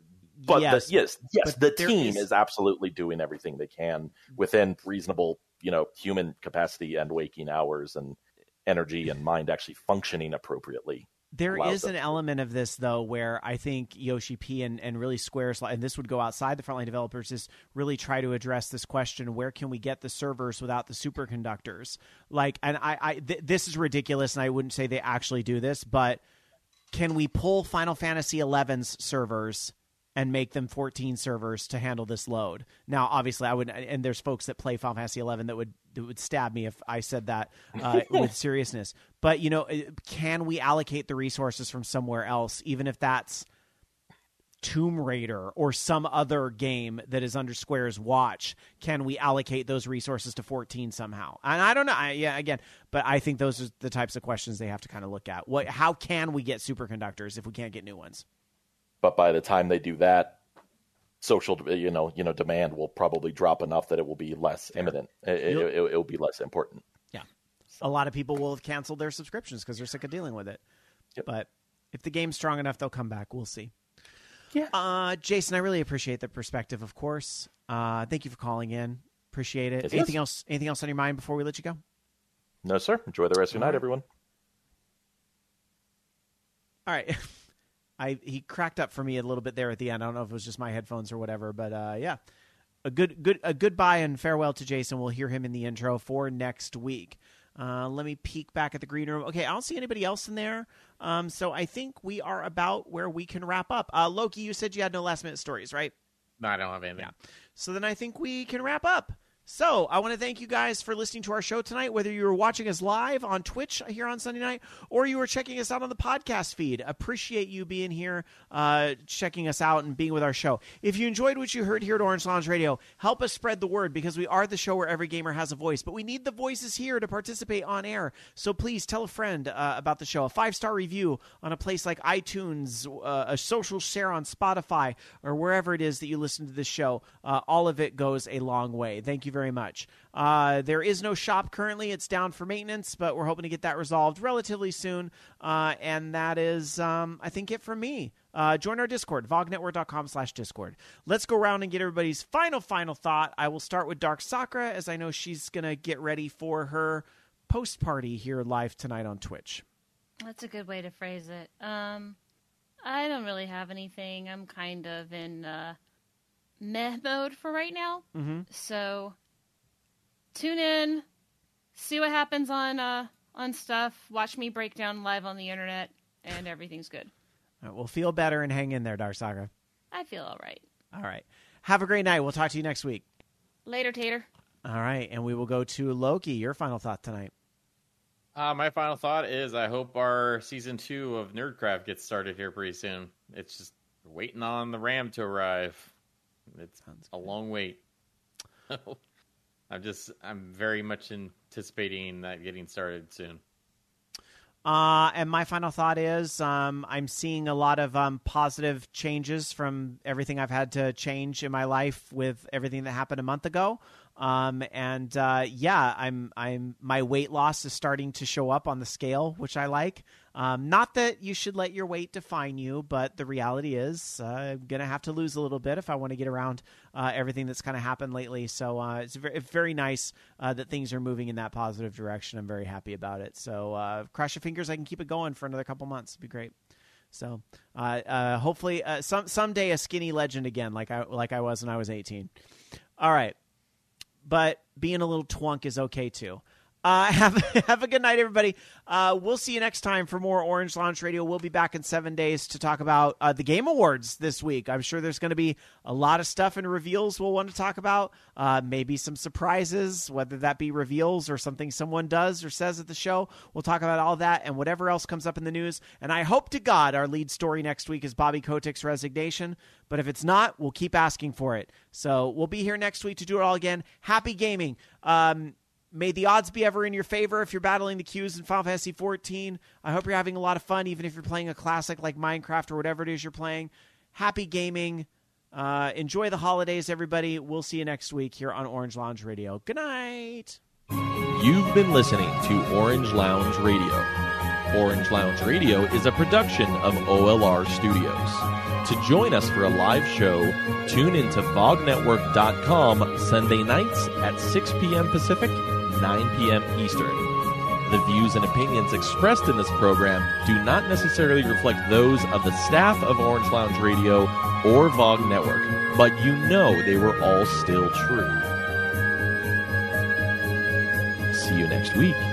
The team is absolutely doing everything they can within reasonable, human capacity and waking hours and energy and mind actually functioning appropriately. There is an element of this, though, where I think Yoshi P and really Square's, and this would go outside the frontline developers, is really try to address this question: where can we get the servers without the superconductors? Like, and this is ridiculous, and I wouldn't say they actually do this, but can we pull Final Fantasy XI's servers and make them 14 servers to handle this load? Now, obviously, I would, and there's folks that play Final Fantasy XI that would stab me if I said that with seriousness. But, can we allocate the resources from somewhere else, even if that's Tomb Raider or some other game that is under Square's watch? Can we allocate those resources to 14 somehow? And I don't know. But I think those are the types of questions they have to kind of look at. How can we get superconductors if we can't get new ones? But by the time they do that, social, demand will probably drop enough that it will be less imminent. It will be less important. Yeah, a lot of people will have canceled their subscriptions because they're sick of dealing with it. Yep. But if the game's strong enough, they'll come back. We'll see. Yeah. Jason, I really appreciate the perspective. Of course. Thank you for calling in. Appreciate it. Anything else on your mind before we let you go? No, sir. Enjoy the rest of your night, everyone. All right. He cracked up for me a little bit there at the end. I don't know if it was just my headphones or whatever, but a goodbye and farewell to Jason. We'll hear him in the intro for next week. Let me peek back at the green room. Okay, I don't see anybody else in there, so I think we are about where we can wrap up. Loki, you said you had no last minute stories, right? No, I don't have anything. Yeah. So then I think we can wrap up. So I want to thank you guys for listening to our show tonight, whether you were watching us live on Twitch here on Sunday night or you were checking us out on the podcast feed. Appreciate you being here, checking us out and being with our show. If you enjoyed what you heard here at Orange Lounge Radio, help us spread the word because we are the show where every gamer has a voice, but we need the voices here to participate on air. So please tell a friend about the show, a 5-star review on a place like iTunes, a social share on Spotify, or wherever it is that you listen to this show. All of it goes a long way. Thank you very much. There is no shop currently. It's down for maintenance, but we're hoping to get that resolved relatively soon. And that is, I think, it from me. Join our Discord, vognetwork.com/Discord. Let's go around and get everybody's final thought. I will start with Dark Sakura, as I know she's going to get ready for her post-party here live tonight on Twitch. That's a good way to phrase it. I don't really have anything. I'm kind of in meh mode for right now. Mm-hmm. So tune in, see what happens on stuff, watch me break down live on the internet, and everything's good. All right, we'll feel better and hang in there, Dark Sakura. I feel all right. All right. Have a great night. We'll talk to you next week. Later, Tater. All right, and we will go to Loki. Your final thought tonight. My final thought is I hope our season 2 of Nerdcraft gets started here pretty soon. It's just waiting on the RAM to arrive. It's a long wait. I'm very much anticipating that getting started soon. And my final thought is I'm seeing a lot of positive changes from everything I've had to change in my life with everything that happened a month ago. My weight loss is starting to show up on the scale, which I like. Not that you should let your weight define you, but the reality is I'm going to have to lose a little bit if I want to get around everything that's kind of happened lately. So it's very nice that things are moving in that positive direction. I'm very happy about it. So cross your fingers I can keep it going for another couple months. It'd be great. So hopefully someday a skinny legend again, like I was when I was 18. All right. But being a little twunk is okay too. Have a good night, everybody. We'll see you next time for more Orange Lounge Radio. We'll be back in 7 days to talk about the Game Awards this week. I'm sure there's going to be a lot of stuff and reveals we'll want to talk about. Maybe some surprises, whether that be reveals or something someone does or says at the show. We'll talk about all that and whatever else comes up in the news. And I hope to God our lead story next week is Bobby Kotick's resignation. But if it's not, we'll keep asking for it. So we'll be here next week to do it all again. Happy gaming. May the odds be ever in your favor if you're battling the queues in Final Fantasy XIV. I hope you're having a lot of fun, even if you're playing a classic like Minecraft or whatever it is you're playing. Happy gaming. Enjoy the holidays, everybody. We'll see you next week here on Orange Lounge Radio. Good night. You've been listening to Orange Lounge Radio. Orange Lounge Radio is a production of OLR Studios. To join us for a live show, tune into VogNetwork.com Sunday nights at 6 p.m. Pacific, 9 p.m. Eastern. The views and opinions expressed in this program do not necessarily reflect those of the staff of Orange Lounge Radio or VOG Network, but you know they were all still true. See you next week.